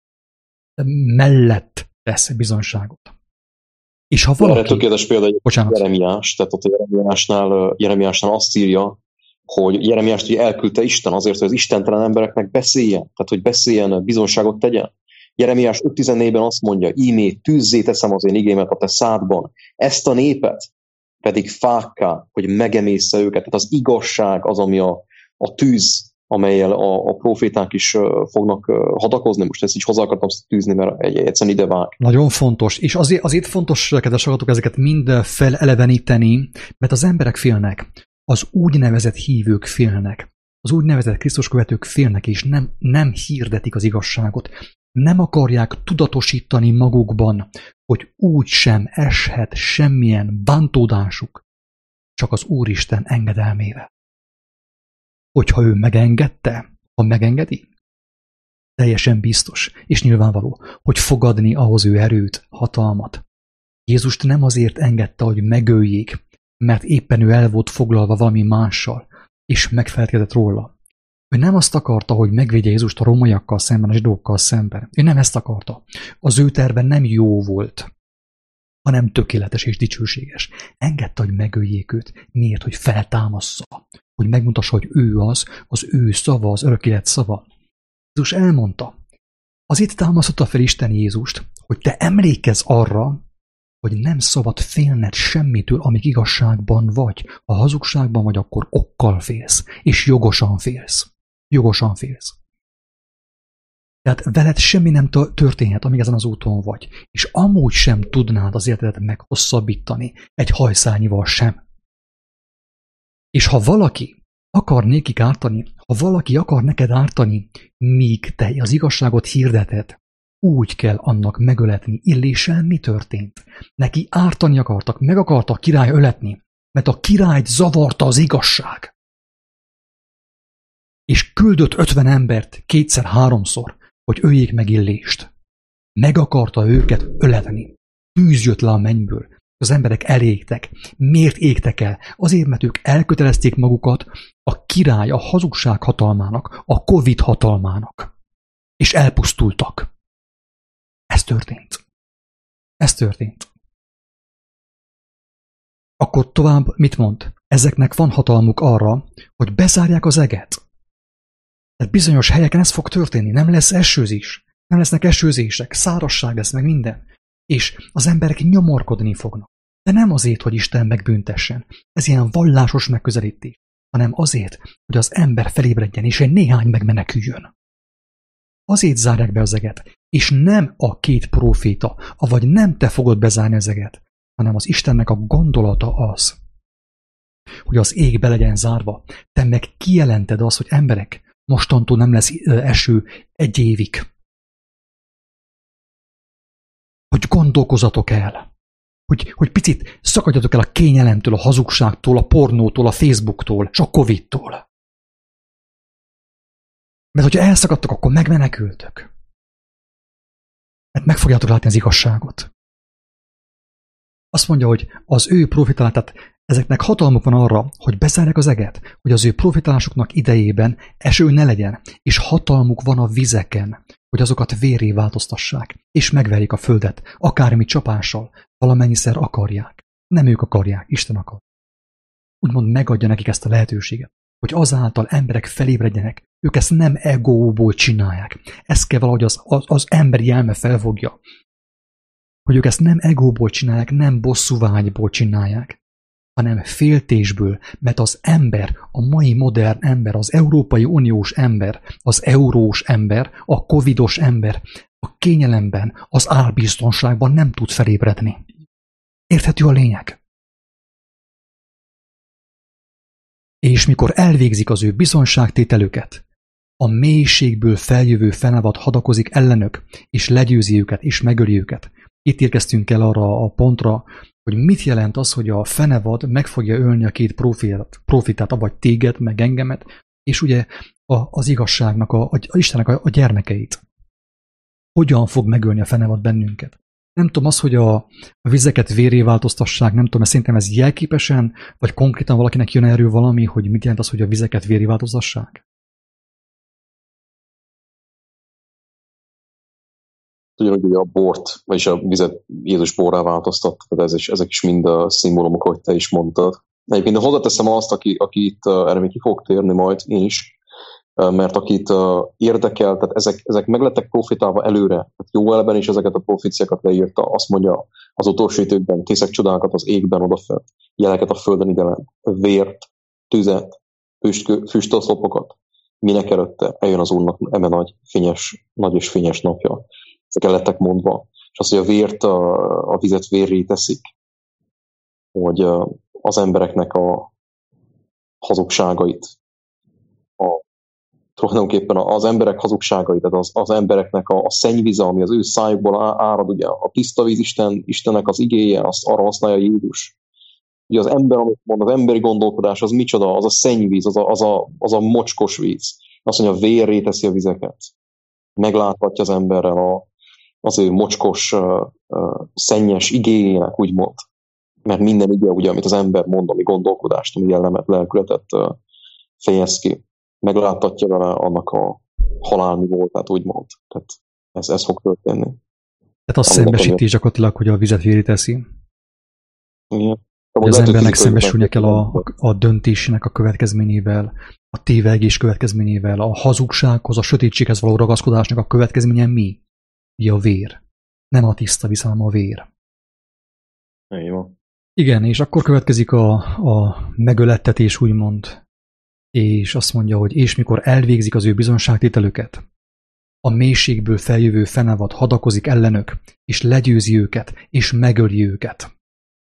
mellett tesz bizonyságot. És ha valaki... Erre tökéletes példa Bocsánat. Jeremiás, tehát ott a Jeremiásnál, Jeremiásnál azt írja, hogy Jeremiást ugye elküldte Isten azért, hogy az istentelen embereknek beszéljen, tehát hogy beszéljen, bizonságot tegyen. Jeremiás öt tizennégyben azt mondja, ímé tűzzé teszem az én igémet a te szádban, ezt a népet pedig fákká, hogy megemészze őket. Tehát az igazság az, ami a, a tűz, amellyel a, a proféták is uh, fognak uh, hadakozni. Most ezt így hozzá akartam tűzni, mert egy, egyszerűen ide vág. Nagyon fontos, és azért, azért fontos, kedves hallgatók, ezeket mind feleleveníteni, mert az emberek félnek, az úgynevezett hívők félnek, az úgynevezett Krisztus követők félnek, és nem, nem hirdetik az igazságot. Nem akarják tudatosítani magukban, hogy úgy sem eshet semmilyen bántódásuk, csak az Úristen engedelmével. Hogyha ő megengedte, ha megengedi, teljesen biztos és nyilvánvaló, hogy fogadni ahhoz ő erőt, hatalmat. Jézust nem azért engedte, hogy megöljék, mert éppen ő el volt foglalva valami mással, és megfelelkezett róla. Ő nem azt akarta, hogy megvédje Jézust a rómaiakkal szemben, a zsidókkal szemben. Ő nem ezt akarta. Az ő terve nem jó volt, hanem tökéletes és dicsőséges. Engedte, hogy megöljék őt. Miért? Hogy feltámassza. Hogy megmutassa, hogy ő az, az ő szava, az örök élet szava. Jézus elmondta. Azért támasztotta fel Isten Jézust, hogy te emlékezz arra, hogy nem szabad félned semmitől, amíg igazságban vagy. Ha hazugságban vagy, akkor okkal félsz, és jogosan félsz. Jogosan félsz. Tehát veled semmi nem történhet, amíg ezen az úton vagy. És amúgy sem tudnád az életedet meghosszabbítani, egy hajszálnyival sem. És ha valaki akar nékik ártani, ha valaki akar neked ártani, míg te az igazságot hirdeted, úgy kell annak megöletni. Illéssel mi történt? Neki ártani akartak, meg akarta a király öletni, mert a királyt zavarta az igazság. És küldött ötven embert kétszer-háromszor, hogy öljék meg Illést. Meg akarta őket öletni. Tűz jött le a mennyből. Az emberek elégtek. Miért égtek el? Azért, mert ők elkötelezték magukat a király, a hazugság hatalmának, a Covid hatalmának. És elpusztultak. Ez történt. Ez történt. Akkor tovább mit mond? Ezeknek van hatalmuk arra, hogy bezárják az eget. Tehát bizonyos helyeken ez fog történni. Nem lesz esőzés. Nem lesznek esőzések. Szárazság lesz meg minden. És az emberek nyomorkodni fognak. De nem azért, hogy Isten megbüntessen. Ez ilyen vallásos megközelítés, hanem azért, hogy az ember felébredjen, és egy néhány megmeneküljön. Azért zárják be az eget, és nem a két próféta, avagy nem te fogod bezárni az eget, hanem az Istennek a gondolata az, hogy az ég be legyen zárva. Te meg kijelented azt, hogy emberek, mostantól nem lesz eső egy évig. Hogy gondolkozatok el. Hogy, hogy picit szakadjatok el a kényelemtől, a hazugságtól, a pornótól, a Facebooktól, és a Covidtól. Mert hogyha elszakadtok, akkor megmenekültök. Mert meg fogjátok látni az igazságot. Azt mondja, hogy az ő profitálát, ezeknek hatalmuk van arra, hogy bezárják az eget, hogy az ő profitálásuknak idejében eső ne legyen, és hatalmuk van a vizeken, hogy azokat vérré változtassák, és megverjék a földet, akármi csapással, valamennyiszer akarják. Nem ők akarják, Isten akar. Úgymond megadja nekik ezt a lehetőséget, hogy azáltal emberek felébredjenek, ők ezt nem egóból csinálják. Ezt kell valahogy az, az, az emberi elme felfogja, hogy ők ezt nem egóból csinálják, nem bosszúvágyból csinálják, hanem féltésből, mert az ember, a mai modern ember, az Európai Uniós ember, az eurós ember, a covidos ember a kényelemben, az álbiztonságban nem tud felébredni. Érthető a lényeg? És mikor elvégzik az ő bizonságtételüket, a mélységből feljövő fenevad hadakozik ellenök, és legyőzi őket, és megöli őket. Itt érkeztünk el arra a pontra, hogy mit jelent az, hogy a fenevad meg fogja ölni a két profitát, profitát avagy téged, meg engemet, és ugye a, az igazságnak, a, a, a Istennek a, a gyermekeit. Hogyan fog megölni a fenevad bennünket? Nem tudom, az, hogy a, a vizeket vérré változtassák, nem tudom, mert szerintem ez jelképesen, vagy konkrétan valakinek jön erről valami, hogy mit jelent az, hogy a vizeket vérré változtassák? Ugyanúgy a bort, vagyis a vizet Jézus borrá változtatta, tehát ez is, ezek is mind a szimbólumok, ahogy te is mondtad. Egyébként hozzáteszem azt, aki, aki itt erre még ki fog térni majd, én is, mert akit érdekel, tehát ezek, ezek meglettek profitálva előre. Tehát Jóelben is ezeket a proféciákat leírta, azt mondja az utolsó időkben, tészek csodákat az égben odafent, jeleket a földön idelen, vért, tüzet, füst, füstoszlopokat, minek előtte eljön az Úrnak eme nagy, fényes, nagy és fényes napja. Ezek el lettek mondva. És az, hogy a vért, a, a vizet vérré teszik, hogy az embereknek a hazugságait, a, tulajdonképpen az emberek hazugságait, tehát az, az embereknek a, a szennyvize, ami az ő szájukból árad, ugye a tiszta víz Isten, Istennek az igéje, azt arra használja Jézus. Ugye az ember, amit mond, az emberi gondolkodás, az micsoda? Az a szennyvíz, az a, az a, az a mocskos víz. Azt mondja, vérré teszi a vizeket. Megláthatja az emberrel a az ő mocskos, uh, uh, szennyes igéjének, úgymond. Mert minden ige, ugye, amit az ember mond, ami gondolkodást, ami jellemet, lelkületet uh, fejez ki, megláttatja vele annak a halálmi voltát, úgymond. Tehát ez, ez fog történni. Tehát az szembesítés gyakorlatilag, hogy a vizet vérré teszi. Igen. Hogy az embernek szembesülnie kell a, a, a döntésének a következményével, a tévegés következményével, a hazugsághoz, a sötétséghez való ragaszkodásnak a következménye mi? Ugye a vér. Nem a tiszta víz, hanem a vér. Jó. Igen, és akkor következik a, a megölettetés, úgymond. És azt mondja, hogy és mikor elvégzik az ő bizonságtételüket, a mélységből feljövő fenevad hadakozik ellenök, és legyőzi őket, és megöli őket.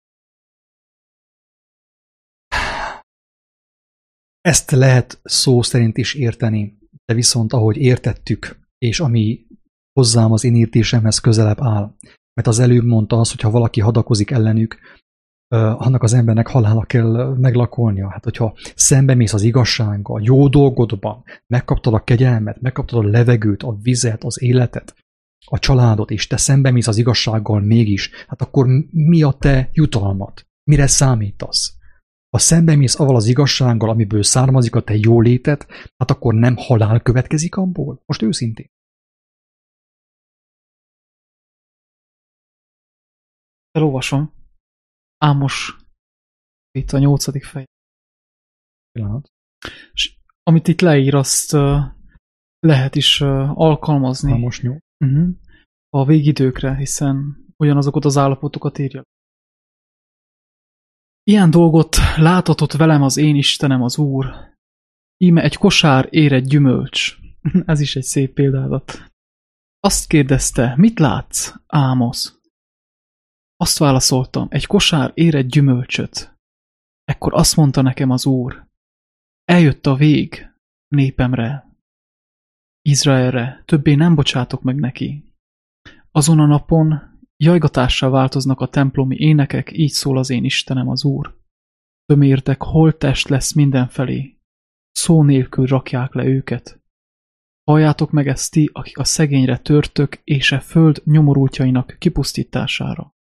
Ezt lehet szó szerint is érteni, de viszont ahogy értettük, és ami hozzám az én értésemhez közelebb áll. Mert az előbb mondta azt, hogy ha valaki hadakozik ellenük, uh, annak az embernek halála kell meglakolnia. Hát hogyha szembemész az igazsággal, jó dolgodban, megkaptad a kegyelmet, megkaptad a levegőt, a vizet, az életet, a családot, és te szembemész az igazsággal mégis, hát akkor mi a te jutalmat? Mire számítasz? Ha szembemész avval az igazsággal, amiből származik a te jólétet, hát akkor nem halál következik abból? Most őszintén. Elolvasom. Ámos itt a nyolcadik fej. Pillanat. És amit itt leír, azt uh, lehet is uh, alkalmazni. Ámos nyolc. Uh-huh. A végidőkre, hiszen ugyanazokat az állapotokat írja. Ilyen dolgot látatott velem az én Istenem az Úr. Íme egy kosár ér egy gyümölcs. Ez is egy szép példázat. Azt kérdezte, mit látsz, Ámosz? Azt válaszoltam, egy kosár ér egy gyümölcsöt. Ekkor azt mondta nekem az Úr, eljött a vég népemre, Izraelre, többé nem bocsátok meg neki. Azon a napon jajgatással változnak a templomi énekek, így szól az én Istenem az Úr. Tömértek holttest lesz mindenfelé, szó nélkül rakják le őket. Halljátok meg ezt ti, akik a szegényre törtök, és e föld nyomorultjainak kipusztítására.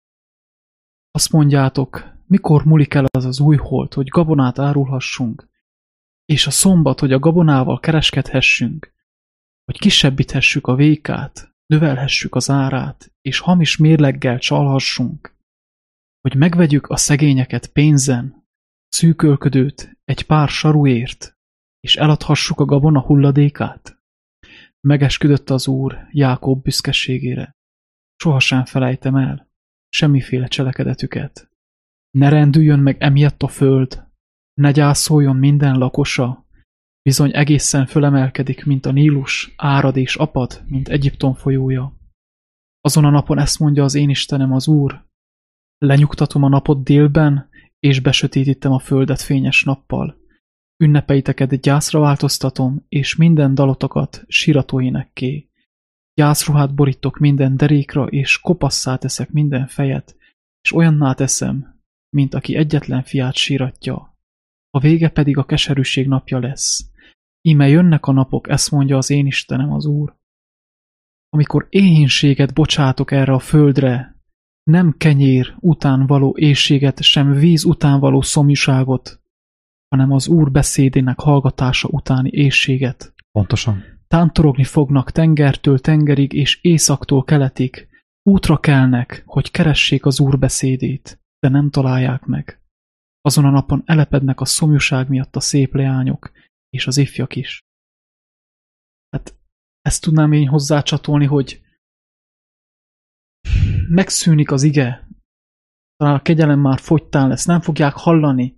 Azt mondjátok, mikor múlik el az az új hold, hogy gabonát árulhassunk, és a szombat, hogy a gabonával kereskedhessünk, hogy kisebbíthessük a vékát, növelhessük az árát, és hamis mérleggel csalhassunk, hogy megvegyük a szegényeket pénzen, szűkölködőt egy pár saruért, és eladhassuk a gabona hulladékát? Megesküdött az Úr Jákob büszkeségére. Sohasem felejtem el semmiféle cselekedetüket. Ne rendüljön meg emiatt a föld, ne gyászoljon minden lakosa, bizony egészen fölemelkedik, mint a Nílus, árad és apad, mint Egyiptom folyója. Azon a napon ezt mondja az én Istenem az Úr, lenyugtatom a napot délben, és besötétítem a földet fényes nappal. Ünnepeiteket gyászra változtatom, és minden dalotokat síratóénekké. Gyászruhát borítok minden derékra, és kopasszá teszek minden fejet, és olyanná teszem, mint aki egyetlen fiát síratja. A vége pedig a keserűség napja lesz. Íme jönnek a napok, ezt mondja az én Istenem az Úr. Amikor éhínséget bocsátok erre a földre, nem kenyér után való éhséget, sem víz után való szomjúságot, hanem az Úr beszédének hallgatása utáni éhséget. Pontosan. Tántorogni fognak tengertől tengerig és északtól keletig, útra kelnek, hogy keressék az Úr beszédét, de nem találják meg. Azon a napon elepednek a szomjúság miatt a szép leányok, és az ifjak is. Hát ezt tudnám én hozzácsatolni, hogy megszűnik az ige, talán a kegyelem már fogytán lesz, nem fogják hallani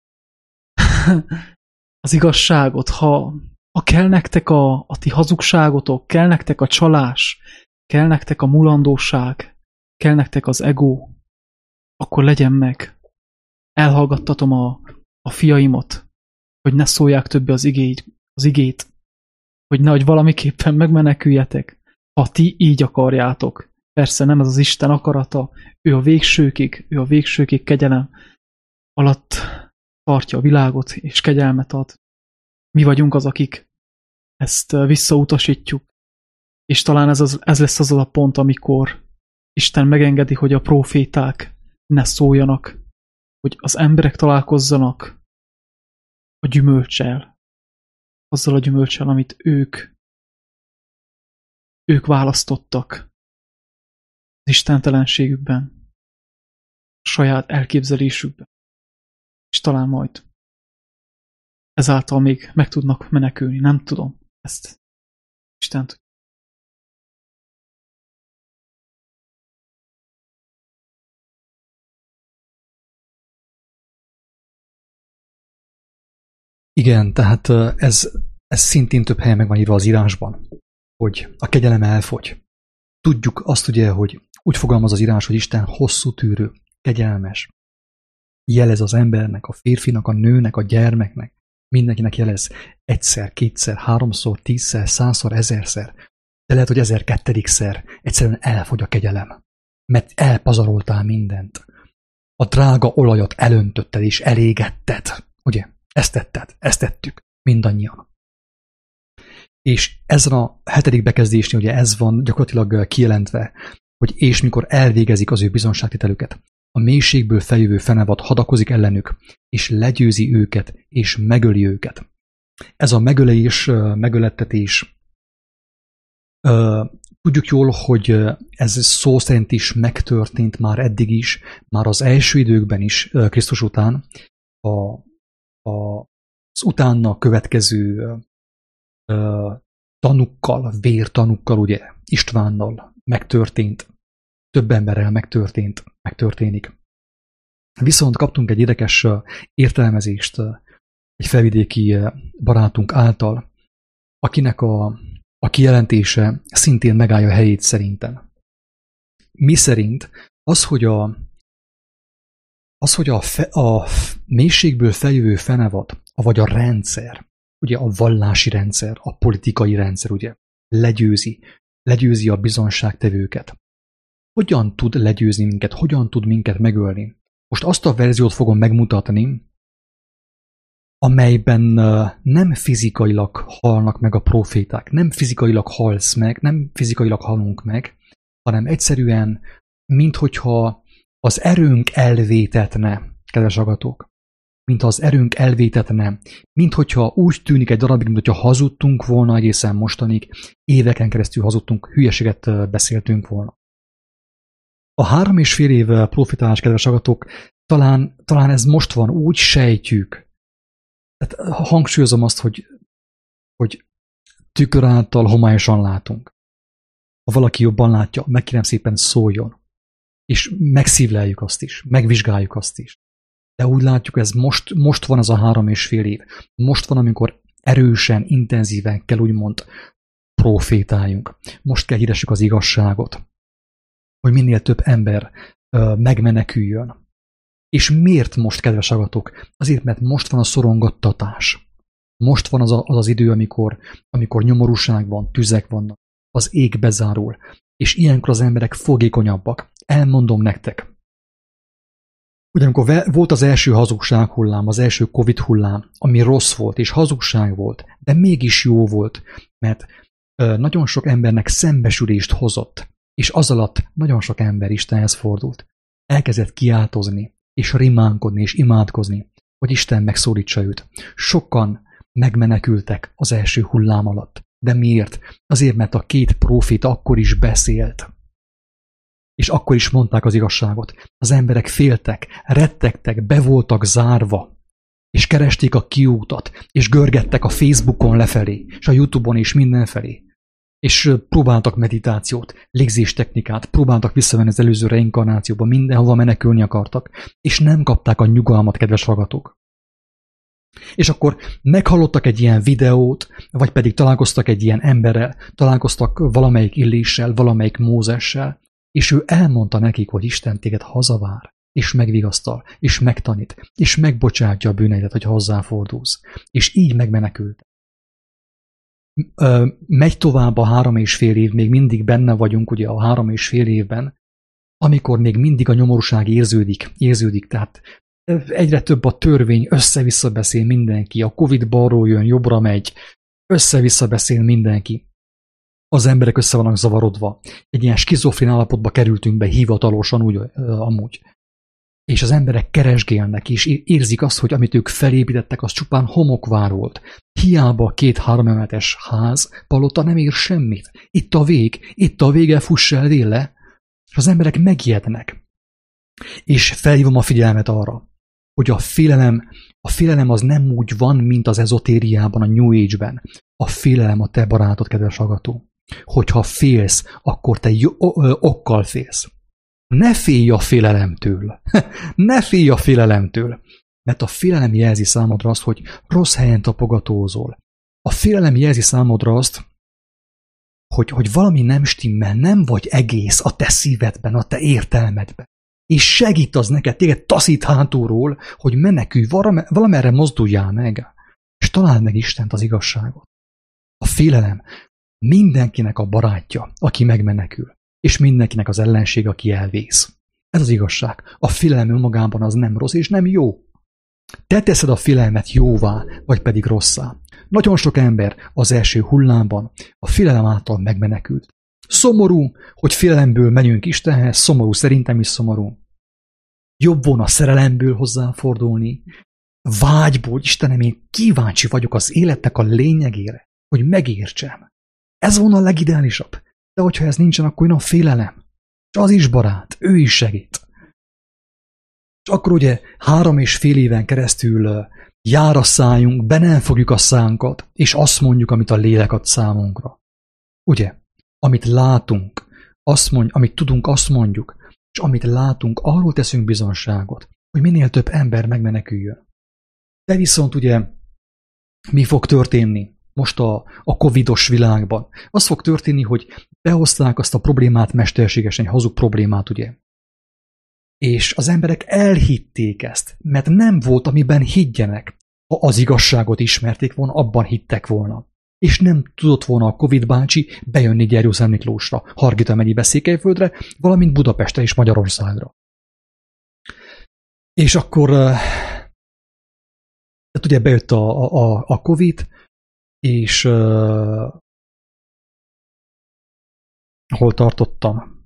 az igazságot, ha, ha kell nektek a, a ti hazugságotok, kell nektek a csalás, kell nektek a mulandóság, kell nektek az ego, akkor legyen meg. Elhallgattatom a, a fiaimat, hogy ne szólják többé az igét, az igét, hogy nehogy valamiképpen megmeneküljetek, ha ti így akarjátok. Persze nem ez az Isten akarata, ő a végsőkig, ő a végsőkig kegyelem alatt tartja a világot, és kegyelmet ad. Mi vagyunk az, akik ezt visszautasítjuk, és talán ez, az, ez lesz az a pont, amikor Isten megengedi, hogy a próféták ne szóljanak, hogy az emberek találkozzanak a gyümölccsel, azzal a gyümölccsel, amit ők ők választottak az istentelenségükben, a saját elképzelésükben, és talán majd ezáltal még meg tudnak menekülni. Nem tudom ezt. Isten tudja. Igen, tehát ez, ez szintén több helyen meg van írva az írásban, hogy a kegyelem elfogy. Tudjuk azt ugye, hogy úgy fogalmaz az írás, hogy Isten hosszú tűrő, kegyelmes. Jelez az embernek, a férfinak, a nőnek, a gyermeknek, mindenkinek jelez egyszer, kétszer, háromszor, tízszer, százszor, ezerszer. De lehet, hogy ezer kettedikszer egyszerűen elfogy a kegyelem, mert elpazaroltál mindent. A drága olajat elöntötted és elégetted, ugye? Ezt tetted, ezt tettük, mindannyian. És ezen a hetedik bekezdésnél ugye ez van gyakorlatilag kijelentve, hogy és mikor elvégezik az ő bizonságtételüket, a mélységből feljövő fenevad hadakozik ellenük, és legyőzi őket, és megöli őket. Ez a megölés, megölettetés, tudjuk jól, hogy ez szó szerint is megtörtént már eddig is, már az első időkben is, Krisztus után, a, a, az utána következő tanukkal, vértanukkal, ugye, Istvánnal megtörtént, több emberrel megtörtént, megtörténik. Viszont kaptunk egy érdekes értelmezést egy felvidéki barátunk által, akinek a, a kijelentése szintén megállja a helyét szerintem. Mi szerint az, hogy a, az, hogy a, fe, a mélységből feljövő fenevad, vagy a rendszer, ugye a vallási rendszer, a politikai rendszer, ugye, legyőzi, legyőzi a bizonságtevőket. Hogyan tud legyőzni minket, hogyan tud minket megölni? Most azt a verziót fogom megmutatni, amelyben nem fizikailag halnak meg a proféták, nem fizikailag halsz meg, nem fizikailag halunk meg, hanem egyszerűen, minthogyha az erőnk elvétetne, kedves agatók, mint az erőnk elvétetne, minthogyha úgy tűnik egy darabig, minthogyha hazudtunk volna egészen mostanig, éveken keresztül hazudtunk, hülyeséget beszéltünk volna. A három és fél év profitálás, kedves agatók, talán, talán ez most van, úgy sejtjük. Tehát hangsúlyozom azt, hogy, hogy tükör által homályosan látunk. Ha valaki jobban látja, meg kérem szépen szóljon. És megszívleljük azt is, megvizsgáljuk azt is. De úgy látjuk, ez most, most van az a három és fél év. Most van, amikor erősen, intenzíven kell úgymond profétáljunk. Most kell hirdessük az igazságot, hogy minél több ember ö, megmeneküljön. És miért most, kedves agatok? Azért, mert most van a szorongattatás. Most van az a, az, az idő, amikor, amikor nyomorúság van, tüzek vannak, az ég bezárul, és ilyenkor az emberek fogékonyabbak. Elmondom nektek. Ugyanakkor volt az első hazugság hullám, az első Covid hullám, ami rossz volt, és hazugság volt, de mégis jó volt, mert ö, nagyon sok embernek szembesülést hozott, és az alatt nagyon sok ember Istenhez fordult. Elkezdett kiáltozni, és rimánkodni, és imádkozni, hogy Isten megszólítsa őt. Sokan megmenekültek az első hullám alatt. De miért? Azért, mert a két próféta akkor is beszélt. És akkor is mondták az igazságot. Az emberek féltek, rettegtek, be voltak zárva, és keresték a kiútat, és görgettek a Facebookon lefelé, és a YouTube-on és mindenfelé. És próbáltak meditációt, légzéstechnikát, próbáltak visszavenni az előző reinkarnációba, mindenhova menekülni akartak, és nem kapták a nyugalmat, kedves hallgatók. És akkor meghallottak egy ilyen videót, vagy pedig találkoztak egy ilyen emberrel, találkoztak valamelyik Illéssel, valamelyik Mózessel, és ő elmondta nekik, hogy Isten téged hazavár, és megvigasztal, és megtanít, és megbocsátja a bűneidet, hogy hozzáfordulsz. És így megmenekült. Megy tovább a három és fél év, még mindig benne vagyunk ugye a három és fél évben, amikor még mindig a nyomorúság érződik, érződik, tehát egyre több a törvény, össze-vissza beszél mindenki, a Covid balról jön, jobbra megy, össze-vissza beszél mindenki. Az emberek össze vannak zavarodva. Egy ilyen skizofrén állapotba kerültünk be hivatalosan úgy amúgy. És az emberek keresgélnek, és érzik azt, hogy amit ők felépítettek, az csupán homokvár volt. Hiába két-három emeletes ház, palota nem ér semmit. Itt a vég, itt a vége, fuss el véle. És az emberek megijednek. És felhívom a figyelmet arra, hogy a félelem, a félelem az nem úgy van, mint az ezotériában, a New Age-ben. A félelem a te barátod, kedves hallgató. Hogyha félsz, akkor te jó, ö, okkal félsz. Ne félj a félelemtől. Ne félj a félelemtől. Mert a félelem jelzi számodra azt, hogy rossz helyen tapogatózol. A félelem jelzi számodra azt, hogy, hogy valami nem stimmel, nem vagy egész a te szívedben, a te értelmedben. És segít az neked, téged taszít hátulról, hogy menekülj, valamerre mozduljál meg, és találd meg Istent, az igazságot. A félelem mindenkinek a barátja, aki megmenekül, és mindenkinek az ellenség, aki elvész. Ez az igazság. A félelem önmagában az nem rossz, és nem jó. Te teszed a félelmet jóvá, vagy pedig rosszá. Nagyon sok ember az első hullámban a félelem által megmenekült. Szomorú, hogy félelemből menjünk Istenhez, szomorú, szerintem is szomorú. Jobb volna szerelemből hozzáfordulni, vágyból, Istenem, én kíváncsi vagyok az életnek a lényegére, hogy megértsem. Ez volna a legideálisabb. De hogyha ez nincsen, akkor jön a félelem. És az is barát, ő is segít. És akkor ugye három és fél éven keresztül jár a szájunk, be nem fogjuk a szánkat, és azt mondjuk, amit a lélek ad számunkra. Ugye? Amit látunk, azt mondjuk, amit tudunk, azt mondjuk, és amit látunk, arról teszünk bizonságot, hogy minél több ember megmeneküljön. De viszont ugye mi fog történni most a, a covidos világban? Az fog történni, hogy behozták azt a problémát mesterségesen, egy hazug problémát, ugye? És az emberek elhitték ezt, mert nem volt, amiben higgyenek. Ha az igazságot ismerték volna, abban hittek volna. És nem tudott volna a Covid bácsi bejönni Gyergyószent Miklósra, Hargita megyébe, Székelyföldre, valamint Budapestre és Magyarországra. És akkor tehát ugye bejött a, a, a Covid, és uh, hol tartottam?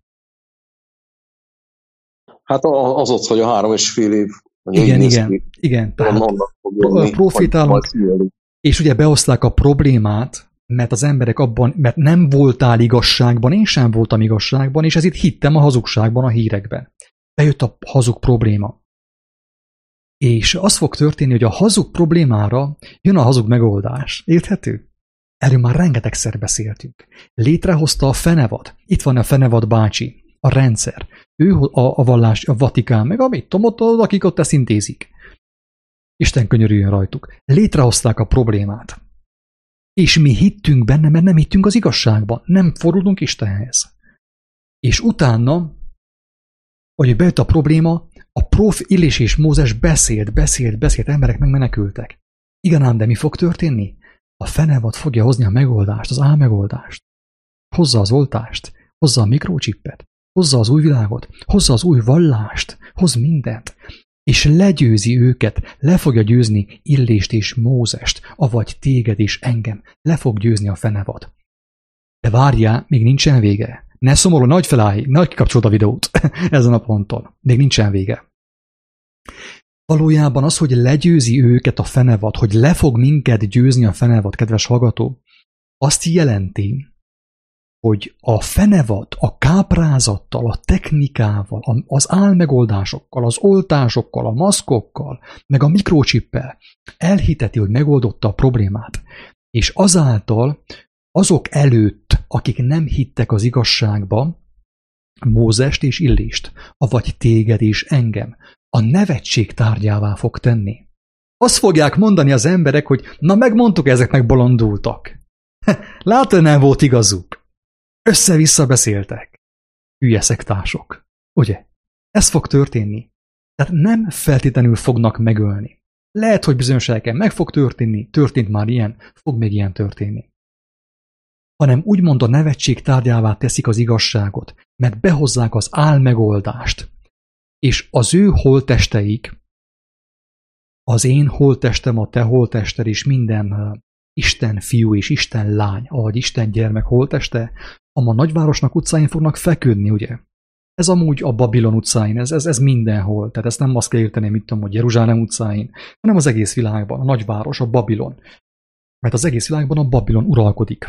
Hát az ott, hogy a három és fél év. Igen, igen, igen. Tehát profitálunk, és ugye behozták a problémát, mert az emberek abban, mert nem voltál igazságban, én sem voltam igazságban, és ezért hittem a hazugságban, a hírekben. Bejött a hazug probléma. És az fog történni, hogy a hazug problémára jön a hazug megoldás. Érthető? Erről már rengetegszer beszéltünk. Létrehozta a fenevad. Itt van a fenevad bácsi, a rendszer. Ő a, a vallás, a Vatikán, meg amit tudom, akik ott ezt intézik. Isten könyörüljön rajtuk. Létrehozták a problémát. És mi hittünk benne, mert nem hittünk az igazságban. Nem fordulunk Istenhez. És utána, hogy bejött a probléma, a prof Illés és Mózes beszélt, beszélt, beszélt, emberek megmenekültek. Igen ám, de mi fog történni? A fenevad fogja hozni a megoldást, az álmegoldást. Hozza az oltást, hozza a mikrochippet, hozza az új világot, hozza az új vallást, hoz mindent. És legyőzi őket, le fogja győzni Illést és Mózest, avagy téged és engem, le fog győzni a fenevad. De várjál, még nincsen vége. Ne szomorú, nagy felállj, nagy kikapcsold a videót ezen a ponton. Még nincsen vége. Valójában az, hogy legyőzi őket a fenevad, hogy le fog minket győzni a fenevad, kedves hallgató, azt jelenti, hogy a fenevad a káprázattal, a technikával, az álmegoldásokkal, az oltásokkal, a maszkokkal, meg a mikrochippel elhiteti, hogy megoldotta a problémát. És azáltal azok előtt, akik nem hittek az igazságba, Mózest és Illést, avagy téged és engem, a nevetség tárgyává fog tenni. Azt fogják mondani az emberek, hogy na megmondtuk, ezek meg bolondultak. Látod, nem volt igazuk. Össze-vissza beszéltek. Hülye szektársok. Ugye? Ez fog történni. Tehát nem feltétlenül fognak megölni. Lehet, hogy bizonyos helyeken meg fog történni, történt már ilyen, fog még ilyen történni. Hanem úgymond a nevetség tárgyává teszik az igazságot, mert behozzák az álmegoldást. És az ő holttesteik, az én holttestem, a te holttested és minden uh, Isten fiú és Isten lány, ahogy Isten gyermek holtteste, a nagyvárosnak utcáin fognak feküdni, ugye? Ez amúgy a Babilon utcáin, ez, ez, ez mindenhol. Tehát ezt nem azt kell érteni, mit tudom, hogy Jeruzsálem utcáin, hanem az egész világban, a nagyváros, a Babilon. Mert az egész világban a Babilon uralkodik.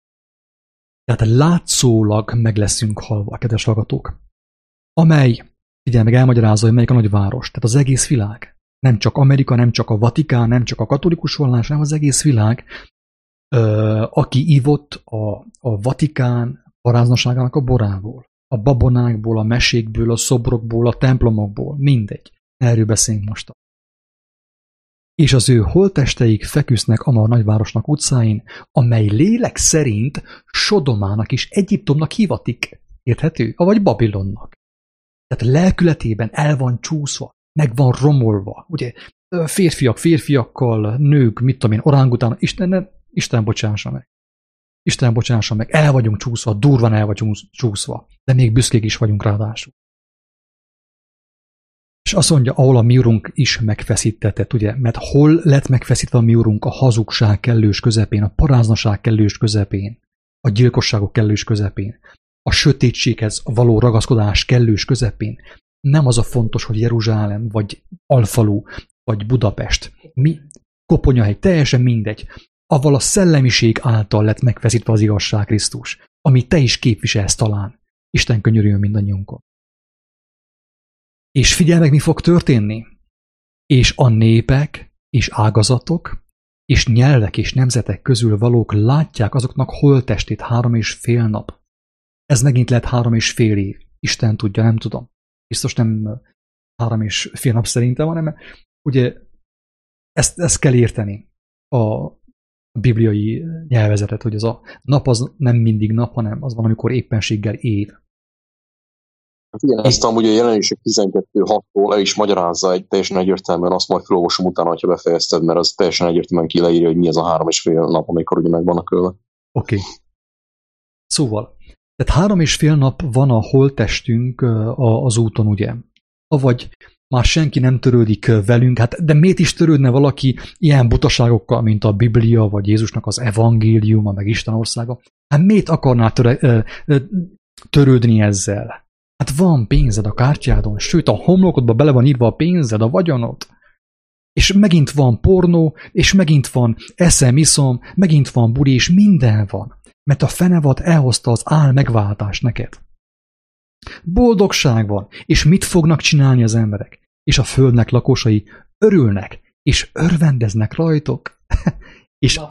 Tehát látszólag meg leszünk halva, kedves hallgatók. Amely, figyelj meg, elmagyarázza, hogy melyik a nagyváros. Tehát az egész világ. Nem csak Amerika, nem csak a Vatikán, nem csak a katolikus vallás, hanem az egész világ. Ö, aki ivott a, a Vatikán paráznaságának a borából. A babonákból, a mesékből, a szobrokból, a templomokból. Mindegy. Erről beszélünk most. És az ő holttesteik feküsznek a nagyvárosnak utcáin, amely lélek szerint Sodomának és Egyiptomnak hivatik. Érthető? Avagy Babilonnak. Tehát lelkületében el van csúszva, meg van romolva. Ugye férfiak férfiakkal, nők, mit tudom én, orángután, Isten, Isten bocsássa meg. Isten bocsássa meg, el vagyunk csúszva, durvan el vagyunk csúszva, de még büszkék is vagyunk ráadásul. És azt mondja, ahol a mi urunk is megfeszítetett, ugye? Mert hol lett megfeszítve a mi urunk? A hazugság kellős közepén, a paráznaság kellős közepén, a gyilkosságok kellős közepén, a sötétséghez való ragaszkodás kellős közepén. Nem az a fontos, hogy Jeruzsálem, vagy Alfalu, vagy Budapest. Mi? Koponyahegy, teljesen mindegy. Avval a szellemiség által lett megfeszítve az igazság Krisztus, amit te is képviselsz talán. Isten könyörüljön mindannyiunkon. És figyelj meg, mi fog történni. És a népek, és ágazatok, és nyelvek és nemzetek közül valók látják azoknak holttestét három és fél nap. Ez megint lehet három és fél év. Isten tudja, nem tudom. Biztos nem három és fél nap szerintem, hanem ugye ezt, ezt kell érteni, a bibliai nyelvezetet, hogy az a nap az nem mindig nap, hanem az van, amikor éppenséggel év. Hát igen, ezt amúgy a jelenések tizenkettő hattól el is magyarázza egy teljesen egyértelműen, azt majd felolvasom utána, hogyha befejezted, mert az teljesen egyértelműen ki leírja, hogy mi ez a három és fél nap, amikor ugye meg vannak ölve. Oké. Okay. Szóval, tehát három és fél nap van a holttestünk az úton, ugye? Avagy már senki nem törődik velünk, hát de miért is törődne valaki ilyen butaságokkal, mint a Biblia, vagy Jézusnak az evangéliuma, meg Isten országa? Hát miért akarná töre, törődni ezzel? Hát van pénzed a kártyádon, sőt a homlokodba bele van írva a pénzed, a vagyonod. És megint van pornó, és megint van eszem, iszom, megint van buli, és minden van. Mert a fenevad elhozta az ál megváltást neked. Boldogság van, és mit fognak csinálni az emberek? És a földnek lakosai örülnek, és örvendeznek rajtok. és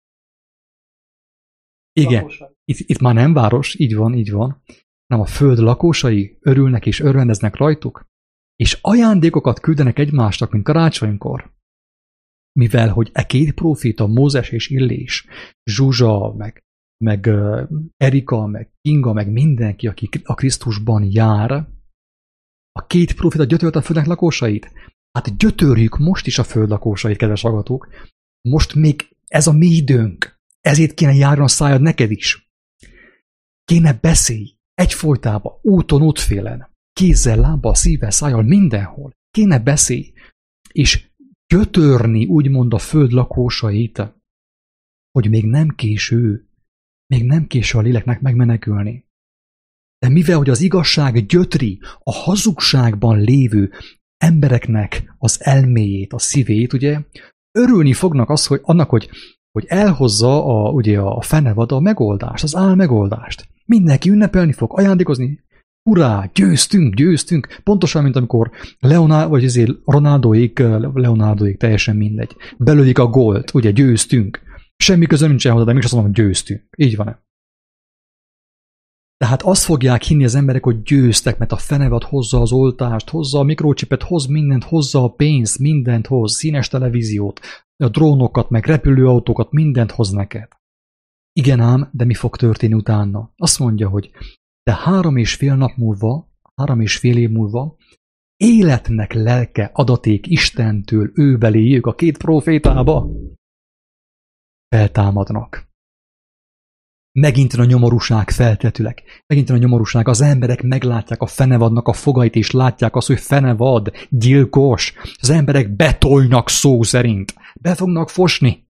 igen, itt, itt már nem város, így van, így van, hanem a föld lakosai örülnek és örvendeznek rajtuk, és ajándékokat küldenek egymásnak, mint karácsonykor. Mivel, hogy e két próféta, Mózes és Illés, Zsuzsa, meg, meg uh, Erika, meg Kinga, meg mindenki, aki a Krisztusban jár, a két próféta gyötört a földnek lakosait. Hát gyötörjük most is a föld lakosait, kedves hallgatók. Most még ez a mi időnk. Ezért kéne járjon a szájad neked is. Kéne beszélj egyfolytában, úton, útfélen, kézzel, lábbal, szívvel, szájjal, mindenhol. Kéne beszélj, és gyötörni úgymond a föld lakosait, hogy még nem késő, még nem késő a léleknek megmenekülni. De mivel, hogy az igazság gyötri a hazugságban lévő embereknek az elméjét, a szívét, ugye, örülni fognak az, hogy annak, hogy, hogy elhozza a, ugye, a fenevad a megoldást, az ál megoldást. Mindenki ünnepelni fog, ajándékozni. Urá, győztünk, győztünk. Pontosan, mint amikor Leonardo, vagy azért Ronaldoék, Leonardoék, teljesen mindegy. Belődik a gólt, ugye, győztünk. Semmi közön nincsen hozzá, de mégis azt mondom, hogy győztünk. Így van-e? Tehát azt fogják hinni az emberek, hogy győztek, mert a fenevad hozza az oltást, hozza a mikrocsipet, hoz mindent, hozza a pénzt, mindent hoz, színes televíziót, a drónokat, meg repülőautókat, mindent hoz neked. Igen ám, de mi fog történni utána? Azt mondja, hogy de három és fél nap múlva, három és fél év múlva életnek lelke adaték Istentől ő beléjük a két profétába. Feltámadnak. Megint a nyomorúság feltetülek. Megint a nyomorúság. Az emberek meglátják a fenevadnak a fogait, és látják azt, hogy fenevad, gyilkos. Az emberek betolnak szó szerint. Be fognak fosni.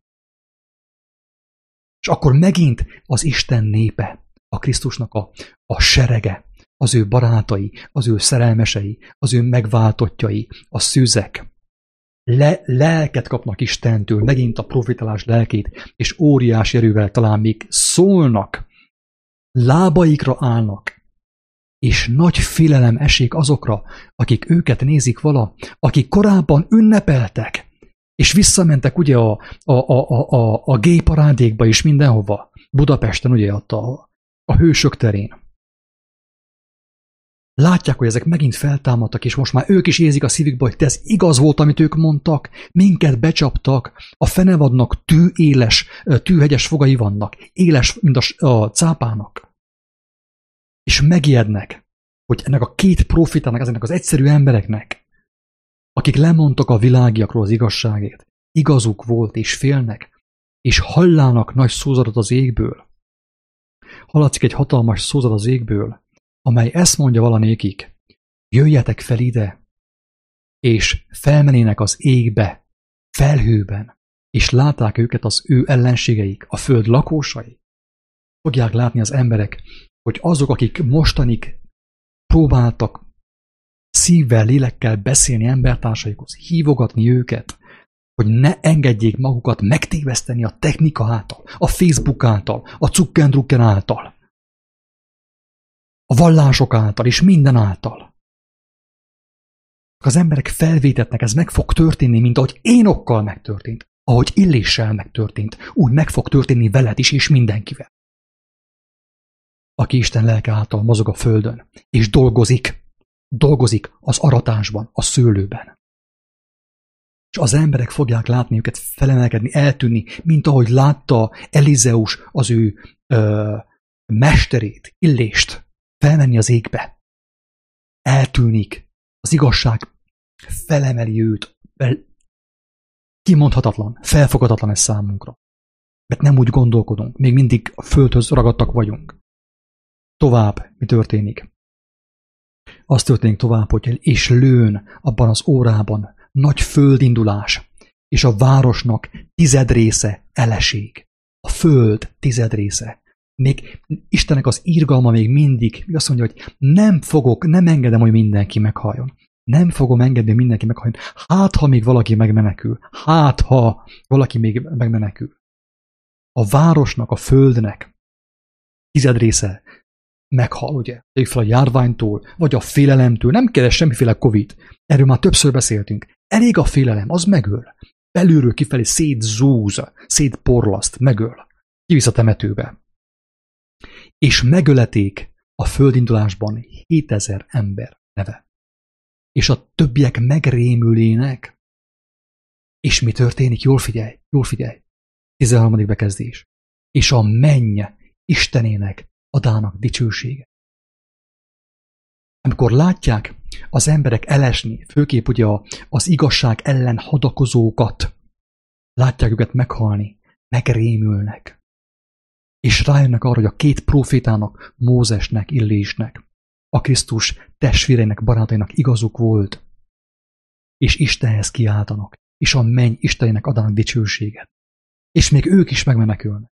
És akkor megint az Isten népe, a Krisztusnak a, a serege, az ő barátai, az ő szerelmesei, az ő megváltottjai, a szűzek. Le, lelket kapnak Istentől, megint a profitálás lelkét, és óriási erővel talán még szólnak, lábaikra állnak, és nagy félelem esik azokra, akik őket nézik vala, akik korábban ünnepeltek, és visszamentek ugye a, a, a, a, a, a gay parádékba is mindenhova, Budapesten ugye ott a, a Hősök terén. Látják, hogy ezek megint feltámadtak, és most már ők is érzik a szívükbe, hogy ez igaz volt, amit ők mondtak, minket becsaptak, a fenevadnak tűéles, tűhegyes fogai vannak, éles, mint a, a cápának. És megijednek, hogy ennek a két profitának, ezeknek az egyszerű embereknek, akik lemondtak a világiakról az igazságét, igazuk volt, és félnek, és hallának nagy szózatot az égből. Hallatszik egy hatalmas szózat az égből, amely ezt mondja valanékik, jöjjetek fel ide, és felmenének az égbe, felhőben, és látták őket az ő ellenségeik, a föld lakósai. Fogják látni az emberek, hogy azok, akik mostanig próbáltak szívvel, lélekkel beszélni embertársaikhoz, hívogatni őket, hogy ne engedjék magukat megtéveszteni a technika által, a Facebook által, a Zuckendrucken által, a vallások által és minden által. Az emberek felvétetnek, ez meg fog történni, mint ahogy Énokkal megtörtént, ahogy Illéssel megtörtént, úgy meg fog történni veled is és mindenkivel. Aki Isten lelke által mozog a földön, és dolgozik, dolgozik az aratásban, a szőlőben. És az emberek fogják látni őket felemelkedni, eltűnni, mint ahogy látta Elizeus az ő ö, mesterét, Illést felmenni az égbe. Eltűnik, az igazság felemeli őt. Kimondhatatlan, felfogadatlan ez számunkra. Mert nem úgy gondolkodunk, még mindig a földhöz ragadtak vagyunk. Tovább, mi történik? Az történik tovább, hogy és lőn abban az órában nagy földindulás, és a városnak tized része eleség. A föld tized része. Még Istennek az irgalma még mindig, még azt mondja, hogy nem fogok, nem engedem, hogy mindenki meghalljon. Nem fogom engedni, hogy mindenki meghalljon. Hát, ha még valaki megmenekül. Hát, ha valaki még megmenekül. A városnak, a földnek tized része meghal, ugye? Tegyük fel a járványtól, vagy a félelemtől. Nem keres semmiféle Covid. Erről már többször beszéltünk. Elég a félelem, az megöl. Belülről kifelé szétzúz, szétporlaszt, megöl. Kivisz a temetőbe. És megöleték a földindulásban hétezer ember neve. És a többiek megrémülének. És mi történik? Jól figyelj, jól figyelj. tizenharmadik bekezdés. És a menny Istenének adának dicsősége. Amikor látják az emberek elesni, főképp ugye az igazság ellen hadakozókat, látják őket meghalni, megrémülnek. És rájönnek arra, hogy a két profétának, Mózesnek, Illésnek, a Krisztus testvéreinek, barátainak igazuk volt, és Istenhez kiáltanak, és a menny Istenének adának dicsőséget. És még ők is megmenekülnek.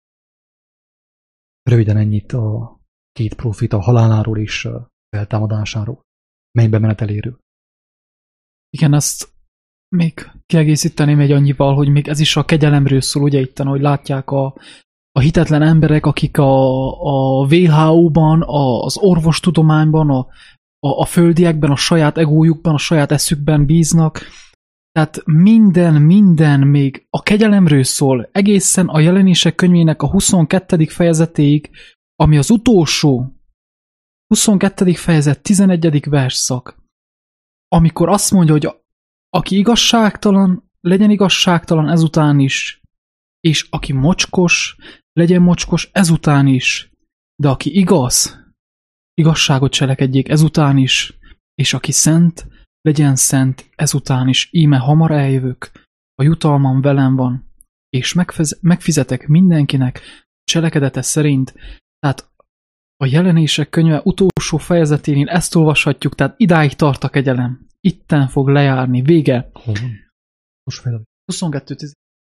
Röviden ennyit a két profita haláláról és feltámadásáról, mennybe meneteléről. Igen, azt még kiegészíteném egy annyival, hogy még ez is a kegyelemről szól, ugye itten, hogy látják a, a hitetlen emberek, akik a, a vé há ó-ban, a, az orvostudományban, a, a, a földiekben, a saját egójukban, a saját eszükben bíznak. Tehát minden, minden még a kegyelemről szól, egészen a Jelenések könyvének a huszonkettedik fejezetéig, ami az utolsó, huszonkettedik fejezet, tizenegyedik versszak, amikor azt mondja, hogy aki igazságtalan, legyen igazságtalan ezután is, és aki mocskos, legyen mocskos ezután is, de aki igaz, igazságot cselekedjék ezután is, és aki szent, legyen szent ezután is. Íme hamar eljövök, a jutalmam velem van, és megfizetek mindenkinek cselekedete szerint. Tehát a Jelenések könyve utolsó fejezeténél ezt olvashatjuk, tehát idáig tart a kegyelem. Itten fog lejárni. Vége. Hol van? Most fejlődik. huszonkettő tíz.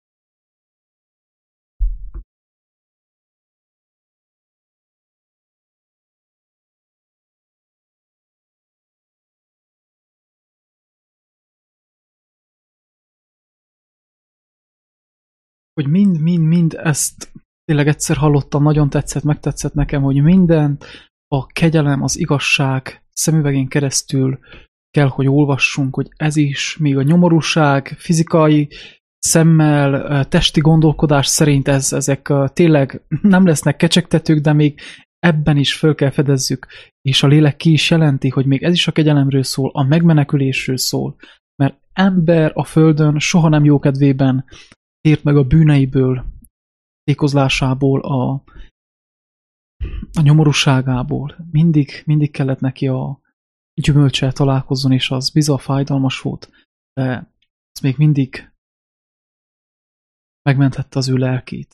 Hogy mind-mind-mind ezt tényleg egyszer hallottam, nagyon tetszett, megtetszett nekem, hogy mindent a kegyelem, az igazság szemüvegén keresztül kell, hogy olvassunk, hogy ez is, még a nyomorúság, fizikai szemmel, testi gondolkodás szerint ez, ezek tényleg nem lesznek kecsegtetők, de még ebben is föl kell fedezzük, és a lélek ki is jelenti, hogy még ez is a kegyelemről szól, a megmenekülésről szól, mert ember a földön soha nem jókedvében tért meg a bűneiből, tékozlásából, a, a nyomorúságából. Mindig, mindig kellett neki a gyümölcsel találkozzon, és az bizony fájdalmas volt, de ez még mindig megmenthette az ő lelkét.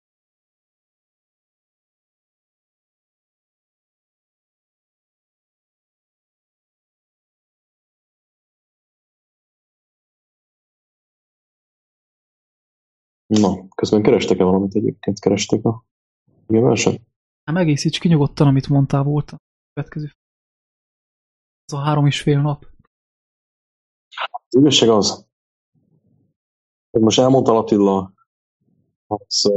Na, közben kerestek-e valamit egyébként? Kerestek a versen? Nem egészíts ki nyugodtan, amit mondtál volt a következő. Az a három és fél nap. Az igazság az, hogy most elmondta Attila, az,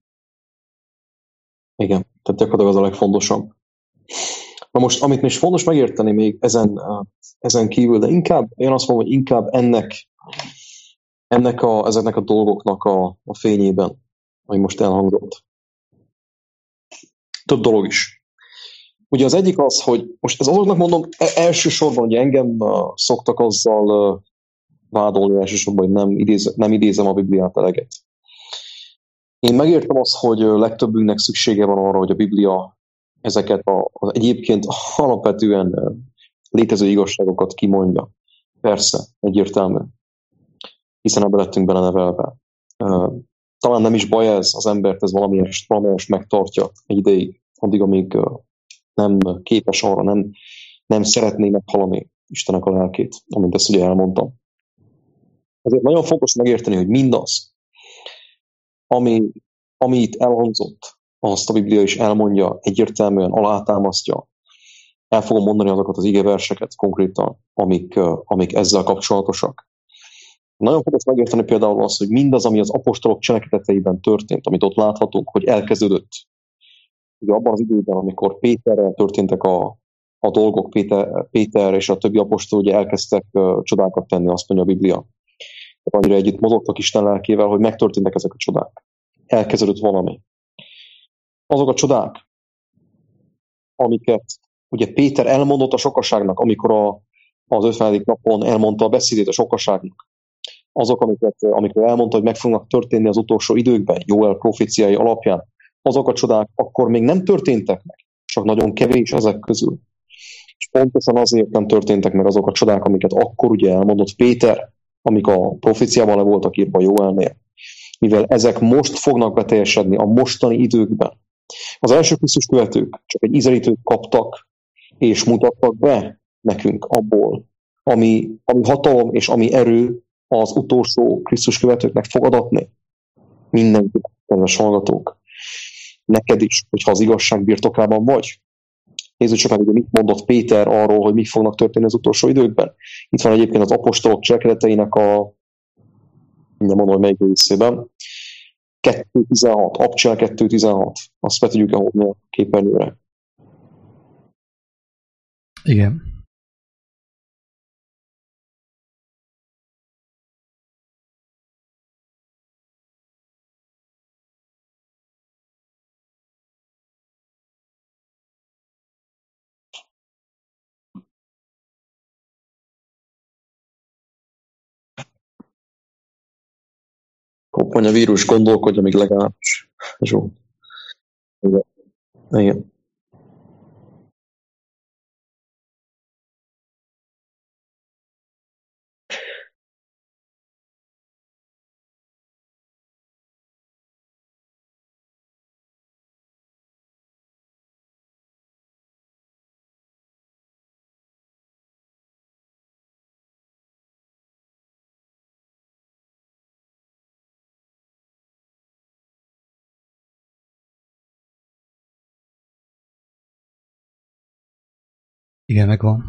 igen, tehát gyakorlatilag az a legfontosabb. Na most, amit is fontos megérteni még ezen, ezen kívül, de inkább, én azt mondom, hogy inkább ennek, ennek a, ezeknek a dolgoknak a, a fényében, ami most elhangzott. Több dolog is. ugye az egyik az, hogy most ez azoknak mondom, elsősorban, hogy engem szoktak azzal vádolni elsősorban, hogy nem, idéz, nem idézem a Bibliát eleget. Én megértem azt, hogy legtöbbünknek szüksége van arra, hogy a Biblia ezeket a, az egyébként alapvetően létező igazságokat kimondja. Persze, egyértelmű. Hiszen ebbe lettünk belenevelve. Talán nem is baj ez, az embert ez valamelyest, valamelyest megtartja egy ideig, addig, amíg nem képes arra, nem, nem szeretné meghalani Istennek a lelkét, amint ezt ugye elmondtam. Ezért nagyon fontos megérteni, hogy mindaz, ami, ami itt elhangzott, azt a Biblia is elmondja, egyértelműen alátámasztja. El fogom mondani azokat az igeverseket konkrétan, amik, amik ezzel kapcsolatosak. Nagyon fontos megérteni például azt, hogy mindaz, ami az apostolok cselekedeteiben történt, amit ott láthatunk, hogy elkezdődött. Ugye abban az időben, amikor Péterrel történtek a, a dolgok, Péter, Péter és a többi apostol ugye elkezdtek uh, csodákat tenni, azt mondja a Biblia. Tehát annyira együtt mozogtak Isten lelkével, hogy megtörténtek ezek a csodák. Elkezdődött valami. Azok a csodák, amiket ugye Péter elmondott a sokaságnak, amikor a, az ötvenedik napon elmondta a beszédét a sokaságnak. Azok, amiket, amikor elmondta, hogy meg fognak történni az utolsó időkben, Jóel proféciái alapján, azok a csodák akkor még nem történtek meg, csak nagyon kevés ezek közül. És pontosan azért nem történtek meg azok a csodák, amiket akkor ugye elmondott Péter, amik a proféciában le voltak írva Jóelnél. Mivel ezek most fognak beteljesedni a mostani időkben. Az első Krisztus követők csak egy ízelítőt kaptak, és mutattak be nekünk abból, ami, ami hatalom és ami erő az utolsó Krisztus követőknek fog adatni. Mindenkinek, kedves hallgatók. Neked is, hogyha az igazság birtokában vagy. Nézzük csak meg, hogy mit mondott Péter arról, hogy mi fognak történni az utolsó időkben. Itt van egyébként az apostolok cselekedeteinek a, mindjárt mondom, hogy melyik részében, kettő tizenhat, Apcsel kettő tizenhat. Azt be tudjuk elhívni a képernyőre. Igen. Koppanj a vírus, gondolkodj, amíg legalábbis. Zsó. Igen. Igen. Igen, megvan.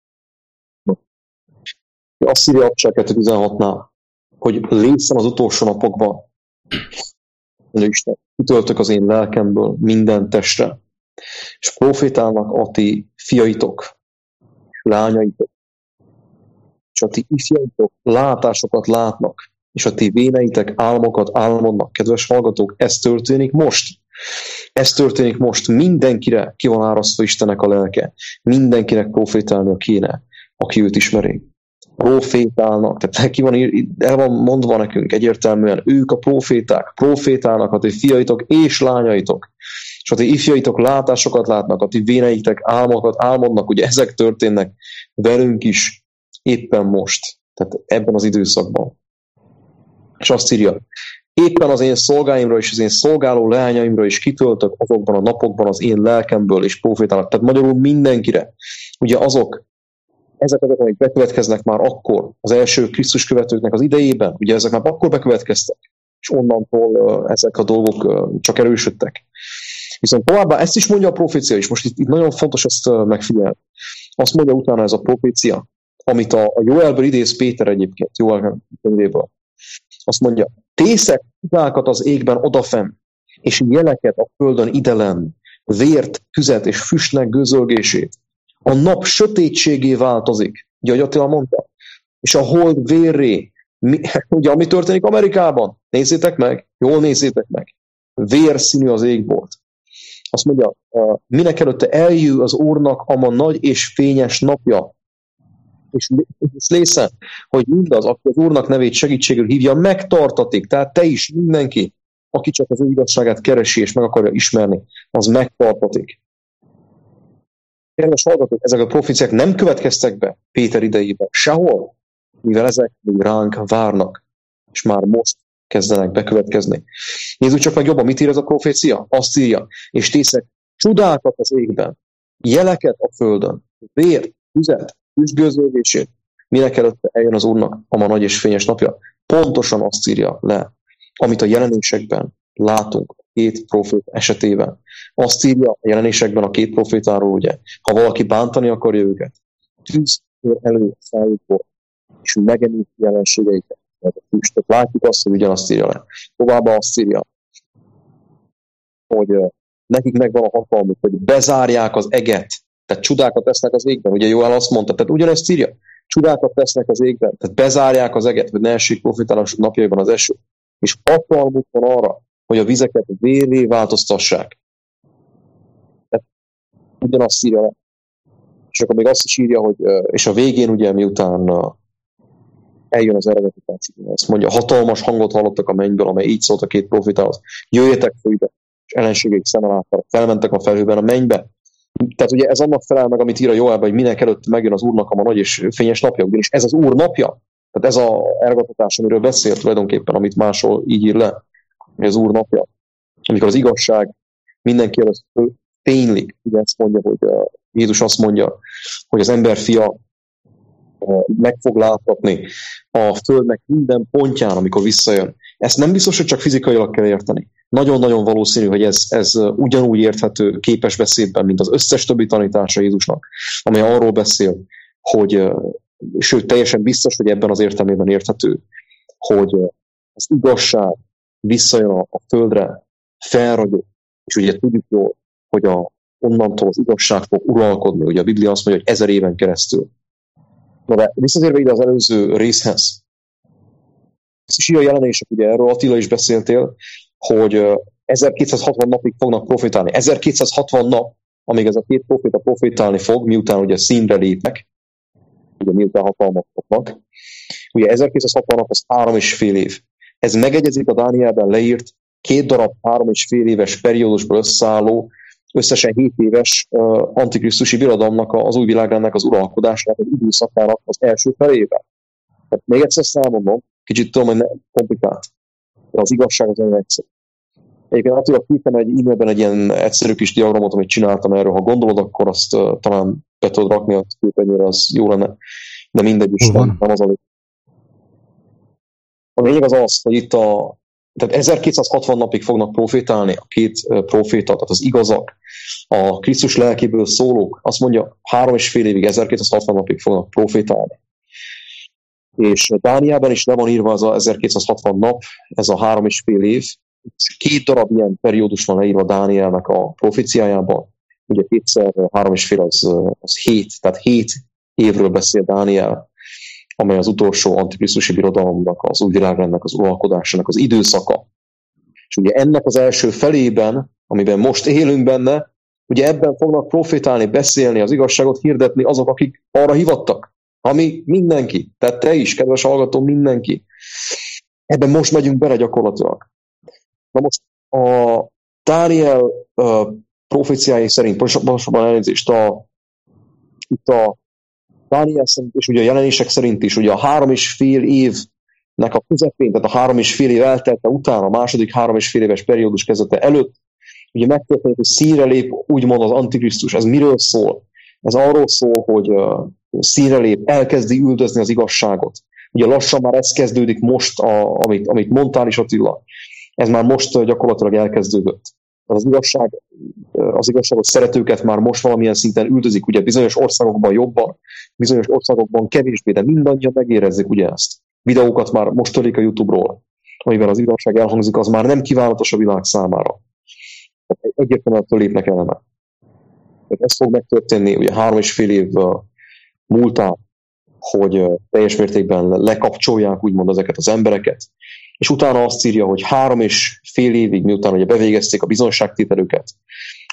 Azt írja Apcsel kettő tizenhatnál, hogy lészen az utolsó napokban, mondja Isten, kitöltök az én lelkemből minden testre, és profétálnak a ti fiaitok, lányaitok, és a ti ifjaitok látásokat látnak, és a ti véneitek álmokat álmodnak. Kedves hallgatók, ez történik most. Ez történik most. Mindenkire ki van árasztva Istennek a lelke. Mindenkinek profétálnia kéne, aki őt ismeri. Profétálnak, tehát ki van, el van mondva nekünk egyértelműen, ők a proféták, profétálnak a ti fiaitok és lányaitok, és a ti ifjaitok látásokat látnak, a ti véneitek álmokat álmodnak, ugye ezek történnek velünk is éppen most, tehát ebben az időszakban. És azt írja, éppen az én szolgáimra és az én szolgáló leányaimra is kitöltök azokban a napokban az én lelkemből és profétálnak. Tehát magyarul mindenkire. Ugye azok, ezek azok, amik bekövetkeznek már akkor, az első Krisztus követőknek az idejében, ugye ezek már akkor bekövetkeztek, és onnantól uh, ezek a dolgok uh, csak erősödtek. Viszont továbbá ezt is mondja a profécia is, most itt, itt nagyon fontos ezt uh, megfigyelni. Azt mondja utána ez a profécia, amit a, a Jóelből idéz Péter egyébként, Jóel könyvéből. Azt mondja, tészek csodákat az égben odafenn, és jeleket a földön idelen, vért, tüzet és füstnek gőzölgését. A nap sötétségé változik, ugye, ahogy Attila mondta, és a hold vérré. Mi, ugye, ami történik Amerikában? Nézzétek meg, jól nézzétek meg. Vérszínű az égbolt. Azt mondja, minek előtte eljő az Úrnak ama nagy és fényes napja. És lésze, hogy mindaz, aki az Úrnak nevét segítségül hívja, megtartatik. Tehát te is, mindenki, aki csak az ő igazságát keresi és meg akarja ismerni, az megtartatik. Kedves hallgatók, ezek a proféciák nem következtek be Péter idejében sehol, mivel ezek még ránk várnak, és már most kezdenek bekövetkezni. Nézzük csak meg jobban, mit ír ez a profécia? Azt írja, és tészek csodákat az égben, jeleket a földön, vért, tüzet, tüzsgőzölgését, minek előtte eljön az Úrnak a ma nagy és fényes napja. Pontosan azt írja le, amit a jelenésekben látunk a két profét esetében. Azt írja a jelenésekben a két profétáról, ugye, ha valaki bántani akarja őket, tűz elő a szájukból, és megemlít jelenségeiket. Tehát látjuk azt, hogy ugyanazt írja le. Továbbá azt írja, hogy nekik megvan a hatalmuk, hogy bezárják az eget, tehát csodákat tesznek az égben. Ugye Joel azt mondta, tehát ugyanezt írja, csodákat tesznek az égben, tehát bezárják az eget, hogy ne essék profétálások napjaiban az eső. És hatalmuk van arra, hogy a vizeket vérré változtassák. Tehát ugyanazt írja le. És akkor még azt is írja, hogy, és a végén ugye miután eljön az eredetítás, azt mondja, hatalmas hangot hallottak a mennyből, amely így szólt a két profétához. Jöjjetek föl ide, és ellenségeik szeme láttak, felmentek a felhőben a mennybe. Tehát ugye ez annak felel meg, amit ír a Joelben, hogy minek előtt megjön az Úrnak a ma nagy és fényes napja, ugyanis ez az Úr napja. Tehát ez az elgattatás, amiről beszél tulajdonképpen, amit máshol így ír le, hogy az Úr napja. Amikor az igazság mindenki előtt fénylik, ugye ezt mondja, hogy Jézus azt mondja, hogy az ember fia meg fog láthatni a földnek minden pontján, amikor visszajön. Ezt nem biztos, hogy csak fizikailag kell érteni. Nagyon-nagyon valószínű, hogy ez, ez ugyanúgy érthető képes beszédben, mint az összes többi tanítása Jézusnak, amely arról beszél, hogy, sőt, teljesen biztos, hogy ebben az értelmében érthető, hogy az igazság visszajön a, a földre, felragyog, és ugye tudjuk jól, hogy a, onnantól az igazság fog uralkodni. Ugye a Biblia azt mondja, hogy ezer éven keresztül. Na de visszatérve ide az előző részhez. Ez is a jelenések, ugye erről Attila is beszéltél, hogy ezerkétszázhatvan napig fognak profétálni. ezerkétszázhatvan nap, amíg ez a két proféta profétálni fog, miután ugye színre lépnek, ugye miután hatalmat kapnak. Ugye ezerkétszázhatvan nap az három és fél év. Ez megegyezik a Dánielben leírt két darab három és fél éves periódusból összeálló, összesen hét éves uh, antikrisztusi birodalomnak, az új világrendnek az uralkodásának, az időszakának az első felével. Tehát még egyszer számomom, kicsit tudom, hogy nem komplikált, de az igazság az nagyon egyszerű. Egyébként Attila küldtem egy e-mailben egy ilyen egyszerű kis diagramot, amit csináltam erről. Ha gondolod, akkor azt uh, talán be tudod rakni a képernyőre, az jó lenne, de mindegy is, nem, nem az a lényeg. A lényeg az az, hogy itt a tehát ezerkétszázhatvan napig fognak profétálni a két proféta, tehát az igazak, a Krisztus lelkéből szólók, azt mondja, három és fél évig, ezerkétszázhatvan napig fognak profétálni. És Dánielben is le van írva az a ezerkétszázhatvan nap, ez a három és fél év. Két darab ilyen periódus van leírva Dánielnek a proféciájában. Ugye kétszer három és fél az, az hét, tehát hét évről beszél Dániel, amely az utolsó antikrisztusi birodalomnak, az új világrendnek, az uralkodásának az időszaka. És ugye ennek az első felében, amiben most élünk benne, ugye ebben fognak profétálni, beszélni, az igazságot hirdetni azok, akik arra hivattak. Ami mindenki, tehát te is, kedves hallgató, mindenki. Ebben most megyünk bele gyakorlatilag. Na most a Dániel uh, proféciái szerint, pontosabban elnézést, a, itt a Dániel szerint, és ugye a jelenések szerint is, ugye a három és fél évnek a közepén, tehát a három és fél év eltelte után, a második három és fél éves periódus kezdete előtt, ugye megtörténik, hogy színre lép úgymond az Antikrisztus. Ez miről szól? Ez arról szól, hogy uh, színre lép, elkezdi üldözni az igazságot. Ugye lassan már ez kezdődik most, a, amit, amit mondtál is, Attila. Ez már most uh, gyakorlatilag elkezdődött. Az igazság, az igazságot szeretőket már most valamilyen szinten üldözik, ugye bizonyos országokban jobban, bizonyos országokban kevésbé, de mindannyian megérezzük ugye ezt. Videókat már most törik a YouTube-ról, amivel az igazság elhangzik, az már nem kívánatos a világ számára. Egyértelműen lépnek ellene. Ez fog megtörténni, ugye három és fél év múltán, hogy teljes mértékben lekapcsolják úgymond ezeket az embereket, és utána azt írja, hogy három és fél évig, miután ugye bevégezték a bizonságtételüket,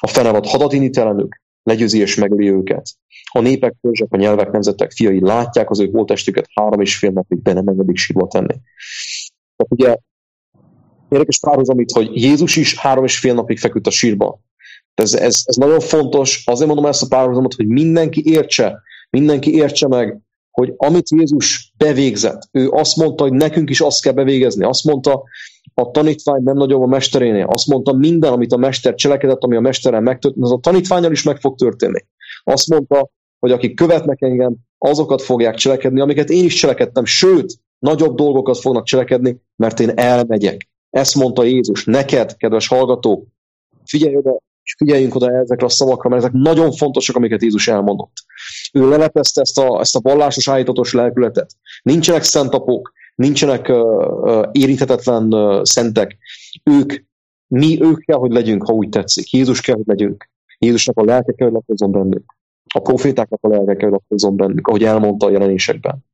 A fenevad hadat indít ellenük, legyőzi és megöli őket. A népek, törzsek, a nyelvek, nemzetek fiai látják az ő holttestüket, három és fél napig be nem engedik sírba tenni. Tehát ugye érdekes párhuzam itt, hogy Jézus is három és fél napig feküdt a sírba. Ez, ez, ez nagyon fontos, azért mondom ezt a párhuzamot, hogy mindenki értse, mindenki értse meg, hogy amit Jézus bevégzett, ő azt mondta, hogy nekünk is azt kell bevégezni. Azt mondta, a tanítvány nem nagyobb a mesterénél. Azt mondta, minden, amit a mester cselekedett, ami a mesteren megtörtént, az a tanítvánnyal is meg fog történni. Azt mondta, hogy akik követnek engem, azokat fogják cselekedni, amiket én is cselekedtem, sőt, nagyobb dolgokat fognak cselekedni, mert én elmegyek. Ezt mondta Jézus. Neked, kedves hallgató, figyelj oda, és figyeljünk oda ezekre a szavakra, mert ezek nagyon fontosak, amiket Jézus elmondott. Ő lelepezte ezt a, ezt a vallásos állítatos lelkületet. Nincsenek szentapok, nincsenek uh, uh, érinthetetlen uh, szentek. Ők, mi ők kell, hogy legyünk, ha úgy tetszik. Jézus kell, hogy legyünk. Jézusnak a lelke kell, hogy lakozzon bennünk. A profétáknak a lelke kell, hogy lakozzon bennünk, ahogy elmondta a jelenésekben.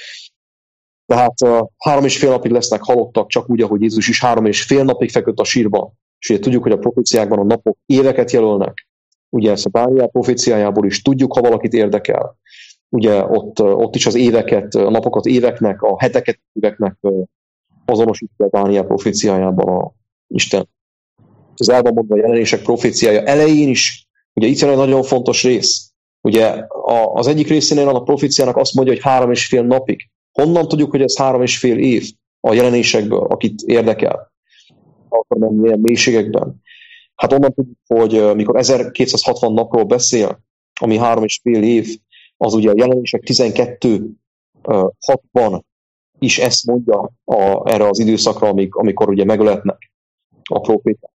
Tehát uh, három és fél napig lesznek halottak, csak úgy, ahogy Jézus is három és fél napig feküdt a sírba. És ugye tudjuk, hogy a proféciákban a napok éveket jelölnek. Ugye ezt a Dániel proféciájából is tudjuk, ha valakit érdekel. Ugye ott, ott is az éveket, a napokat éveknek, a heteket éveknek azonosítja a Dániel proféciájában a Isten. Az el van mondva a jelenések proféciája elején is, ugye itt jön egy nagyon fontos rész. Ugye az egyik részénél a proféciának azt mondja, hogy három és fél napig. Honnan tudjuk, hogy ez három és fél év a jelenésekből, akit érdekel? Akkor menni ilyen mélységekben. Hát onnan tudjuk, hogy mikor ezerkétszázhatvan napról beszél, ami három és fél év, az ugye a jelenések tizenkettő hatban is ezt mondja a, erre az időszakra, amik, amikor ugye megöletnek a proféták.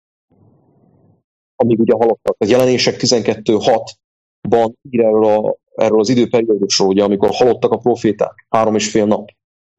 Amíg ugye halottak. A jelenések tizenkettő hatban ír erről, a, erről az időperiódusról, ugye, amikor halottak a proféták. Három és fél nap.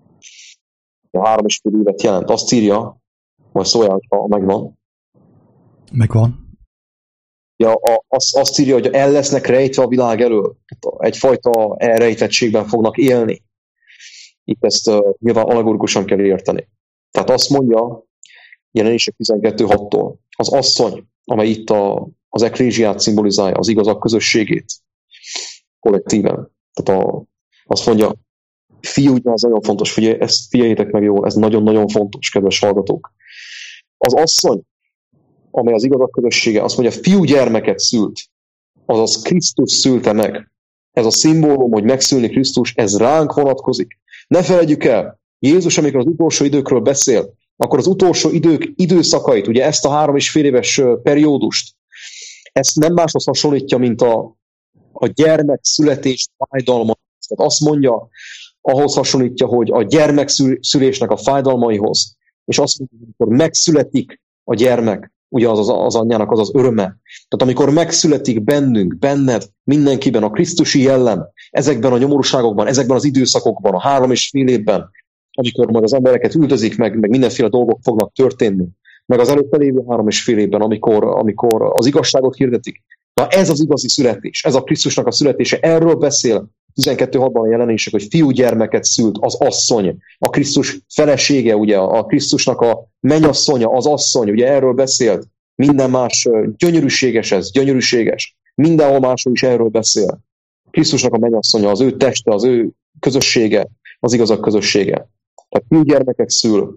A három és fél évet jelent. Azt írja, majd szóljál, ha megvan. Megvan. Ja, a, azt, azt írja, hogy el lesznek rejtve a világ elől. Egyfajta elrejtettségben fognak élni. Itt ezt uh, nyilván allegorikusan kell érteni. Tehát azt mondja, jelenések tizenkettő hattól, az asszony, amely itt a, az eklézsiát szimbolizálja, az igazak közösségét, kollektíven. Tehát a, azt mondja, fiú, az nagyon fontos, figyelj, ezt figyeljétek meg jól, ez nagyon-nagyon fontos, kedves hallgatók. Az asszony, amely az igazak közössége, azt mondja, fiú gyermeket szült, azaz Krisztus szülte meg. Ez a szimbólum, hogy megszülni Krisztus, ez ránk vonatkozik. Ne felejtjük el, Jézus, amikor az utolsó időkről beszél, akkor az utolsó idők időszakait, ugye ezt a három és fél éves periódust, ezt nem máshoz hasonlítja, mint a, a gyermek születés fájdalma. Tehát azt mondja, ahhoz hasonlítja, hogy a gyermek szülésnek a fájdalmaihoz, és azt mondja, amikor megszületik a gyermek, ugye az, az, az anyjának az az öröme. Tehát amikor megszületik bennünk, benned, mindenkiben a krisztusi jellem, ezekben a nyomorúságokban, ezekben az időszakokban, a három és fél évben, amikor majd az embereket üldözik meg, meg mindenféle dolgok fognak történni, meg az előtte lévő három és fél évben, amikor, amikor az igazságot hirdetik. Na ez az igazi születés, ez a Krisztusnak a születése, erről beszél tizenkettő hatban a jelenések, hogy fiú gyermeket szült az asszony, a Krisztus felesége, ugye a Krisztusnak a mennyasszonya, az asszony, ugye erről beszélt, minden más gyönyörűséges ez, gyönyörűséges, mindenhol máshol is erről beszél. Krisztusnak a mennyasszonya, az ő teste, az ő közössége, az igazak közössége. Tehát fiú gyermeket szül.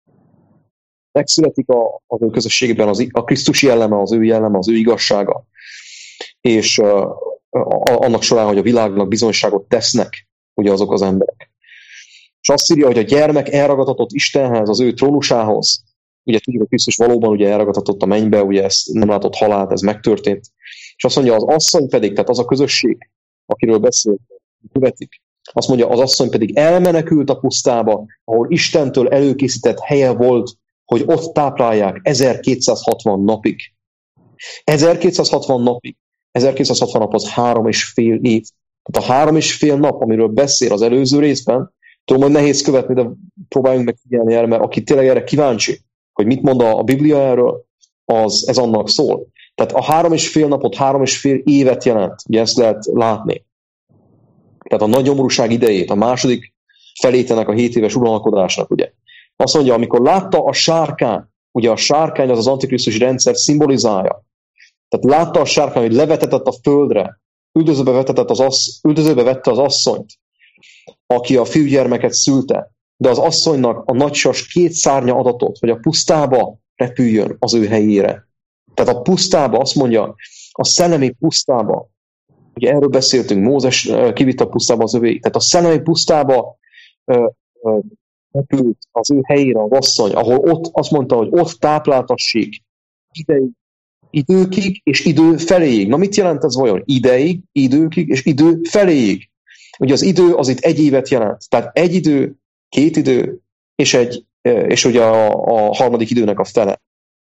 Megszületik a, az ő közösségben az, a Krisztus jelleme, az ő jelleme, az ő igazsága. És uh, annak során, hogy a világnak bizonyságot tesznek, ugye azok az emberek. És azt írja, hogy a gyermek elragadtatott Istenhez, az ő trónusához. Ugye tudjuk, hogy Krisztus valóban ugye elragadtatott a mennybe, ugye ezt nem látott halált, ez megtörtént. És azt mondja, az asszony pedig, tehát az a közösség, akiről beszél, követik, azt mondja, az asszony pedig elmenekült a pusztába, ahol Istentől előkészített helye volt, hogy ott táplálják ezerkétszázhatvan napig. ezerkétszázhatvan napig. ezerkétszázhatvan nap az három és fél év. Tehát a három és fél nap, amiről beszél az előző részben, tudom, hogy nehéz követni, de próbáljunk megfigyelni erre, mert aki tényleg erre kíváncsi, hogy mit mond a Biblia erről, az ez annak szól. Tehát a három és fél napot, három és fél évet jelent, ugye ezt lehet látni. Tehát a nagy nyomorúság idejét, a második felétenek a hét éves uralkodásnak, ugye. Azt mondja, amikor látta a sárkány, ugye a sárkány az az antikrisztusi rendszer szimbolizálja. Tehát látta a sárkány, hogy levetetett a földre, üldözőbe, vetetett az assz, üldözőbe vette az asszonyt, aki a fiúgyermeket szülte, de az asszonynak a nagysas két szárnya adatot, hogy a pusztába repüljön az ő helyére. Tehát a pusztába, azt mondja, a szellemi pusztába, ugye erről beszéltünk, Mózes kivitt a pusztába az övéig, tehát a szellemi pusztába repült az ő helyére az asszony, ahol ott azt mondta, hogy ott tápláltassék ideig, időkig és idő feléig. Na mit jelent ez vajon? Ideig, időkig és idő feléig. Ugye az idő az itt egy évet jelent. Tehát egy idő, két idő, és, egy, és ugye a, a harmadik időnek a fele.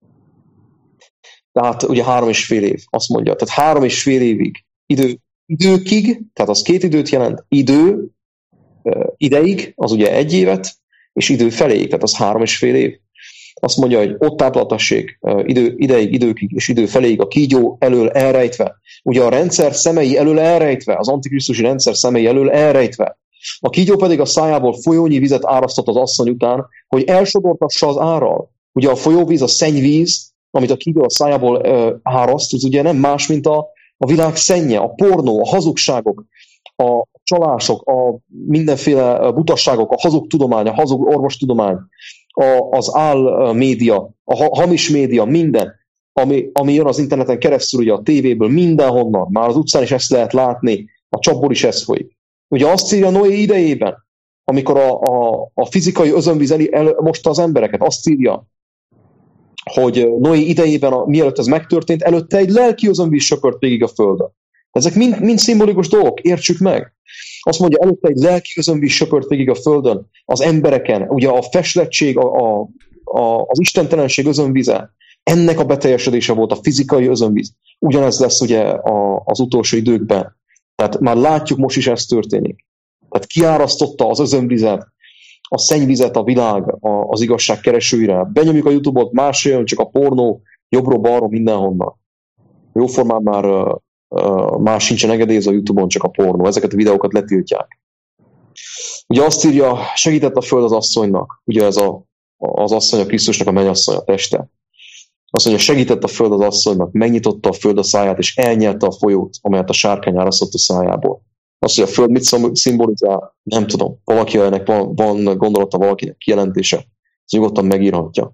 Tehát ugye három és fél év, azt mondja. Tehát három és fél évig. Idő, időkig, tehát az két időt jelent. Idő, ideig, az ugye egy évet, és idő feléig, tehát az három és fél év. Azt mondja, hogy ott táplatassék idő, ideig, időkig és idő feléig a kígyó elől elrejtve. Ugye a rendszer szemei elől elrejtve, az antikrisztusi rendszer szemei elől elrejtve. A kígyó pedig a szájából folyónyi vizet árasztott az asszony után, hogy elsodortassa az árral. Ugye a folyóvíz, a szennyvíz, amit a kígyó a szájából áraszt, az ugye nem más, mint a, a világ szennye, a pornó, a hazugságok, a csalások, a mindenféle butasságok, a hazug tudomány, a hazug orvostudomány, a, az áll média, a hamis média, minden, ami, ami jön az interneten keresztül, ugye a tévéből, mindenhonnan, már az utcán is ezt lehet látni, a csapból is ez folyik. Ugye azt írja Noé idejében, amikor a, a, a fizikai özönvíz el, el, mosta az embereket, azt írja, hogy Noé idejében, a, mielőtt ez megtörtént, előtte egy lelki özönvíz söpört végig a földön. Ezek mind, mind szimbolikus dolgok, értsük meg. Azt mondja, előtte egy lelki özönvíz söpört végig a földön, az embereken, ugye a feslettség, a, a, a, az istentelenség özönvíze, ennek a beteljesedése volt a fizikai özönvíz. Ugyanez lesz ugye a, az utolsó időkben. Tehát már látjuk, most is ez történik. Tehát kiárasztotta az özönvizet, a szennyvizet a világ a, az igazság keresőire. Benyomjuk a YouTube-ot, más jön, csak a pornó, jobbról-balról, mindenhonnan. Jóformán már uh, más sincsen engedélyezve a YouTube-on, csak a pornó. Ezeket a videókat letiltják. Ugye azt írja, segített a föld az asszonynak. Ugye ez a, az asszony, a Krisztusnak a mennyasszony, a teste. Azt mondja, segített a föld az asszonynak, megnyitotta a föld a száját, és elnyelte a folyót, amelyet a sárkány árasztott a szájából. Azt mondja, a föld mit szimbolizál? Nem tudom. Valaki ennek van, van gondolata, valakinek kijelentése. Ez nyugodtan megírhatja.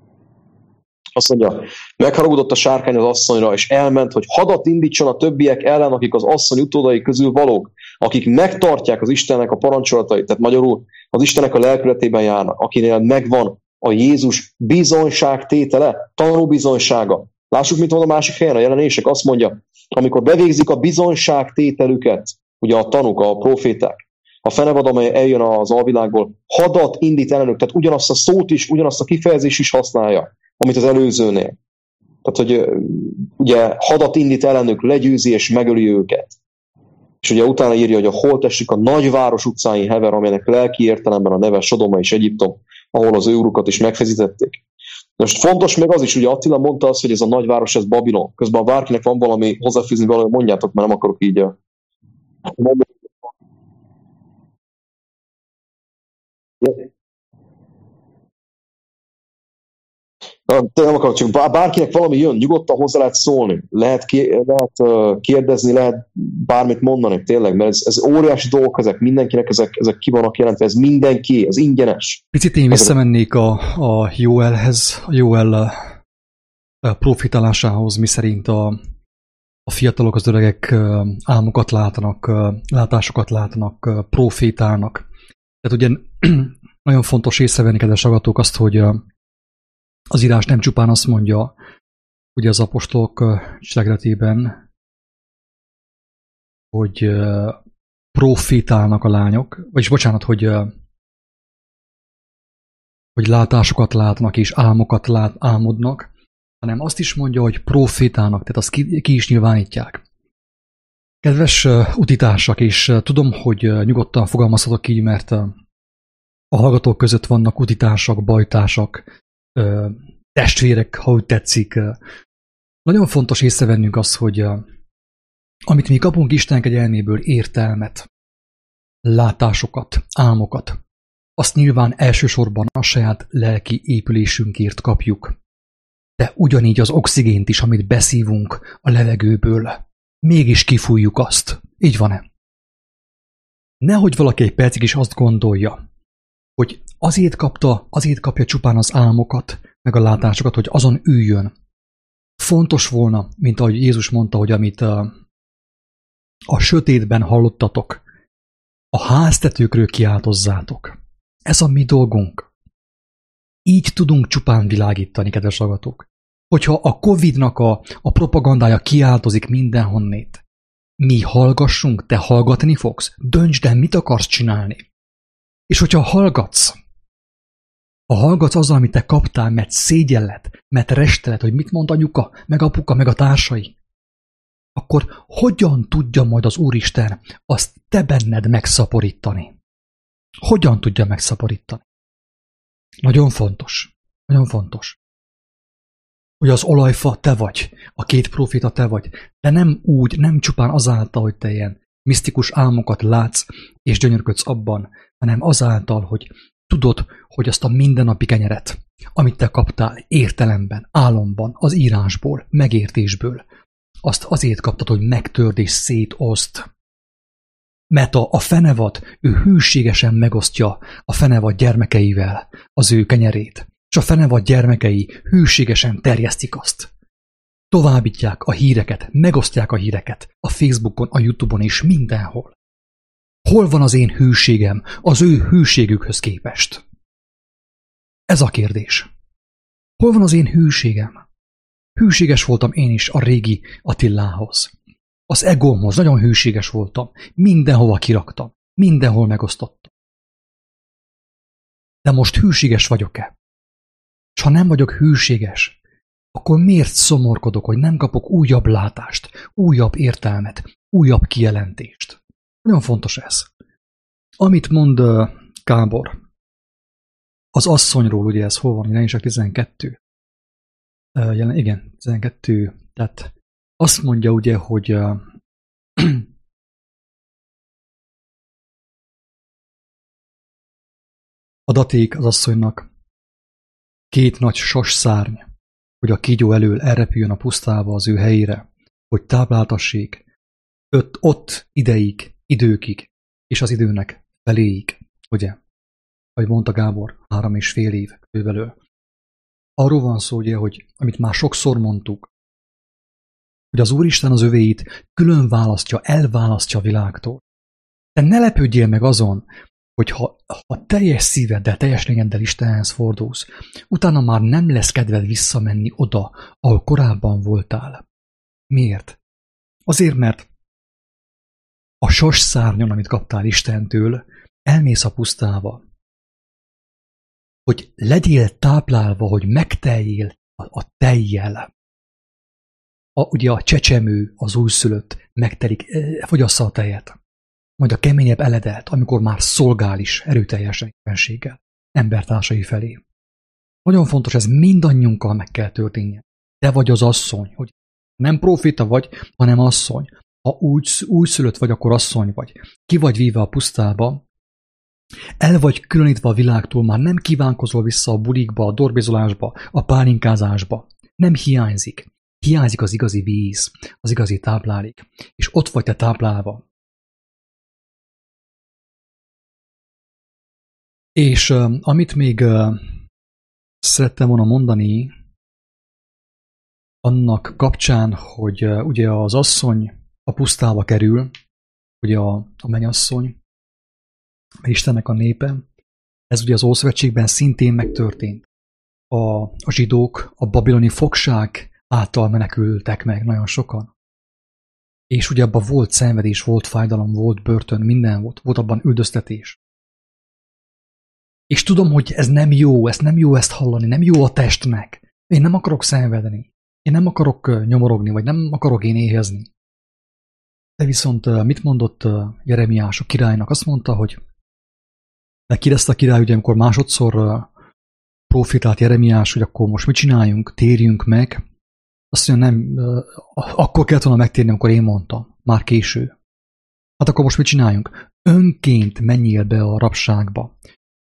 Azt mondja, megharagudott a sárkány az asszonyra, és elment, hogy hadat indítson a többiek ellen, akik az asszony utódai közül valók, akik megtartják az Istennek a parancsolatait, tehát magyarul az Istennek a lelkületében járnak, akinél megvan a Jézus bizonyságtétele, tanúbizonysága. Lássuk, mit mond a másik helyen, a jelenések. Azt mondja, amikor bevégzik a bizonyságtételüket, ugye a tanúk, a proféták, a fenevad, amely eljön az alvilágból, hadat indít ellenük, tehát ugyanazt a szót is, ugyanazt a kifejezést is használja, amit az előzőnél. Tehát, hogy ugye hadat indít ellenük, legyőzi és megöli őket. És ugye utána írja, hogy a holtesik a nagyváros utcáin hever, amelynek lelki értelemben a neve Sodoma és Egyiptom, ahol az ő urukat is megfeszítették. Most fontos meg az is, ugye Attila mondta azt, hogy ez a nagyváros, ez Babilon. Közben ha bárkinek van valami hozzáfűzni valami, mondjátok, mert nem akarok így a... Nem akarok, csak bárkinek valami jön, nyugodtan hozzá lehet szólni, lehet, ké, lehet kérdezni, lehet bármit mondani, tényleg, mert ez, ez óriási dolgok, ezek mindenkinek, ezek, ezek ki vannak jelentve, ez mindenki, ez ingyenes. Picit én visszamennék a, a Jóelhez, a Jóel profitálásához, miszerint a, a fiatalok, az öregek álmokat látnak, látásokat látnak, profétálnak. Tehát ugye nagyon fontos észrevenni, kedves hallgatók, azt, hogy az írás nem csupán azt mondja, ugye az apostolok cselekedetében, hogy profétálnak a lányok, vagyis bocsánat, hogy, hogy látásokat látnak és álmokat lát, álmodnak, hanem azt is mondja, hogy profétálnak, tehát azt ki, ki is nyilvánítják. Kedves utitársak, és tudom, hogy nyugodtan fogalmazhatok így, mert a hallgatók között vannak utitársak, bajtársak, testvérek, ha úgy tetszik. Nagyon fontos észrevennünk azt, hogy amit mi kapunk Isten kegyelméből, értelmet, látásokat, álmokat, azt nyilván elsősorban a saját lelki épülésünkért kapjuk. de ugyanígy az oxigént is, amit beszívunk a levegőből, mégis kifújjuk azt. Így van-e? Nehogy valaki egy percig is azt gondolja, hogy azért kapta, azért kapja csupán az álmokat, meg a látásokat, hogy azon üljön. Fontos volna, mint ahogy Jézus mondta, hogy amit a, a sötétben hallottatok, a háztetőkről kiáltozzátok. Ez a mi dolgunk. Így tudunk csupán világítani, kedves hallgatók. Hogyha a Covidnak a, a propagandája kiáltozik mindenhonnét, mi hallgassunk, te hallgatni fogsz, döntsd el, mit akarsz csinálni. És hogyha hallgatsz, ha hallgatsz azzal, amit te kaptál, mert szégyellet, mert restelet, hogy mit mond anyuka, meg apuka, meg a társai, akkor hogyan tudja majd az Úristen azt te benned megszaporítani? Hogyan tudja megszaporítani? Nagyon fontos, nagyon fontos, hogy az olajfa te vagy, a két profita te vagy, de nem úgy, nem csupán azáltal, hogy te ilyen misztikus álmokat látsz és gyönyörködsz abban, hanem azáltal, hogy tudod, hogy azt a mindennapi kenyeret, amit te kaptál értelemben, álomban, az írásból, megértésből, azt azért kaptad, hogy megtörd és szétoszt. Mert a, a fenevad, ő hűségesen megosztja a fenevad gyermekeivel az ő kenyerét, és a fenevad gyermekei hűségesen terjesztik azt. Továbbítják a híreket, megosztják a híreket a Facebookon, a YouTube-on és mindenhol. Hol van az én hűségem az ő hűségükhöz képest? Ez a kérdés. Hol van az én hűségem? Hűséges voltam én is a régi Attilához. Az egómhoz nagyon hűséges voltam. Mindenhova kiraktam. Mindenhol megosztottam. De most hűséges vagyok-e? És ha nem vagyok hűséges, akkor miért szomorkodok, hogy nem kapok újabb látást, újabb értelmet, újabb kijelentést? Nagyon fontos ez. Amit mond uh, Gábor, az asszonyról, ugye ez hol van, Jelenések tizenkettő. Uh, jelen, igen, tizenkettő. Tehát azt mondja ugye, hogy uh, adaték az asszonynak két nagy sas szárny, hogy a kígyó elől elrepüljön a pusztába az ő helyére, hogy tápláltassék öt, ott ideig, időkig, és az időnek feléig, ugye? Ahogy mondta Gábor, három és fél év körülbelül. Arról van szó, ugye, hogy amit már sokszor mondtuk, hogy az Úristen az övéit külön választja, elválasztja a világtól. De ne lepődjél meg azon, hogy ha, ha teljes szíveddel, teljes lényeddel Istenhez fordulsz, utána már nem lesz kedved visszamenni oda, ahol korábban voltál. Miért? Azért, mert a sas szárnyon, amit kaptál Istentől, elmész a pusztába, hogy legyél táplálva, hogy megteljél a, a tejjel. A, ugye a csecsemő, az újszülött megtelik, fogyassza a tejet. Majd a keményebb eledelt, amikor már szolgál is erőteljesen éppenséggel embertársai felé. Nagyon fontos, ez mindannyiunkkal meg kell történjen. Te vagy az asszony, hogy nem profita vagy, hanem asszony. Ha úgy, újszülött vagy, akkor asszony vagy. Ki vagy víve a pusztába, el vagy különítve a világtól, már nem kívánkozol vissza a bulikba, a dorbézolásba, a pálinkázásba. Nem hiányzik. Hiányzik az igazi víz, az igazi táplálék. És ott vagy te táplálva. És uh, amit még uh, szerettem volna mondani, annak kapcsán, hogy uh, ugye az asszony a pusztába kerül, ugye a, a mennyasszony, Istennek a népe, ez ugye az Ószövetségben szintén megtörtént. A, a zsidók a babiloni fogság által menekültek meg nagyon sokan. És ugye abban volt szenvedés, volt fájdalom, volt börtön, minden volt, volt abban üldöztetés. És tudom, hogy ez nem jó, ez nem jó ezt hallani, nem jó a testnek. Én nem akarok szenvedni. Én nem akarok nyomorogni, vagy nem akarok én éhezni. De viszont mit mondott Jeremiás a királynak? Azt mondta, hogy megkérdezte a király, ugye, amikor másodszor profitált Jeremiás, hogy akkor most mit csináljunk, térjünk meg. Azt mondja, nem, akkor kellett volna megtérni, amikor én mondtam. Már késő. Hát akkor most mit csináljunk? Önként menjél be a rabságba.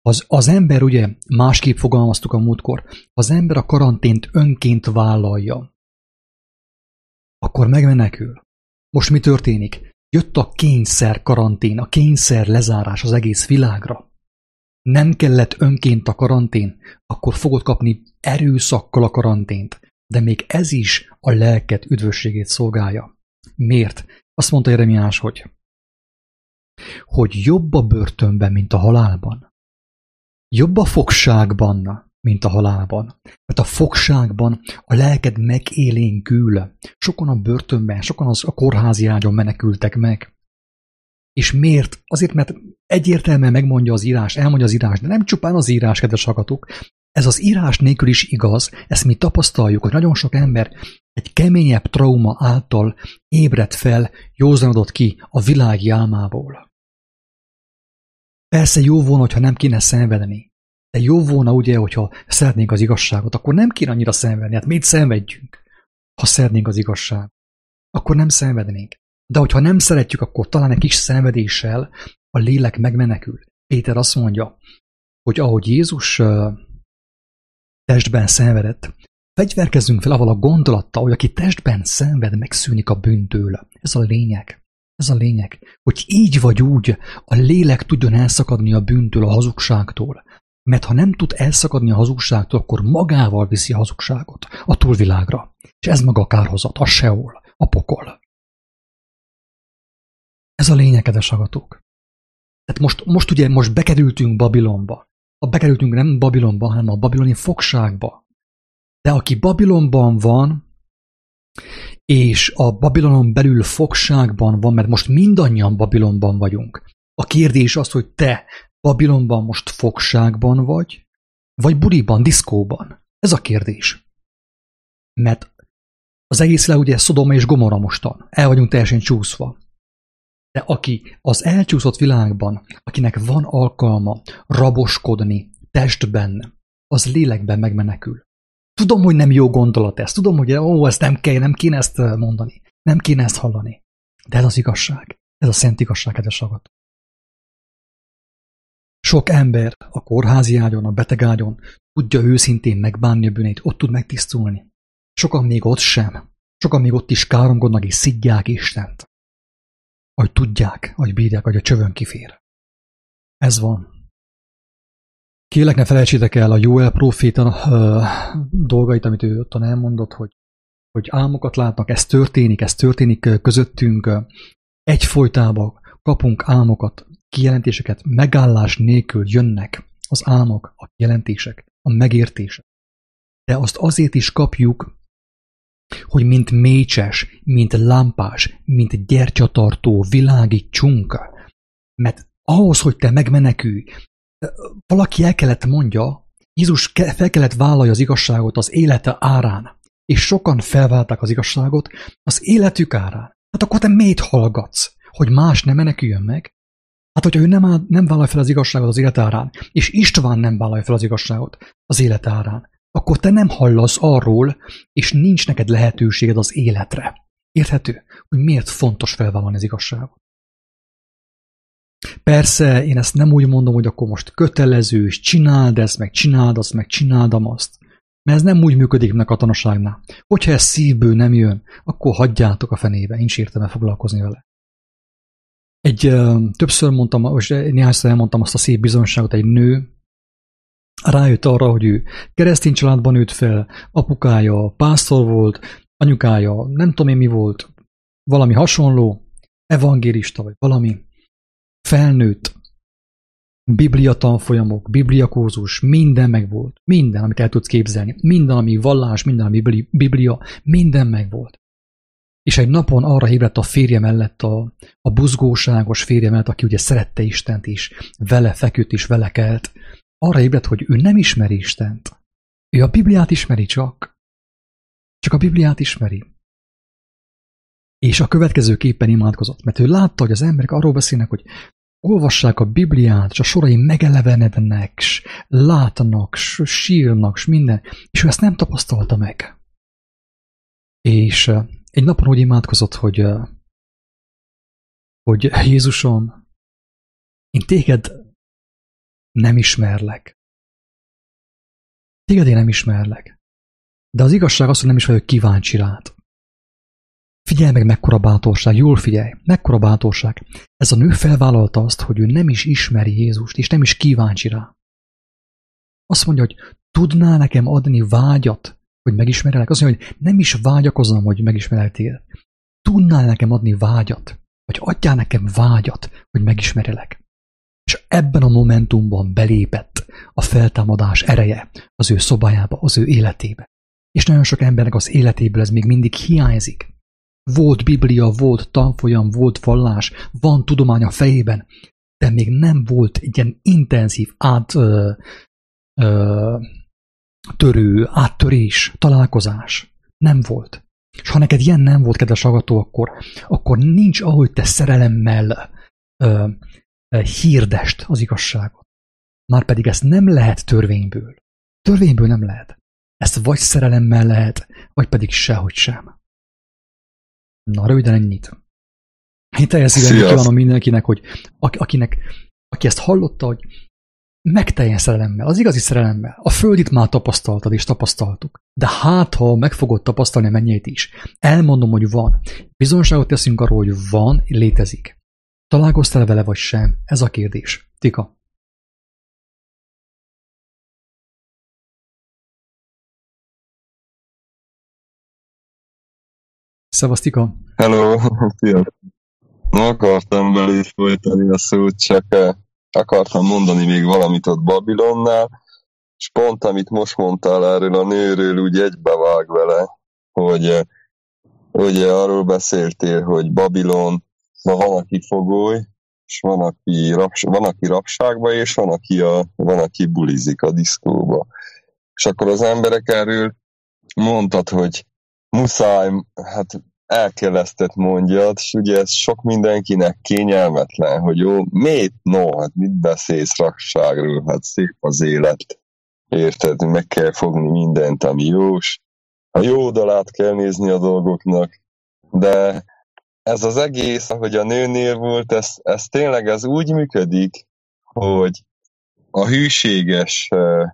Az, az ember, ugye, másképp fogalmaztuk a múltkor, az ember a karantént önként vállalja, akkor megmenekül. Most mi történik? Jött a kényszer karantén, a kényszer lezárás az egész világra. Nem kellett önként a karantén, akkor fogod kapni erőszakkal a karantént, de még ez is a lelked üdvösségét szolgálja. Miért? Azt mondta Jeremiás, hogy, hogy jobb a börtönben, mint a halálban. Jobb a fogságban, mint a halálban. Mert a fogságban a lelked megélénkül. Sokan a börtönben, sokan az a kórházi ágyon menekültek meg. És miért? Azért, mert egyértelműen megmondja az írás, elmondja az írás, de nem csupán az írás, kedves hallgatók. Ez az írás nélkül is igaz, ezt mi tapasztaljuk, hogy nagyon sok ember egy keményebb trauma által ébredt fel, józanodott ki a világi álmából. Persze jó volna, hogyha nem kéne szenvedni. De jó volna, ugye, hogyha szeretnénk az igazságot, akkor nem kéne annyira szenvedni. Hát mit szenvedjünk, ha szeretnénk az igazságot? Akkor nem szenvednénk. De hogyha nem szeretjük, akkor talán egy kis szenvedéssel a lélek megmenekül. Péter azt mondja, hogy ahogy Jézus testben szenvedett, fegyverkezzünk fel avval a gondolattal, hogy aki testben szenved, megszűnik a bűn tőle. Ez a lényeg. Ez a lényeg, hogy így vagy úgy a lélek tudjon elszakadni a bűntől, a hazugságtól. Mert ha nem tud elszakadni a hazugságtól, akkor magával viszi a hazugságot a túlvilágra. És ez maga a kárhozat, a Seol, a pokol. Ez a lényeg, kedves hallgatók. Tehát most, most ugye most bekerültünk Babilonba. A bekerültünk nem Babilonba, hanem a babiloni fogságba. De aki Babilonban van, és a Babilonon belül fogságban van, mert most mindannyian Babilonban vagyunk. A kérdés az, hogy te Babilonban most fogságban vagy, vagy buliban, diszkóban? Ez a kérdés. Mert az egész le ugye Szodoma és Gomorra mostan. El vagyunk teljesen csúszva. De aki az elcsúszott világban, akinek van alkalma raboskodni testben, az lélekben megmenekül. Tudom, hogy nem jó gondolat ez. Tudom, hogy ó, ezt nem kell, nem kéne ezt mondani. Nem kéne ezt hallani. De ez az igazság. Ez a szent igazság, kedves hallgató. Sok ember a kórházi ágyon, a betegágyon tudja őszintén megbánni a bűnét, ott tud megtisztulni. Sokan még ott sem. Sokan még ott is káromkodnak és szidják Istent. Ahogy tudják, ahogy bírják, hogy a csövön kifér. Ez van. Kérlek, ne felejtsétek el a Jóel próféta uh, dolgait, amit ő ottan elmondott, hogy, hogy álmokat látnak, ez történik, ez történik közöttünk. Egyfolytában kapunk álmokat, kijelentéseket, megállás nélkül jönnek az álmok, a kijelentések, a megértések. De azt azért is kapjuk, hogy mint mécses, mint lámpás, mint gyertyatartó világítsunk. Mert ahhoz, hogy te megmenekülj, valaki el kellett mondja, Jézus fel kellett vállalja az igazságot az élete árán, és sokan felválták az igazságot az életük árán. Hát akkor te miért hallgatsz, hogy más ne meneküljön meg? Hát, hogyha ő nem, áll, nem vállalja fel az igazságot az élet árán, és István nem vállalja fel az igazságot az élet árán, akkor te nem hallasz arról, és nincs neked lehetőséged az életre. Érthető, hogy miért fontos felvállalni az igazságot. Persze, én ezt nem úgy mondom, hogy akkor most kötelező, és csináld ezt, meg csináld azt, meg csináldam azt. Mert ez nem úgy működik, mint a katonaságnál. Hogyha ez szívből nem jön, akkor hagyjátok a fenébe, nincs értelme foglalkozni vele. Egy, uh, többször mondtam, és néhányszor elmondtam azt a szép bizonyságot, egy nő rájött arra, hogy ő keresztény családban nőtt fel, apukája pásztor volt, anyukája nem tudom én mi volt, valami hasonló, evangélista vagy valami, felnőtt, bibliatanfolyamok, bibliakózus, minden megvolt. Minden, amit el tudsz képzelni. Minden, ami vallás, minden, ami biblia, minden megvolt. És egy napon arra ébredt a férje mellett, a, a buzgóságos férje mellett, aki ugye szerette Istent is, vele feküdt és vele kelt. Arra ébredt, hogy ő nem ismeri Istent. Ő a Bibliát ismeri csak. Csak a Bibliát ismeri. És a következőképpen imádkozott, mert ő látta, hogy az emberek arról beszélnek, hogy olvassák a Bibliát, és a sorai megelevenednek, s látnak, s sírnak, s minden, és ő ezt nem tapasztalta meg. És egy napon úgy imádkozott, hogy, hogy Jézusom, én téged nem ismerlek. Téged én nem ismerlek. De az igazság az, hogy nem is vagyok kíváncsi rád. Figyelj meg, mekkora bátorság, jól figyelj, mekkora bátorság. Ez a nő felvállalta azt, hogy ő nem is ismeri Jézust, és nem is kíváncsi rá. Azt mondja, hogy tudnál nekem adni vágyat, hogy megismerelek? Azt mondja, hogy nem is vágyakozom, hogy megismerelek téged. Tudnál nekem adni vágyat, vagy adjál nekem vágyat, hogy megismerelek. És ebben a momentumban belépett a feltámadás ereje az ő szobájába, az ő életébe. És nagyon sok embernek az életéből ez még mindig hiányzik. Volt Biblia, volt tanfolyam, volt vallás, van tudomány a fejében, de még nem volt egy ilyen intenzív át, ö, ö, törő, áttörés, találkozás. Nem volt. És ha neked ilyen nem volt, kedves hallgató, akkor, akkor nincs, ahogy te szerelemmel ö, ö, hirdest az igazságot. Márpedig ezt nem lehet törvényből. Törvényből nem lehet. Ezt vagy szerelemmel lehet, vagy pedig sehogy sem. Na, röviden ennyit. Én teljes szívem kívánom mindenkinek, hogy akinek, aki ezt hallotta, hogy megteljen szerelemmel, az igazi szerelemmel. A földit már tapasztaltad és tapasztaltuk. De hát, ha meg fogod tapasztalni a mennyeit is, elmondom, hogy van. Bizonyságot teszünk arról, hogy van, létezik. Találkoztál vele vagy sem? Ez a kérdés. Tika. Szevasz, Tika. Hello, sziasztok. Na, akartam belé folytani a szót, csak akartam mondani még valamit ott Babilonnál, és pont amit most mondtál erről a nőről, úgy egybevág vele, hogy ugye arról beszéltél, hogy Babilon, na van, aki fogoly, és van, aki, raps, van, aki rabságba, és van, aki, a, van, aki bulizik a diszkóba. És akkor az emberek erről mondtad, hogy muszáj, hát el kell ezt mondjad, és ugye ez sok mindenkinek kényelmetlen, hogy jó, miért? No, hát mit beszélsz rakságról? Hát szép az élet. Érted? Meg kell fogni mindent, ami jós. A jó oldalát kell nézni a dolgoknak, de ez az egész, ahogy a nőnél volt, ez, ez tényleg ez úgy működik, hogy a hűséges uh,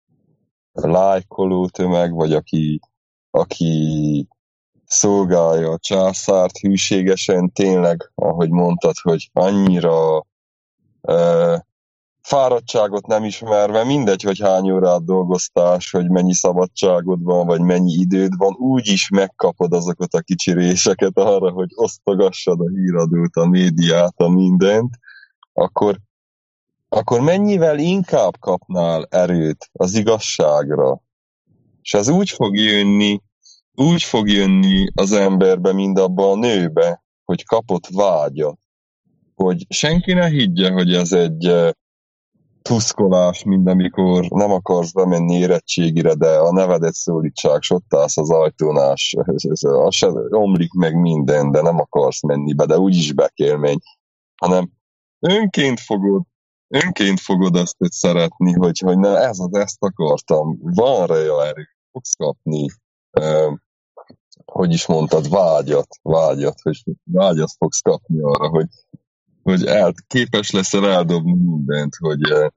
lájkoló tömeg, vagy aki aki szolgálja a császárt hűségesen, tényleg, ahogy mondtad, hogy annyira e, fáradtságot nem ismerve, mindegy, hogy hány órát dolgoztál, hogy mennyi szabadságod van, vagy mennyi időd van, úgyis megkapod azokat a kicsiréseket arra, hogy osztogassad a híradót, a médiát, a mindent, akkor, akkor mennyivel inkább kapnál erőt az igazságra. És ez úgy fog jönni, úgy fog jönni az emberbe, mint abba a nőbe, hogy kapott vágya. Hogy senki ne higgye, hogy ez egy tuszkolás, mint amikor nem akarsz bemenni érettségire, de a nevedet szólítsák, s ott állsz az ajtónál, az se omlik meg minden, de nem akarsz menni be, de úgyis be kell menni. Hanem önként fogod, önként fogod azt szeretni, hogy, hogy ne, ez az, ezt akartam, van rá erő, fogsz kapni, uh, hogy is mondtad, vágyat, vágyat, hogy vágyat fogsz kapni arra, hogy, hogy el, képes leszel eldobni mindent, hogy uh,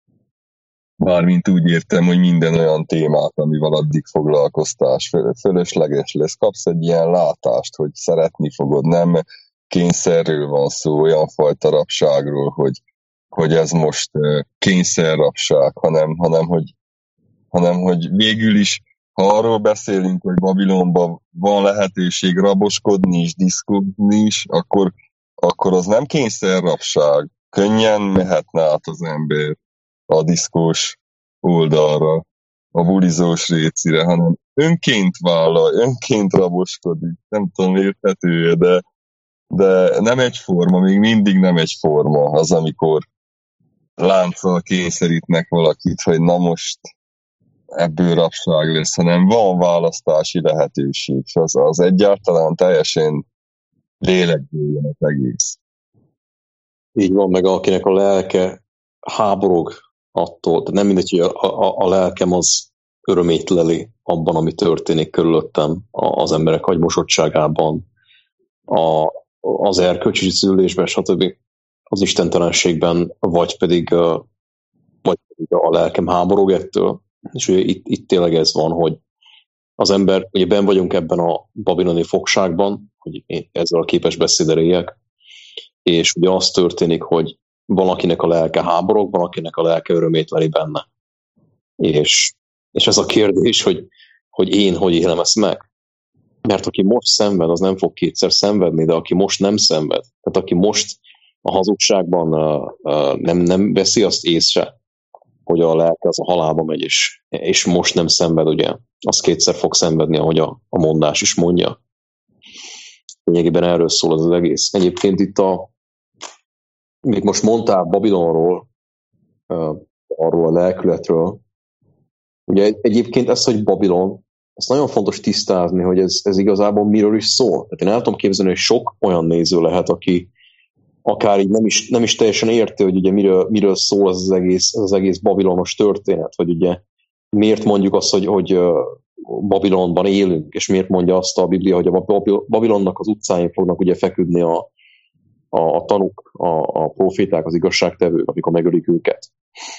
mármint úgy értem, hogy minden olyan témát, amivel addig foglalkoztál, föl, fölösleges lesz, kapsz egy ilyen látást, hogy szeretni fogod, nem kényszerről van szó, olyan fajta rabságról, hogy, hogy ez most uh, kényszerrabság, hanem, hanem, hogy, hanem, hogy végül is ha arról beszélünk, hogy Babilonban van lehetőség raboskodni és diszkózni is, akkor, akkor az nem kényszerrabság. Könnyen mehetne át az ember a diszkós oldalra, a bulizós récire, hanem önként vállal, önként raboskodik. Nem tudom, érthető, de, de nem egyforma, még mindig nem egyforma az, amikor lánccal kényszerítnek valakit, hogy na most ebből rabság lesz, hanem van választási lehetőség, és az, az egyáltalán teljesen lélekből az egész. Így van, meg akinek a lelke háborog attól, de nem mindegy, hogy a, a, a lelkem az örömét leli abban, ami történik körülöttem, az emberek agymosottságában, a, az erkölcsi szülésben, stb. Az istentelenségben, vagy pedig uh, vagy a lelkem háborog ettől. És ugye itt, itt tényleg ez van, hogy az ember, ugye benn vagyunk ebben a babiloni fogságban, hogy én ezzel a képes beszéddel éljek, és ugye az történik, hogy valakinek a lelke háborog, valakinek a lelke örömét veri benne. És, és ez a kérdés, hogy, hogy én hogy élem ezt meg. Mert aki most szenved, az nem fog kétszer szenvedni, de aki most nem szenved, tehát aki most a hazugságban uh, uh, nem, nem veszi azt észre, hogy a lelke az a halálba megy, és, és most nem szenved, ugye, az kétszer fog szenvedni, ahogy a, a mondás is mondja. Lényegében erről szól az, az egész. Egyébként itt a, még most mondtál Babilonról, uh, arról a lelkületről, ugye egyébként ez, hogy Babilon, ezt nagyon fontos tisztázni, hogy ez, ez igazából miről is szól. Tehát én el tudom képzelni, hogy sok olyan néző lehet, aki akár így nem is, nem is teljesen érti, hogy ugye miről, miről szól az, az, egész, az egész babilonos történet, hogy ugye miért mondjuk azt, hogy, hogy Babilonban élünk, és miért mondja azt a Biblia, hogy a Babilonnak az utcáin fognak ugye feküdni a, a, a tanúk, a, a proféták, az igazságtevők, amikor megölik őket.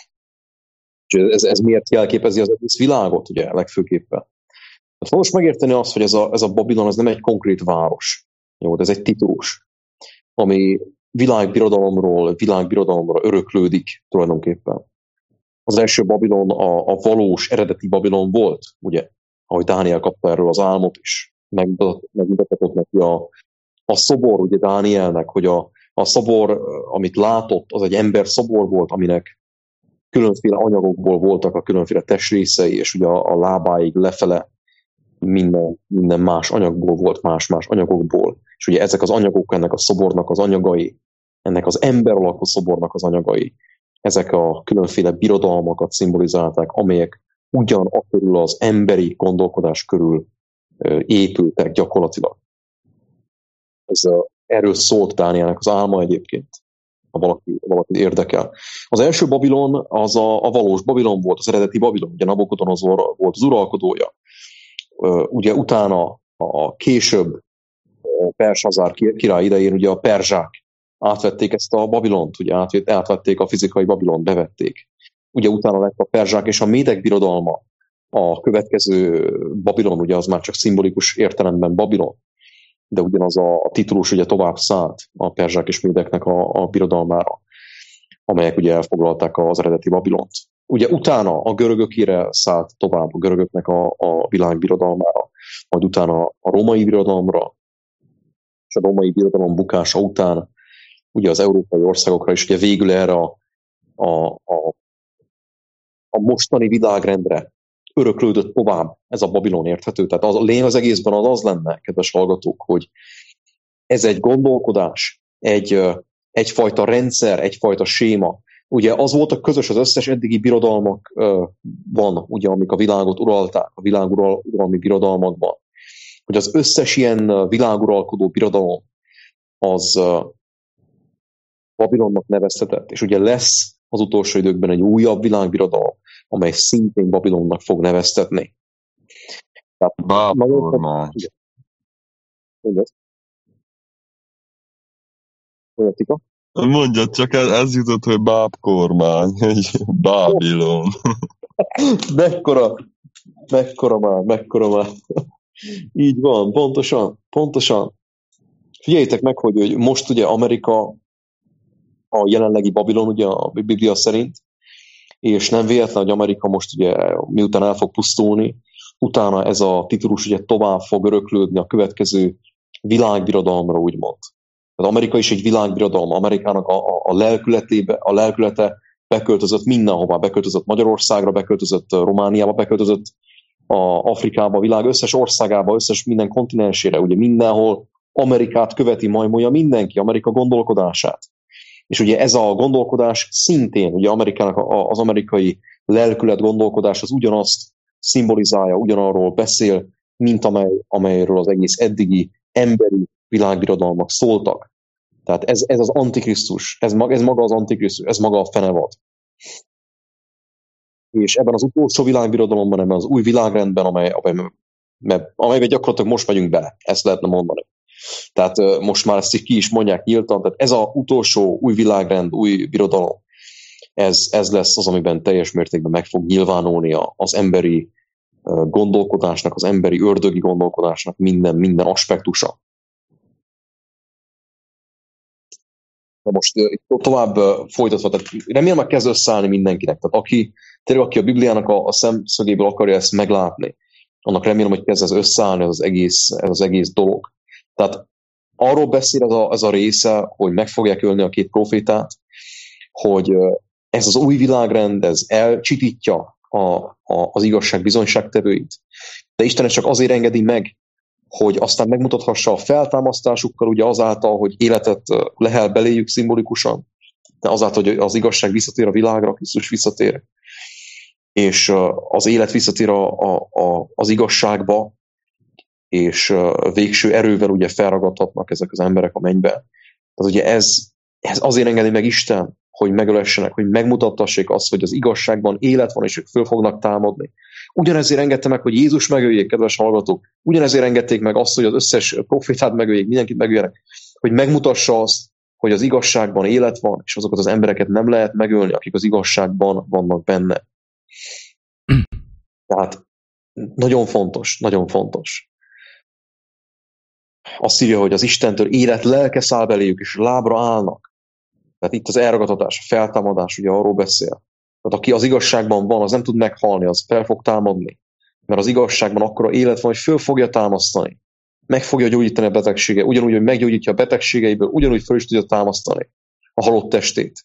És ez, ez miért jelképezi az egész világot, ugye, legfőképpen. Hát most megérteni azt, hogy ez a, ez a Babilon, ez nem egy konkrét város. Jó, ez egy titulus, ami világbirodalomról, világbirodalomra öröklődik tulajdonképpen. Az első Babilon a, a valós, eredeti Babilon volt, ugye, ahogy Dániel kapta erről az álmot is. Megmutatott neki a, a szobor, ugye Dánielnek, hogy a, a szobor, amit látott, az egy ember szobor volt, aminek különféle anyagokból voltak a különféle testrészei, és ugye a, a lábáig lefele minden, minden más anyagból volt, más-más anyagokból. És ugye ezek az anyagok, ennek a szobornak az anyagai, ennek az ember alakú szobornak az anyagai, ezek a különféle birodalmakat szimbolizálták, amelyek ugyan körül az emberi gondolkodás körül épültek gyakorlatilag. Ez, erről szólt Dánielnek az álma egyébként, ha valaki, valaki érdekel. Az első Babilon az a, a valós Babilon volt, az eredeti Babilon, ugye Nabukodonozor volt az uralkodója. Ugye utána a később Persazár király idején ugye a perzsák átvették ezt a Babilont, ugye átvett, átvették a fizikai Babilont, bevették. Ugye utána lett a perzsák és a médek birodalma, a következő Babilon, ugye az már csak szimbolikus értelemben Babilon, de ugyanaz a, a titulus ugye tovább szállt a perzsák és médeknek a, a birodalmára, amelyek ugye elfoglalták az eredeti Babilont. Ugye utána a görögökére szállt tovább a görögöknek a, a világbirodalmára, majd utána a római birodalomra, és a római birodalom bukása után ugye az európai országokra is, ugye végül erre a, a, a, a mostani világrendre öröklődött tovább ez a Babilon, érthető. Tehát az, a lény az egészben az az lenne, kedves hallgatók, hogy ez egy gondolkodás, egy, egyfajta rendszer, egyfajta séma. Ugye az volt a közös az összes eddigi birodalmakban, ugye, amik a világot uralták, a világuralmi birodalmakban, hogy az összes ilyen világuralkodó birodalom az Babilonnak neveztetett, és ugye lesz az utolsó időkben egy újabb világbirodalom, amely szintén Babilonnak fog neveztetni. Bábkormány. Olyatika? Mondjad, csak ez, ez jutott, hogy bábkormány, egy Bábilon. mekkora, mekkora már, mekkora már. Így van, pontosan, pontosan. Figyeljétek meg, hogy, hogy most ugye Amerika a jelenlegi Babilon, ugye a Biblia szerint, és nem véletlen, hogy Amerika most ugye miután el fog pusztulni, utána ez a titulus ugye tovább fog öröklődni a következő világbirodalomra, úgymond. Tehát Amerika is egy világbirodalom, Amerikának a, a, a lelkületébe, a lelkülete beköltözött mindenhová, beköltözött Magyarországra, beköltözött Romániába, beköltözött a Afrikába, a világ összes országába, összes minden kontinensére, ugye mindenhol Amerikát követi, majmolja mindenki, Amerika gondolkodását. És ugye ez a gondolkodás szintén, ugye Amerikának a, az amerikai lelkület gondolkodás az ugyanazt szimbolizálja, ugyanarról beszél, mint amely, amelyről az egész eddigi emberi világbirodalmak szóltak. Tehát ez, ez az Antikrisztus, ez maga, ez maga az Antikrisztus, ez maga a fenevad. És ebben az utolsó világbirodalomban, ebben az új világrendben, amely, amely, amelyben gyakorlatilag most megyünk bele, ezt lehetne mondani. Tehát most már ezt ki is mondják nyíltan, tehát ez az utolsó új világrend, új birodalom, ez, ez lesz az, amiben teljes mértékben meg fog nyilvánulni az emberi gondolkodásnak, az emberi ördögi gondolkodásnak minden, minden aspektusa. Na most tovább folytatva, tehát remélem meg kezd összeállni mindenkinek. Tehát aki, tényleg aki a Bibliának a, a szemszögéből akarja ezt meglátni, annak remélem, hogy kezd ez összeállni ez az egész, ez az egész dolog. Tehát arról beszél ez a, ez a része, hogy meg fogják ölni a két profétát, hogy ez az új világrend, ez elcsitítja a, a, az igazság bizonyságtevőit. De Isten csak azért engedi meg, hogy aztán megmutathassa a feltámasztásukkal, ugye azáltal, hogy életet lehel beléjük szimbolikusan, de azáltal, hogy az igazság visszatér a világra, Krisztus visszatér, és az élet visszatér a, a, a, az igazságba, és végső erővel ugye felragadhatnak ezek az emberek a mennybe. Tehát ugye ez, ez azért engedi meg Isten, hogy megölessenek, hogy megmutattassék azt, hogy az igazságban élet van, és ők föl fognak támadni. Ugyanezért engedte meg, hogy Jézus megöljék, kedves hallgatók, ugyanezért engedték meg azt, hogy az összes profétát megöljék, mindenkit megöljenek, hogy megmutassa azt, hogy az igazságban élet van, és azokat az embereket nem lehet megölni, akik az igazságban vannak benne. Tehát nagyon fontos, nagyon fontos. Azt írja, hogy az Istentől élet lelke száll beléjük, és lábra állnak. Tehát itt az elragadtatás, a feltámadás, ugye arról beszél. Tehát aki az igazságban van, az nem tud meghalni, az fel fog támadni. Mert az igazságban akkora élet van, hogy föl fogja támasztani. Meg fogja gyógyítani a betegsége, ugyanúgy, hogy meggyógyítja a betegségeiből, ugyanúgy föl is tudja támasztani a halott testét.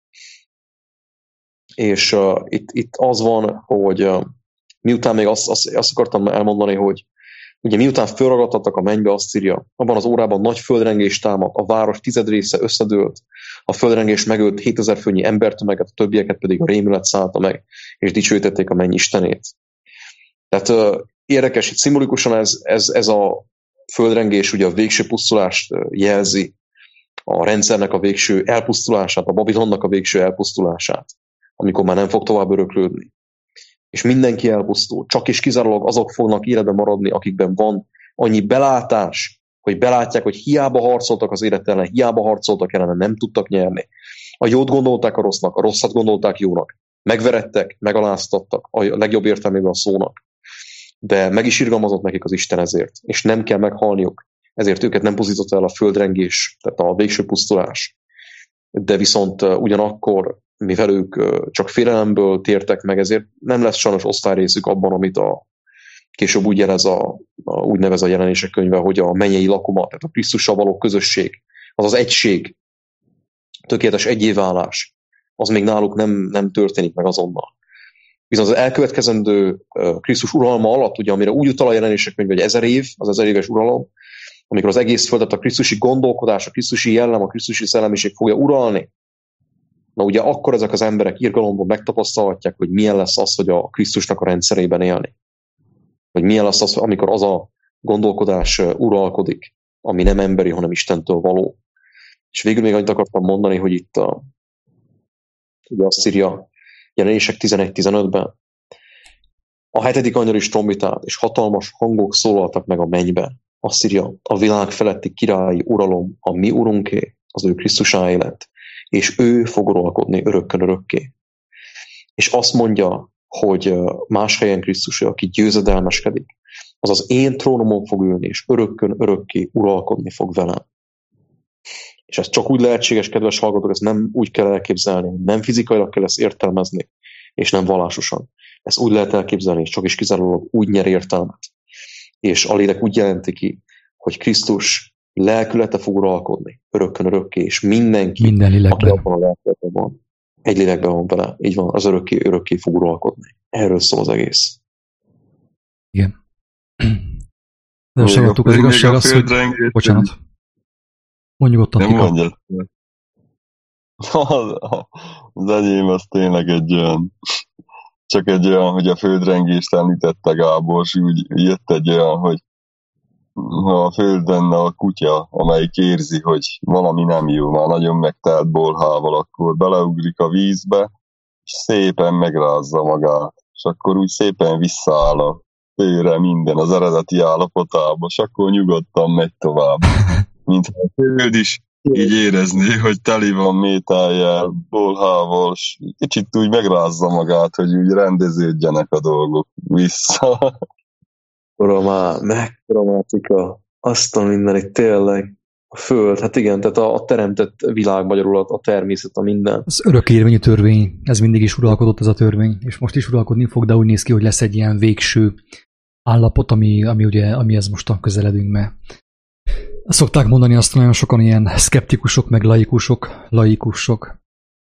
És uh, itt, itt az van, hogy uh, miután még azt, azt, azt akartam elmondani, hogy ugye miután fölragadtattak a mennybe, azt írja, abban az órában nagy földrengés támad, a város tized része összedőlt, a földrengés megölt hétezer főnyi embertömeget, a többieket pedig a rémület szállta meg, és dicsőítették a menny istenét. Tehát uh, érdekes, itt szimbolikusan ez, ez, ez a földrengés ugye a végső pusztulást jelzi, a rendszernek a végső elpusztulását, a Babilonnak a végső elpusztulását, amikor már nem fog tovább öröklődni. És mindenki elpusztul. Csak és kizárólag azok fognak életben maradni, akikben van annyi belátás, hogy belátják, hogy hiába harcoltak az élet ellen, hiába harcoltak ellene, nem tudtak nyerni. A jót gondolták a rossznak, a rosszat gondolták jónak. Megverettek, megaláztattak, a legjobb értelmében a szónak. De meg is irgalmazott nekik az Isten ezért. És nem kell meghalniuk. Ezért őket nem pusztította el a földrengés, tehát a végső pusztulás. De viszont ugyanakkor, mivel ők csak félelemből tértek meg, ezért nem lesz sajnos osztályrészük abban, amit a később úgy jelez a, a, úgy nevez a Jelenések könyve, hogy a mennyei lakoma, tehát a Krisztussal való közösség, az az egység, tökéletes egyéválás, az még náluk nem, nem történik meg azonnal. Viszont az elkövetkezendő Krisztus uralma alatt, ugye, amire úgy utal a Jelenések könyve, hogy ezer év, az ezer éves uralom, amikor az egész földet a krisztusi gondolkodás, a krisztusi jellem, a krisztusi szellemiség fogja uralni, na ugye akkor ezek az emberek irgalomban megtapasztalhatják, hogy milyen lesz az, hogy a Krisztusnak a rendszerében élni. Hogy milyen lesz az, amikor az a gondolkodás uralkodik, ami nem emberi, hanem Istentől való. És végül még annyit akartam mondani, hogy itt a, ugye azt írja Jelenések tizenegy tizenötben, a hetedik angyal is trombitált, és hatalmas hangok szólaltak meg a mennyben. Azt írja, a világ feletti királyi uralom a mi urunké, az ő Krisztusáé lett, és ő fog uralkodni örökkön örökké. És azt mondja, hogy más helyen Krisztus, aki győzedelmeskedik, az az én trónomon fog ülni, és örökkön örökké uralkodni fog velem. És ez csak úgy lehetséges, kedves hallgatók, ezt nem úgy kell elképzelni, nem fizikailag kell ezt értelmezni, és nem vallásosan. Ezt úgy lehet elképzelni, és csak is kizárólag úgy nyer értelmet. És a lélek úgy jelenti ki, hogy Krisztus lelkülete fog uralkodni, örökkön örökké, és mindenki, minden lélekben, aki abban a lelkületben van, egy lélekben van vele, így van, az örökké, örökké fog uralkodni. Erről szól az egész. Igen. De most hallottuk az igazság az, hogy... Bocsánat. Mondj nyugodtan, nem mondjad. Az enyém az tényleg egy olyan, csak egy olyan, hogy a földrengést említette Gábor, és úgy jött egy olyan, hogy ha a földön a kutya, amelyik érzi, hogy valami nem jó, már nagyon megtelt bolhával, akkor beleugrik a vízbe, és szépen megrázza magát, és akkor úgy szépen visszaáll a térre minden az eredeti állapotába, és akkor nyugodtan megy tovább. Mintha a föld is így érezni, hogy teli van métájjel, bolhával, s kicsit úgy megrázza magát, hogy úgy rendeződjenek a dolgok vissza. Mekkora, mekkora mátika, azt a mindenit, tényleg. A föld, hát igen, tehát a, a teremtett világ, magyarul a, a természet, a minden. Az örökérvényű törvény, ez mindig is uralkodott ez a törvény, és most is uralkodni fog, de úgy néz ki, hogy lesz egy ilyen végső állapot, ami, ami ugye, amihez mostan közeledünk, mert szokták mondani azt nagyon sokan ilyen szkeptikusok, meg laikusok, laikusok,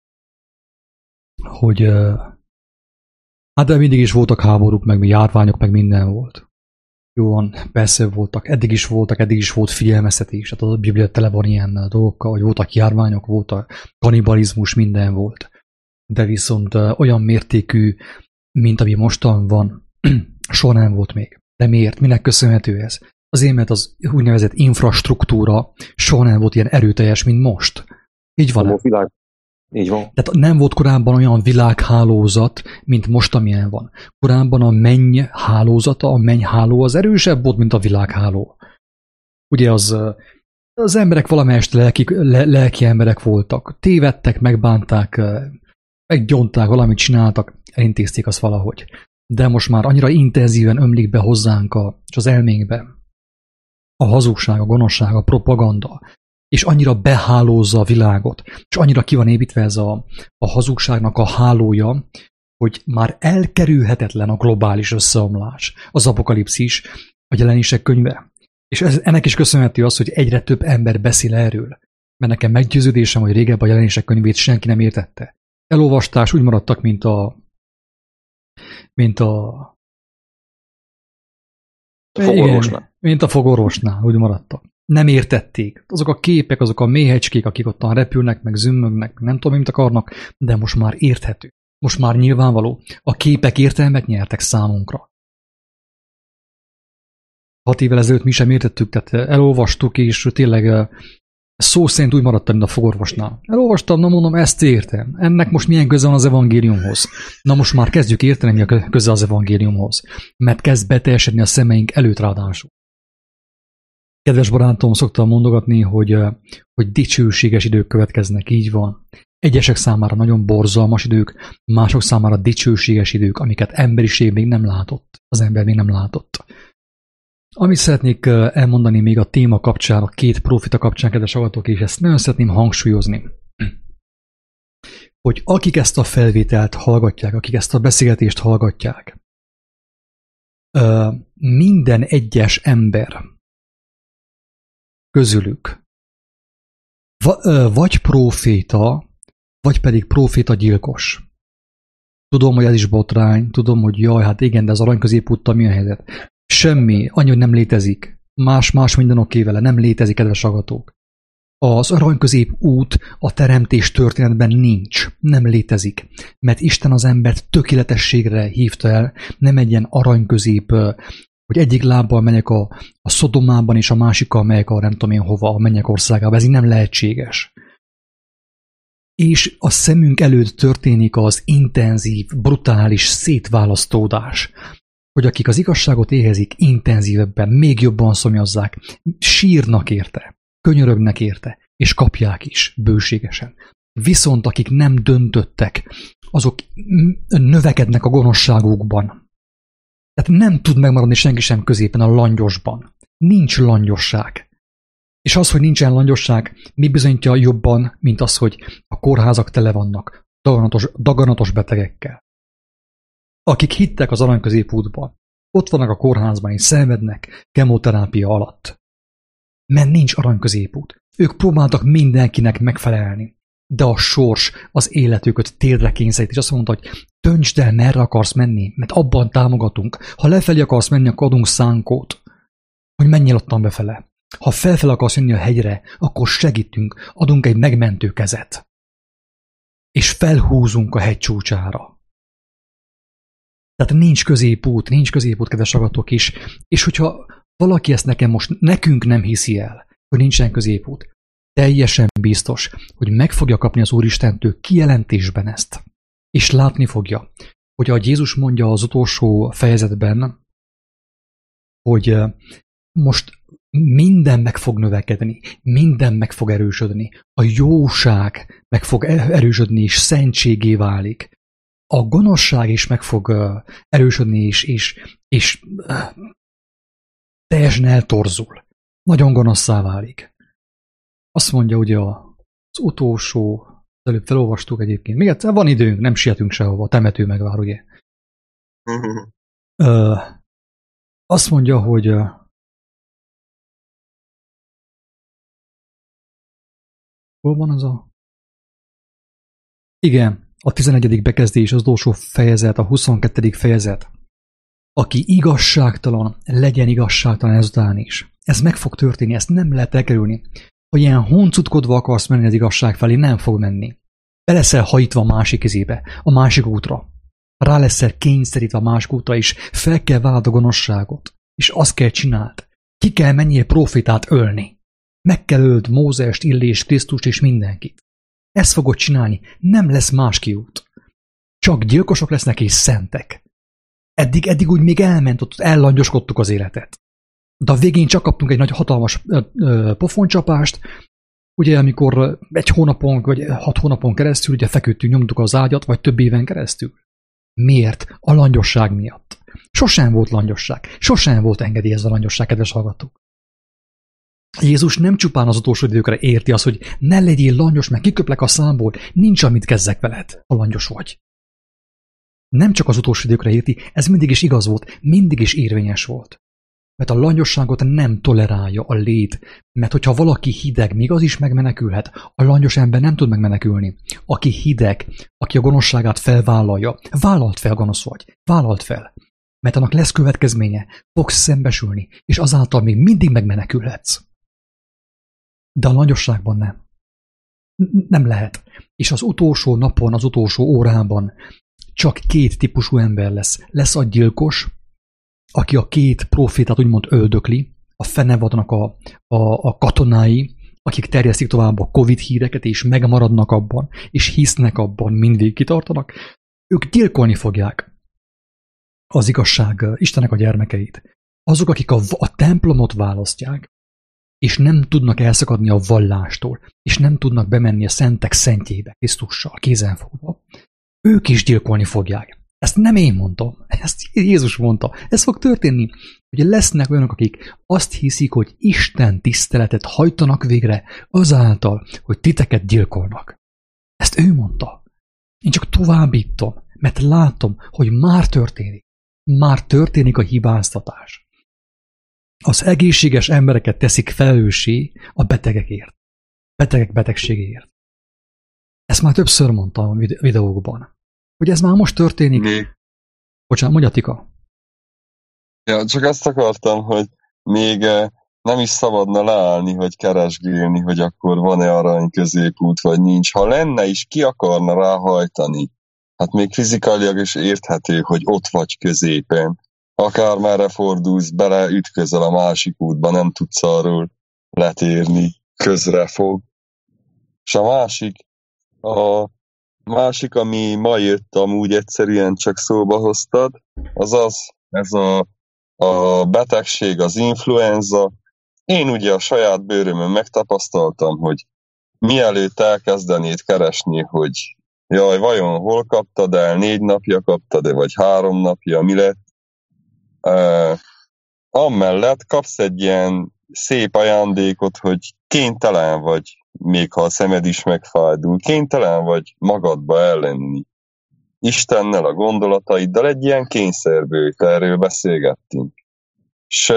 hogy hát de mindig is voltak háborúk, meg járványok, meg minden volt. Jó van, persze voltak, eddig is voltak, eddig is volt figyelmeztetés, hát a Biblia tele van ilyen dolgokkal, hogy voltak járványok, voltak kanibalizmus, minden volt. De viszont olyan mértékű, mint ami mostan van, soha nem volt még. De miért? Minek köszönhető ez? Azért, mert az úgynevezett infrastruktúra soha nem volt ilyen erőteljes, mint most. Így van. A világ. Így van. Tehát nem volt korábban olyan világhálózat, mint most, amilyen van. Korábban a menny hálózata, a mennyháló az erősebb volt, mint a világháló. Ugye az, az emberek valamelyest lelki, le, lelki emberek voltak. Tévedtek, megbánták, meggyonták, valamit csináltak, elintézték azt valahogy. De most már annyira intenzíven ömlik be hozzánk a, az elménkbe a hazugság, a gonoszság, a propaganda, és annyira behálózza a világot, és annyira ki van építve ez a, a hazugságnak a hálója, hogy már elkerülhetetlen a globális összeomlás, az apokalipszis, a Jelenések könyve. És ez, ennek is köszönhető az, hogy egyre több ember beszél erről. Mert nekem meggyőződésem, hogy régebben a Jelenések könyvét senki nem értette. Elolvastás úgy maradtak, mint a mint a A fogorvosnál. Igen, mint a fogorvosnál, úgy maradtak. Nem értették. Azok a képek, azok a méhecskék, akik ottan repülnek, meg zümmögnek, nem tudom, mit akarnak, de most már érthető. Most már nyilvánvaló. A képek értelmet nyertek számunkra. Hat évvel ezelőtt mi sem értettük, tehát elolvastuk, és tényleg szó szerint úgy maradtam, mint a fogorvosnál. Elolvastam, na mondom, ezt értem. Ennek most milyen köze van az evangéliumhoz? Na most már kezdjük érteni, mi a köze az evangéliumhoz. Mert kezd beteljesedni a szemeink előtt ráadásul. Kedves barátom, szoktam mondogatni, hogy, hogy dicsőséges idők következnek, így van. Egyesek számára nagyon borzalmas idők, mások számára dicsőséges idők, amiket emberiség még nem látott. Az ember még nem látott. Amit szeretnék elmondani még a téma kapcsán, a két profita kapcsán, kedves hallgatók, és ezt nagyon szeretném hangsúlyozni, hogy akik ezt a felvételt hallgatják, akik ezt a beszélgetést hallgatják, minden egyes ember közülük vagy proféta, vagy pedig proféta gyilkos. Tudom, hogy ez is botrány, tudom, hogy jaj, hát igen, de az aranyközépúttal mi a helyzet? Semmi, annyi, hogy nem létezik. Más-más minden oké vele, nem létezik, kedves hallgatók. Az aranyközép út a teremtés történetben nincs, nem létezik, mert Isten az embert tökéletességre hívta el, nem egy ilyen aranyközép, hogy egyik lábbal megyek a, a Szodomában, és a másikkal megyek a nem tudom én hova, a mennyek országába, ez így nem lehetséges. És a szemünk előtt történik az intenzív, brutális szétválasztódás, hogy akik az igazságot éhezik, intenzívebben, még jobban szomjazzák, sírnak érte, könyörögnek érte, és kapják is bőségesen. Viszont akik nem döntöttek, azok növekednek a gonoszságukban. Tehát nem tud megmaradni senki sem középen a langyosban. Nincs langyosság. És az, hogy nincsen langyosság, mi bizonyítja jobban, mint az, hogy a kórházak tele vannak daganatos, daganatos betegekkel. Akik hittek az aranyközépútban, ott vannak a kórházban és szenvednek kemoterápia alatt. Mert nincs aranyközépút. Ők próbáltak mindenkinek megfelelni. De a sors az életüket térdre kényszerít, és azt mondta, hogy döntsd el, merre akarsz menni, mert abban támogatunk. Ha lefelé akarsz menni, akkor adunk szánkót, hogy menjél ottan befele. Ha felfele akarsz jönni a hegyre, akkor segítünk, adunk egy megmentő kezet. És felhúzunk a hegy csúcsára. Tehát nincs középút, nincs középút, kedves hallgatók is. És hogyha valaki ezt nekem most, nekünk nem hiszi el, hogy nincsen középút, teljesen biztos, hogy meg fogja kapni az Úristentől kijelentésben ezt. És látni fogja, hogy ahogy Jézus mondja az utolsó fejezetben, hogy most minden meg fog növekedni, minden meg fog erősödni, a jóság meg fog erősödni, és szentségé válik. A gonoszság is meg fog erősödni, és, és, és teljesen eltorzul. Nagyon gonoszszá válik. Azt mondja ugye az utolsó, előbb felolvastuk egyébként, még egyszer van időnk, nem sietünk sehova, a temető megvár, ugye? Ö, azt mondja, hogy hol van az a... Igen, a tizenegyedik bekezdés, az utolsó fejezet, a huszonkettedik fejezet. Aki igazságtalan, legyen igazságtalan ezután is. Ez meg fog történni, ezt nem lehet elkerülni. Ha ilyen huncutkodva akarsz menni az igazság felé, nem fog menni. Be leszel hajtva a másik kezébe, a másik útra. Rá leszel kényszerítve a másik útra, és fel kell vállald a gonoszságot. És azt kell csináld. Ki kell menjél profétát ölni. Meg kell öld Mózest, Illést, Krisztust és mindenkit. Ezt fogod csinálni, nem lesz más kiút. Csak gyilkosok lesznek és szentek. Eddig, eddig úgy még elment, ott ellangyoskodtuk az életet. De a végén csak kaptunk egy nagy hatalmas ö, ö, pofoncsapást, ugye amikor egy hónapon, vagy hat hónapon keresztül ugye feküdtünk, nyomtuk az ágyat, vagy több éven keresztül. Miért? A langyosság miatt. Sosem volt langyosság. Sosem volt engedélyezve a langyosság, kedves hallgatók. Jézus nem csupán az utolsó időkre érti azt, hogy ne legyél langyos, meg kiköplek a számból, nincs amit kezdek veled, ha langyos vagy. Nem csak az utolsó időkre érti, ez mindig is igaz volt, mindig is érvényes volt. Mert a langyosságot nem tolerálja a lét, mert hogyha valaki hideg, még az is megmenekülhet, a langyos ember nem tud megmenekülni. Aki hideg, aki a gonoszságát felvállalja, vállalt fel, gonosz vagy, vállalt fel. Mert annak lesz következménye, fogsz szembesülni, és azáltal még mindig megmenekülhetsz. De a langyosságban nem. Nem lehet. És az utolsó napon, az utolsó órában csak két típusú ember lesz. Lesz a gyilkos, aki a két profétát úgymond öldökli, a fenevadnak a, a, a katonái, akik terjesztik tovább a Covid híreket, és megmaradnak abban, és hisznek abban, mindig kitartanak, ők gyilkolni fogják az igazság, Istennek a gyermekeit. Azok, akik a, a templomot választják, és nem tudnak elszakadni a vallástól, és nem tudnak bemenni a szentek szentjébe, Krisztussal, kézenfogva, ők is gyilkolni fogják. Ezt nem én mondtam, ezt Jézus mondta. Ez fog történni, hogy lesznek olyanok, akik azt hiszik, hogy Isten tiszteletet hajtanak végre azáltal, hogy titeket gyilkolnak. Ezt ő mondta. Én csak továbbítom, mert látom, hogy már történik. Már történik a hibáztatás. Az egészséges embereket teszik felelőssé a betegekért. Betegek betegségéért. Ezt már többször mondtam a videókban. Hogy ez már most történik. Még... Bocsánat, mondja Tika. Ja, csak azt akartam, hogy még nem is szabadna leállni, hogy keresgélni, hogy akkor van-e arany középút, vagy nincs. Ha lenne is, ki akarna ráhajtani? Hát még fizikailag is érthető, hogy ott vagy középen. Akármerre fordulsz, beleütközel a másik útba, nem tudsz arról letérni, közre fog. És a másik, a másik, ami ma jött, amúgy egyszerűen csak szóba hoztad, az az, ez a, a betegség, az influenza. Én ugye a saját bőrömön megtapasztaltam, hogy mielőtt elkezdenéd keresni, hogy jaj, vajon hol kaptad el, négy napja kaptad-e, vagy három napja, mi lett? Uh, amellett kapsz egy ilyen szép ajándékot, hogy kénytelen vagy, még ha a szemed is megfájdul, kénytelen vagy magadba ellenni. Istennel, a gondolataiddal egy ilyen kényszerből, erről beszélgettünk. És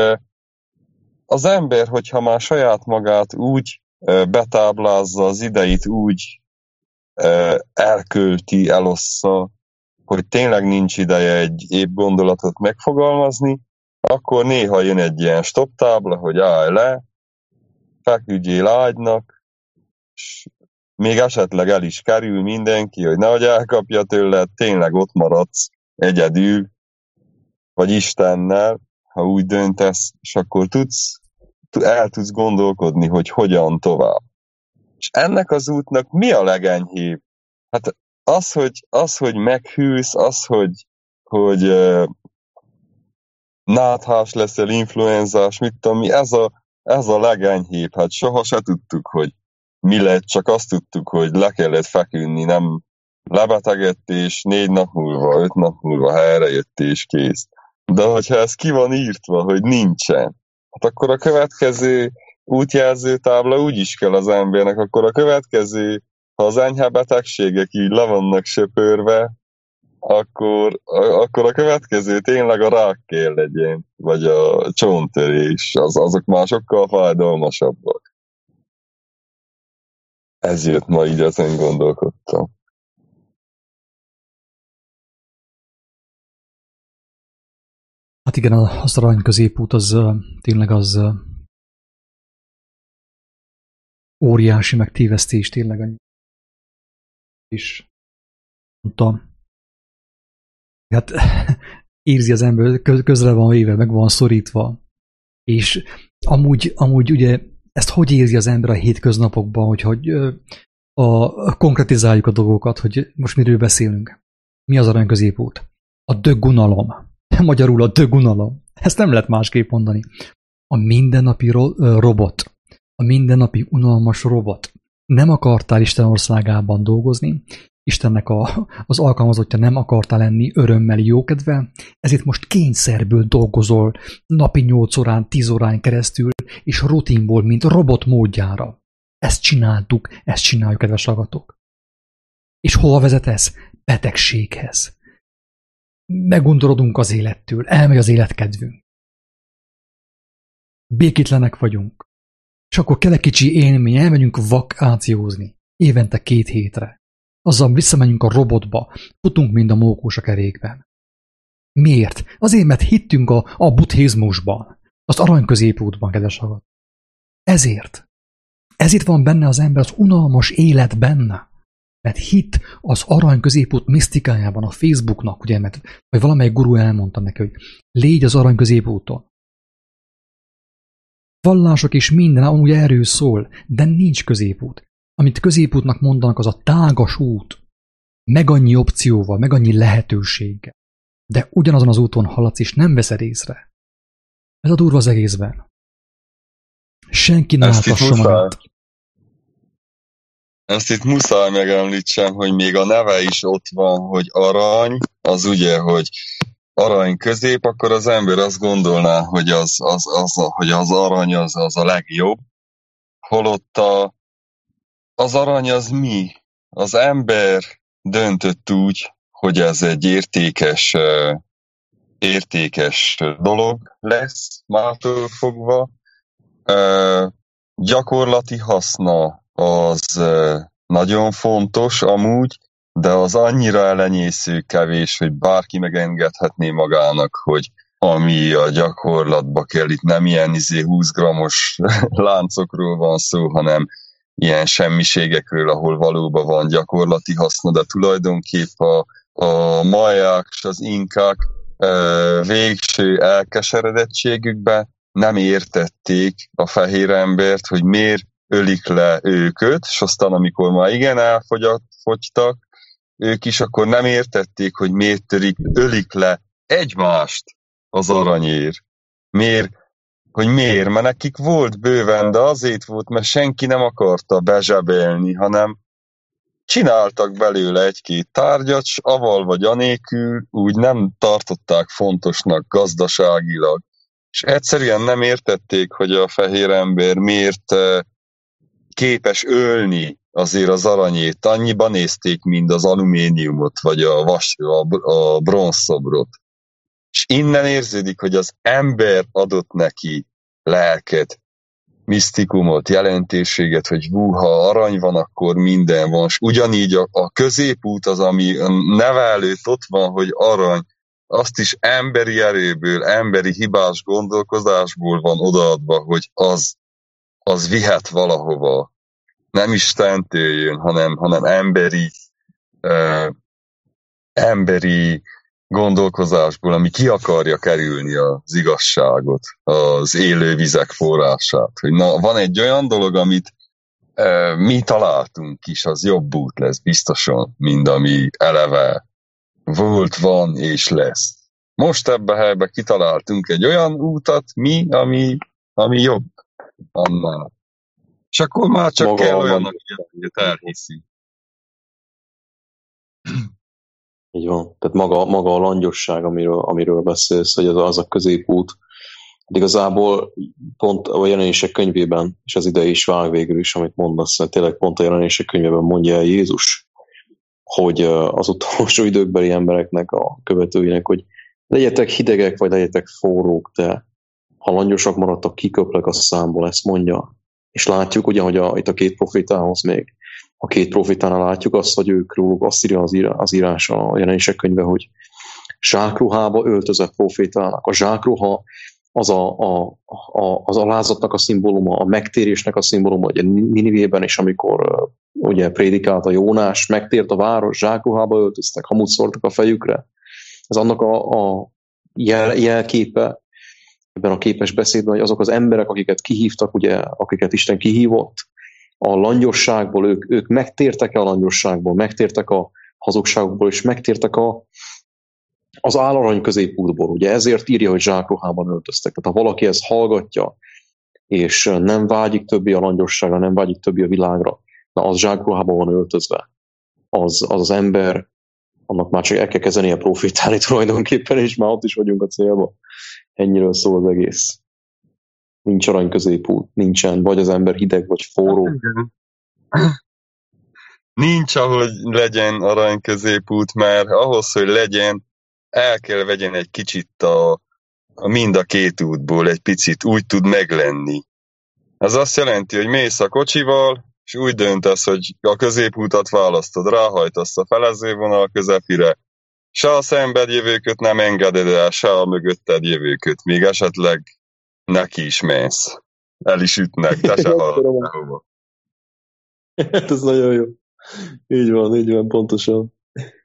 az ember, hogyha már saját magát úgy betáblázza, az ideit úgy elkölti, elossza, hogy tényleg nincs ideje egy épp gondolatot megfogalmazni, akkor néha jön egy ilyen stopptábla, hogy állj le, feküdjél ágynak, és még esetleg el is kerül mindenki, hogy nehogy elkapja tőled, tényleg ott maradsz egyedül, vagy Istennel, ha úgy döntesz, és akkor tudsz, el tudsz gondolkodni, hogy hogyan tovább. És ennek az útnak mi a legenyhébb? Hát az, hogy, az, hogy meghűlsz, az, hogy, hogy uh, náthás leszel, influenzás, mit tudom mi, ez a, ez a legenyhébb, hát soha se tudtuk, hogy mi lett, csak azt tudtuk, hogy le kellett feküdni, nem lebetegedett, és négy nap múlva, öt nap múlva helyre jött, és kész. De hogyha ez ki van írtva, hogy nincsen, hát akkor a következő útjelző tábla úgy is kell az embernek, akkor a következő, ha az enyhe betegségek így le vannak söpörve, akkor, akkor a következő tényleg a rák kell legyen, vagy a csonttörés, az, azok már sokkal fájdalmasabbak. Ezért ma így ezen gondolkodtam. Hát igen, az arany középút az tényleg az óriási megtévesztés, tényleg annyi is mondta. Hát érzi az ember, közre van véve, meg van szorítva. És amúgy, amúgy ugye ezt hogy érzi az ember a hétköznapokban, hogy, hogy a, konkretizáljuk a dolgokat, hogy most miről beszélünk. Mi az arany középút? A dögunalom. Magyarul a dögunalom. Ezt nem lehet másképp mondani. A mindennapi ro- robot. A mindennapi unalmas robot. Nem akartál Isten országában dolgozni, Istennek a, az alkalmazottja nem akartál lenni örömmel, jókedvel, ezért most kényszerből dolgozol napi nyolc órán, tíz órán keresztül, és rutinból, mint robot módjára. Ezt csináltuk, ezt csináljuk, kedves hallgatók. És hova vezet ez? Betegséghez. Megundorodunk az élettől, elmegy az életkedvünk. Békétlenek vagyunk. És akkor kell egy kicsi élmény, elmegyünk vakációzni. Évente két hétre. Azzal visszamegyünk a robotba, futunk mind a mókós a kerékben. Miért? Azért, mert hittünk a, a buddhizmusban, az arany középútban, kedves hallgatók. Ezért. Ezért van benne az ember az unalmas élet benne. Mert hit az arany középút misztikájában, a Facebooknak, ugye, mert vagy valamelyik guru elmondta neki, hogy légy az arany középúton. Vallások és minden amúgy erről szól, de nincs középút. Amit középútnak mondanak, az a tágas út, meg annyi opcióval, meg annyi lehetőséggel. De ugyanazon az úton haladsz, és nem veszed észre. Ez a durva az egészben. Senki ne átassa magát. Ezt itt muszáj megemlítsem, hogy még a neve is ott van, hogy arany, az ugye, hogy arany közép, akkor az ember azt gondolná, hogy az, az, az, hogy az arany az, az a legjobb. Holott a, az arany az mi? Az ember döntött úgy, hogy ez egy értékes, értékes dolog lesz mától fogva. Gyakorlati haszna az nagyon fontos amúgy, de az annyira elenyésző kevés, hogy bárki megengedhetné magának, hogy ami a gyakorlatba kell, itt nem ilyen izé húsz grammos láncokról van szó, hanem ilyen semmiségekről, ahol valóban van gyakorlati haszna, de tulajdonképp a, a maják és az inkák végső elkeseredettségükbe nem értették a fehér embert, hogy miért ölik le őket, és aztán amikor már igen elfogytak ők is, akkor nem értették, hogy miért törik, ölik le egymást az aranyér. Miért? Hogy miért? Mert nekik volt bőven, de azért volt, mert senki nem akarta bezsebelni, hanem csináltak belőle egy-két tárgyat, s aval vagy anélkül úgy nem tartották fontosnak gazdaságilag. És egyszerűen nem értették, hogy a fehér ember miért képes ölni azért az aranyét. Annyiban nézték, mint az alumíniumot, vagy a, vas, a, a bronzszobrot. És innen érződik, hogy az ember adott neki lelket, misztikumot, jelentőséget, hogy hú, ha arany van, akkor minden van. És ugyanígy a, a középút az, ami a neve előtt ott van, hogy arany, azt is emberi erőből, emberi hibás gondolkozásból van odaadva, hogy az, az vihet valahova. Nem Istentől jön, hanem, hanem emberi, uh, emberi gondolkozásból, ami ki akarja kerülni az igazságot, az élő vizek forrását. Hogy na, van egy olyan dolog, amit uh, mi találtunk is, az jobb út lesz biztosan, mint ami eleve volt, van és lesz. Most ebbe helybe kitaláltunk egy olyan útat, mi, ami, ami jobb. annál. És akkor már csak Maga kell a olyan, langyosság. aki elhiszi. Így van. Tehát maga, maga a langyosság, amiről, amiről beszélsz, hogy az, az a középút. De igazából pont a jelenések könyvében, és az ide is vág végül is, amit mondasz, mert tényleg pont a jelenések könyvében mondja el Jézus, hogy az utolsó időkbeli embereknek, a követőinek, hogy legyetek hidegek, vagy legyetek forrók, de ha langyosak maradtak, kiköplek a számból, ezt mondja. És látjuk ugye, hogy a, itt a két profitához még, a két profitánál látjuk azt, hogy ők róluk azt írja az, írás, az írás a jelenések könyve, hogy zsákruhába öltözött profétának. A zsákruha az a, a, a, az alázatnak a szimbóluma, a megtérésnek a szimbóluma, ugye Ninivében is, amikor ugye prédikált a Jónás, megtért a város, zsákruhába öltöztek, hamut szórtak a fejükre. Ez annak a, a jel, jelképe ebben a képes beszédben, hogy azok az emberek, akiket kihívtak, ugye, akiket Isten kihívott, a langyosságból, ők, ők megtértek a langyosságból, megtértek a hazugságból, és megtértek a, az állarany középútból. Ugye ezért írja, hogy zsákruhában öltöztek. Tehát ha valaki ezt hallgatja, és nem vágyik többi a langyosságra, nem vágyik többi a világra, na az zsákruhában van öltözve. Az, az az ember, annak már csak el kell kezdeni a profitálni tulajdonképpen, és már ott is vagyunk a célba. Ennyiről szól az egész. Nincs arany középút, nincsen, vagy az ember hideg, vagy forró. Nincs, ahogy legyen arany középút, mert ahhoz, hogy legyen, el kell vegyen egy kicsit a, a mind a két útból, egy picit úgy tud meglenni. Ez azt jelenti, hogy mész a kocsival, és úgy döntesz, hogy a középútat választod, ráhajtasz a felezővonal közepére, se a szemben jövőköt nem engeded el, se a mögötted jövőköt, még esetleg neki is mész. El is ütnek, te se hallod hova. Hát ez nagyon jó. Így van, így van, pontosan.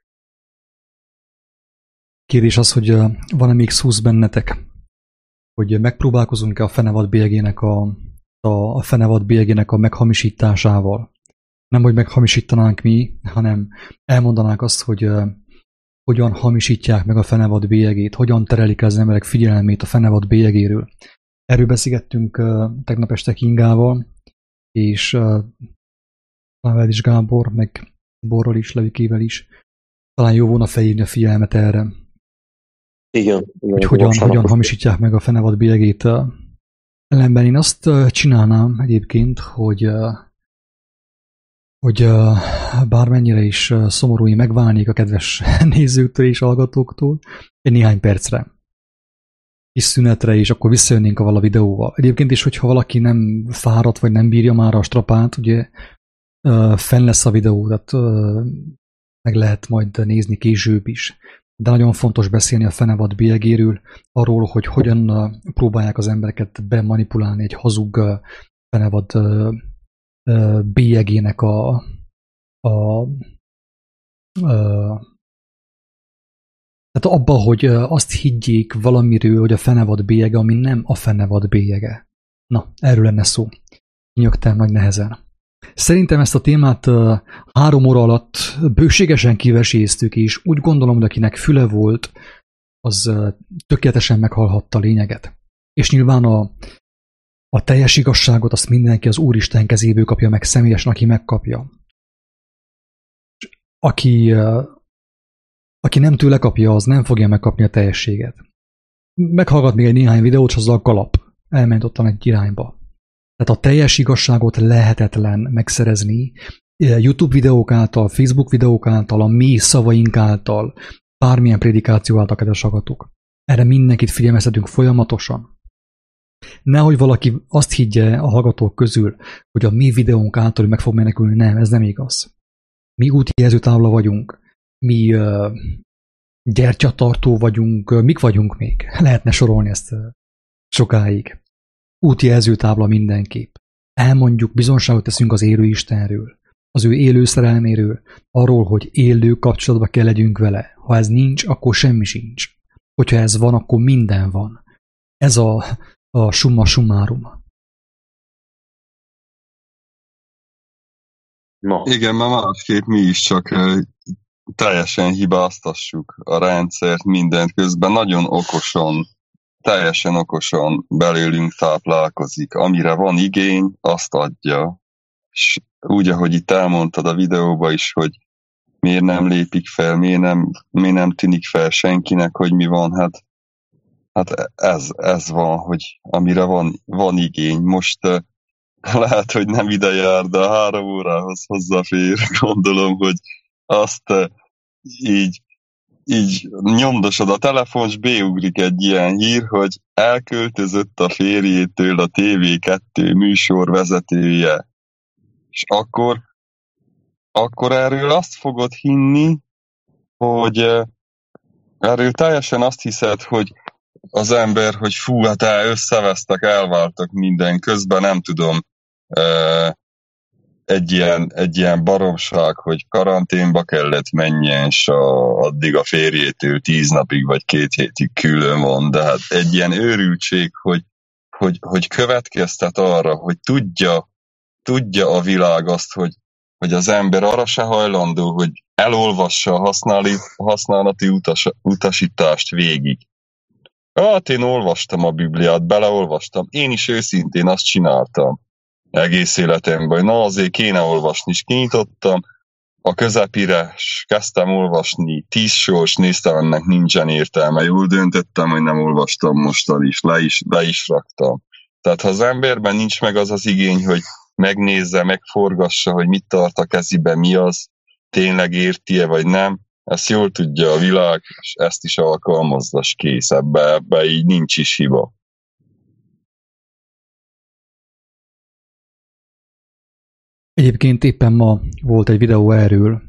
Kérdés az, hogy van-e még szúsz bennetek, hogy megpróbálkozunk-e a fenevad bélyegének a, a, a fenevad bélyegének a meghamisításával. Nem, hogy meghamisítanánk mi, hanem elmondanánk azt, hogy uh, hogyan hamisítják meg a fenevad bélyegét, hogyan terelik az emberek figyelmét a fenevad bélyegéről. Erről beszélgettünk uh, tegnap este Kingával, és uh, Pavel is Gábor, meg Borral is, Levikével is. Talán jó volna felhívni a figyelmet erre. Igen. igen hogy hogyan, hogyan hamisítják meg a fenevad bélyegét. Ellenben én azt csinálnám egyébként, hogy, hogy bármennyire is szomorú, én megválnék a kedves nézőktől és hallgatóktól egy néhány percre. Kis szünetre, és akkor visszajönnénk a vala videóval. Egyébként is, hogyha valaki nem fáradt, vagy nem bírja már a strapát, ugye fenn lesz a videó, tehát meg lehet majd nézni később is. De nagyon fontos beszélni a fenevad bélyegéről, arról, hogy hogyan próbálják az embereket bemanipulálni egy hazug fenevad bélyegének a, a, a tehát abba, hogy azt higgyék valamiről, hogy a fenevad bélyege, ami nem a fenevad bélyege. Na, erről lenne szó. Kinyögtem nagy nehezen. Szerintem ezt a témát uh, három óra alatt bőségesen kiveséztük, és úgy gondolom, hogy akinek füle volt, az uh, tökéletesen meghallhatta a lényeget. És nyilván a, a teljes igazságot azt mindenki az Úristen kezéből kapja meg személyesen, aki megkapja. Aki, uh, aki nem tőle kapja, az nem fogja megkapni a teljességet. Meghallgat még egy néhány videót, és azzal a kalap elment ottan egy irányba. Tehát a teljes igazságot lehetetlen megszerezni YouTube videók által, Facebook videók által, a mi szavaink által, bármilyen prédikáció által, kedves hallgatók. Erre mindenkit figyelmeztetünk folyamatosan. Nehogy valaki azt higgye a hallgatók közül, hogy a mi videónk által meg fog menekülni. Nem, ez nem igaz. Mi útjelzőtábla vagyunk, mi uh, gyertyatartó vagyunk, uh, mik vagyunk még? Lehetne sorolni ezt uh, sokáig. Útjelzőtábla mindenképp. Elmondjuk, bizonságot teszünk az élő Istenről, az ő élő szerelméről, arról, hogy élő kapcsolatba kell legyünk vele. Ha ez nincs, akkor semmi sincs. Hogyha ez van, akkor minden van. Ez a, a summa summarum. No. Igen, mert másképp mi is csak teljesen hibáztassuk a rendszert mindent közben. Nagyon okosan teljesen okosan belőlünk táplálkozik. Amire van igény, azt adja. És úgy, ahogy itt elmondtad a videóban is, hogy miért nem lépik fel, miért nem, miért nem tűnik fel senkinek, hogy mi van, hát, hát ez, ez van, hogy amire van, van igény. Most uh, lehet, hogy nem ide jár, de a három órához hozzáfér, gondolom, hogy azt uh, így, így nyomdosod a telefon, és beugrik egy ilyen hír, hogy elköltözött a férjétől a té vé kettő műsorvezetője. És akkor akkor erről azt fogod hinni, hogy erről teljesen azt hiszed, hogy az ember, hogy fú, hát el összevesztek, elváltak minden, közben nem tudom, egy ilyen, egy ilyen baromság, hogy karanténba kellett menjen, és a, addig a férjétől tíz napig vagy két hétig külön van, de hát egy ilyen őrültség, hogy, hogy, hogy következtet arra, hogy tudja, tudja a világ azt, hogy hogy az ember arra se hajlandó, hogy elolvassa a használati, használati utas, utasítást végig. Hát én olvastam a Bibliát, beleolvastam. Én is őszintén azt csináltam egész életemben. Na azért kéne olvasni, és kinyitottam a közepire, és kezdtem olvasni, tíz sors, néztem, ennek nincsen értelme. Jól döntöttem, hogy nem olvastam mostan is, le is, le is raktam. Tehát ha az emberben nincs meg az az igény, hogy megnézze, megforgassa, hogy mit tart a kezében, mi az, tényleg érti-e, vagy nem, ezt jól tudja a világ, és ezt is alkalmazza, és kész, ebbe, ebbe így nincs is hiba. Egyébként éppen ma volt egy videó erről,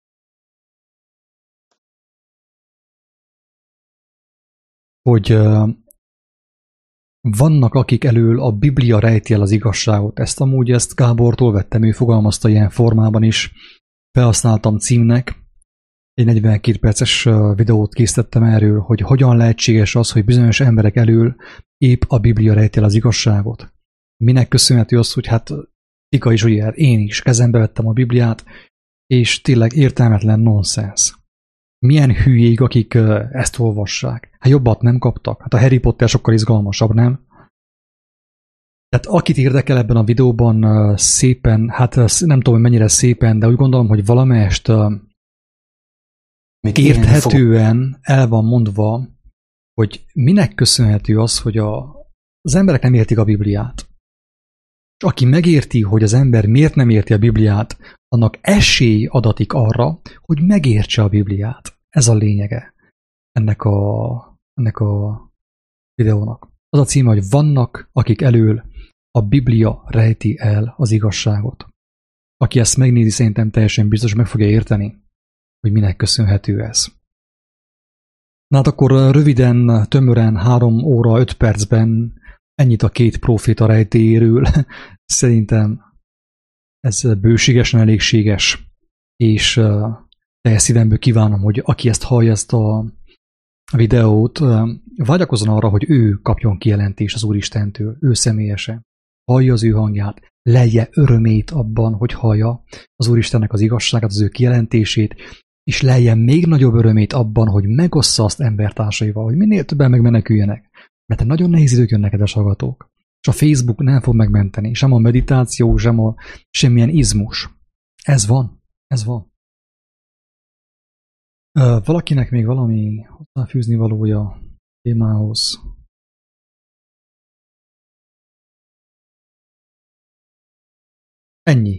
hogy uh, vannak, akik elől a Biblia rejti el az igazságot. Ezt amúgy ezt Gábortól vettem, ő fogalmazta ilyen formában is. Felhasználtam címnek. Egy negyvenkét perces videót készítettem erről, hogy hogyan lehetséges az, hogy bizonyos emberek elől épp a Biblia rejti el az igazságot. Minek köszönhető az, hogy hát Tika is ugye, én is kezembe vettem a Bibliát, és tényleg értelmetlen nonsens. Milyen hülyék, akik ezt olvassák. Hát jobbat nem kaptak. Hát a Harry Potter sokkal izgalmasabb, nem? Tehát akit érdekel ebben a videóban szépen, hát nem tudom, hogy mennyire szépen, de úgy gondolom, hogy valamelyest még érthetően el van mondva, hogy minek köszönhető az, hogy a, az emberek nem értik a Bibliát. És aki megérti, hogy az ember miért nem érti a Bibliát, annak esély adatik arra, hogy megértse a Bibliát. Ez a lényege ennek a, ennek a videónak. Az a címe, hogy vannak, akik elől a Biblia rejti el az igazságot. Aki ezt megnézi, szerintem teljesen biztos meg fogja érteni, hogy minek köszönhető ez. Na hát akkor röviden, tömören, három óra, öt percben ennyit a két proféta rejtélyéről. Szerintem ez bőségesen elégséges, és teljes szívemből kívánom, hogy aki ezt hallja, ezt a videót, vágyakozzon arra, hogy ő kapjon kijelentést az Úristentől, ő személyesen. Hallja az ő hangját, lelje örömét abban, hogy hallja az Úristennek az igazságát, az ő kijelentését, és lelje még nagyobb örömét abban, hogy megossza azt embertársaival, hogy minél többen megmeneküljenek. Mert nagyon nehéz idők jönnek, kedves hallgatók. És a Facebook nem fog megmenteni, sem a meditáció, sem a semmilyen izmus. Ez van, ez van. Valakinek még valami hozzáfűzni valója a témához? Ennyi.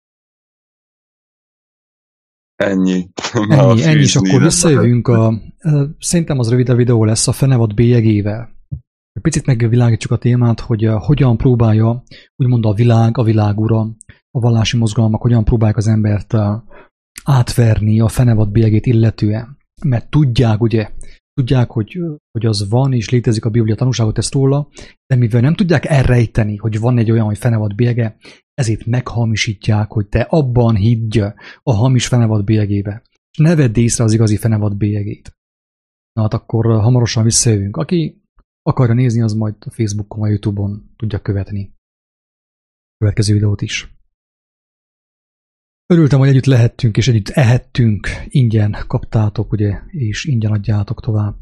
Ennyi. Ennyi, ennyi, és akkor visszajövünk a... Szerintem az rövid videó lesz a fenevad bélyegével. Picit megvilágítsuk a témát, hogy hogyan próbálja, úgymond a világ, a világ ura, a vallási mozgalmak, hogyan próbálják az embert átverni a fenevad bélyegét illetően. Mert tudják, ugye, tudják, hogy, hogy az van, és létezik a Biblia tanúságot tesz róla, de mivel nem tudják elrejteni, hogy van egy olyan, hogy fenevad bélyege, ezért meghamisítják, hogy te abban higgy a hamis fenevad bélyegébe. És ne vedd észre az igazi fenevad bélyegét. Na hát akkor hamarosan visszajövünk. Aki akarja nézni, az majd a Facebookon, a YouTube-on tudja követni a következő videót is. Örültem, hogy együtt lehettünk és együtt ehettünk, ingyen kaptátok, ugye, és ingyen adjátok tovább.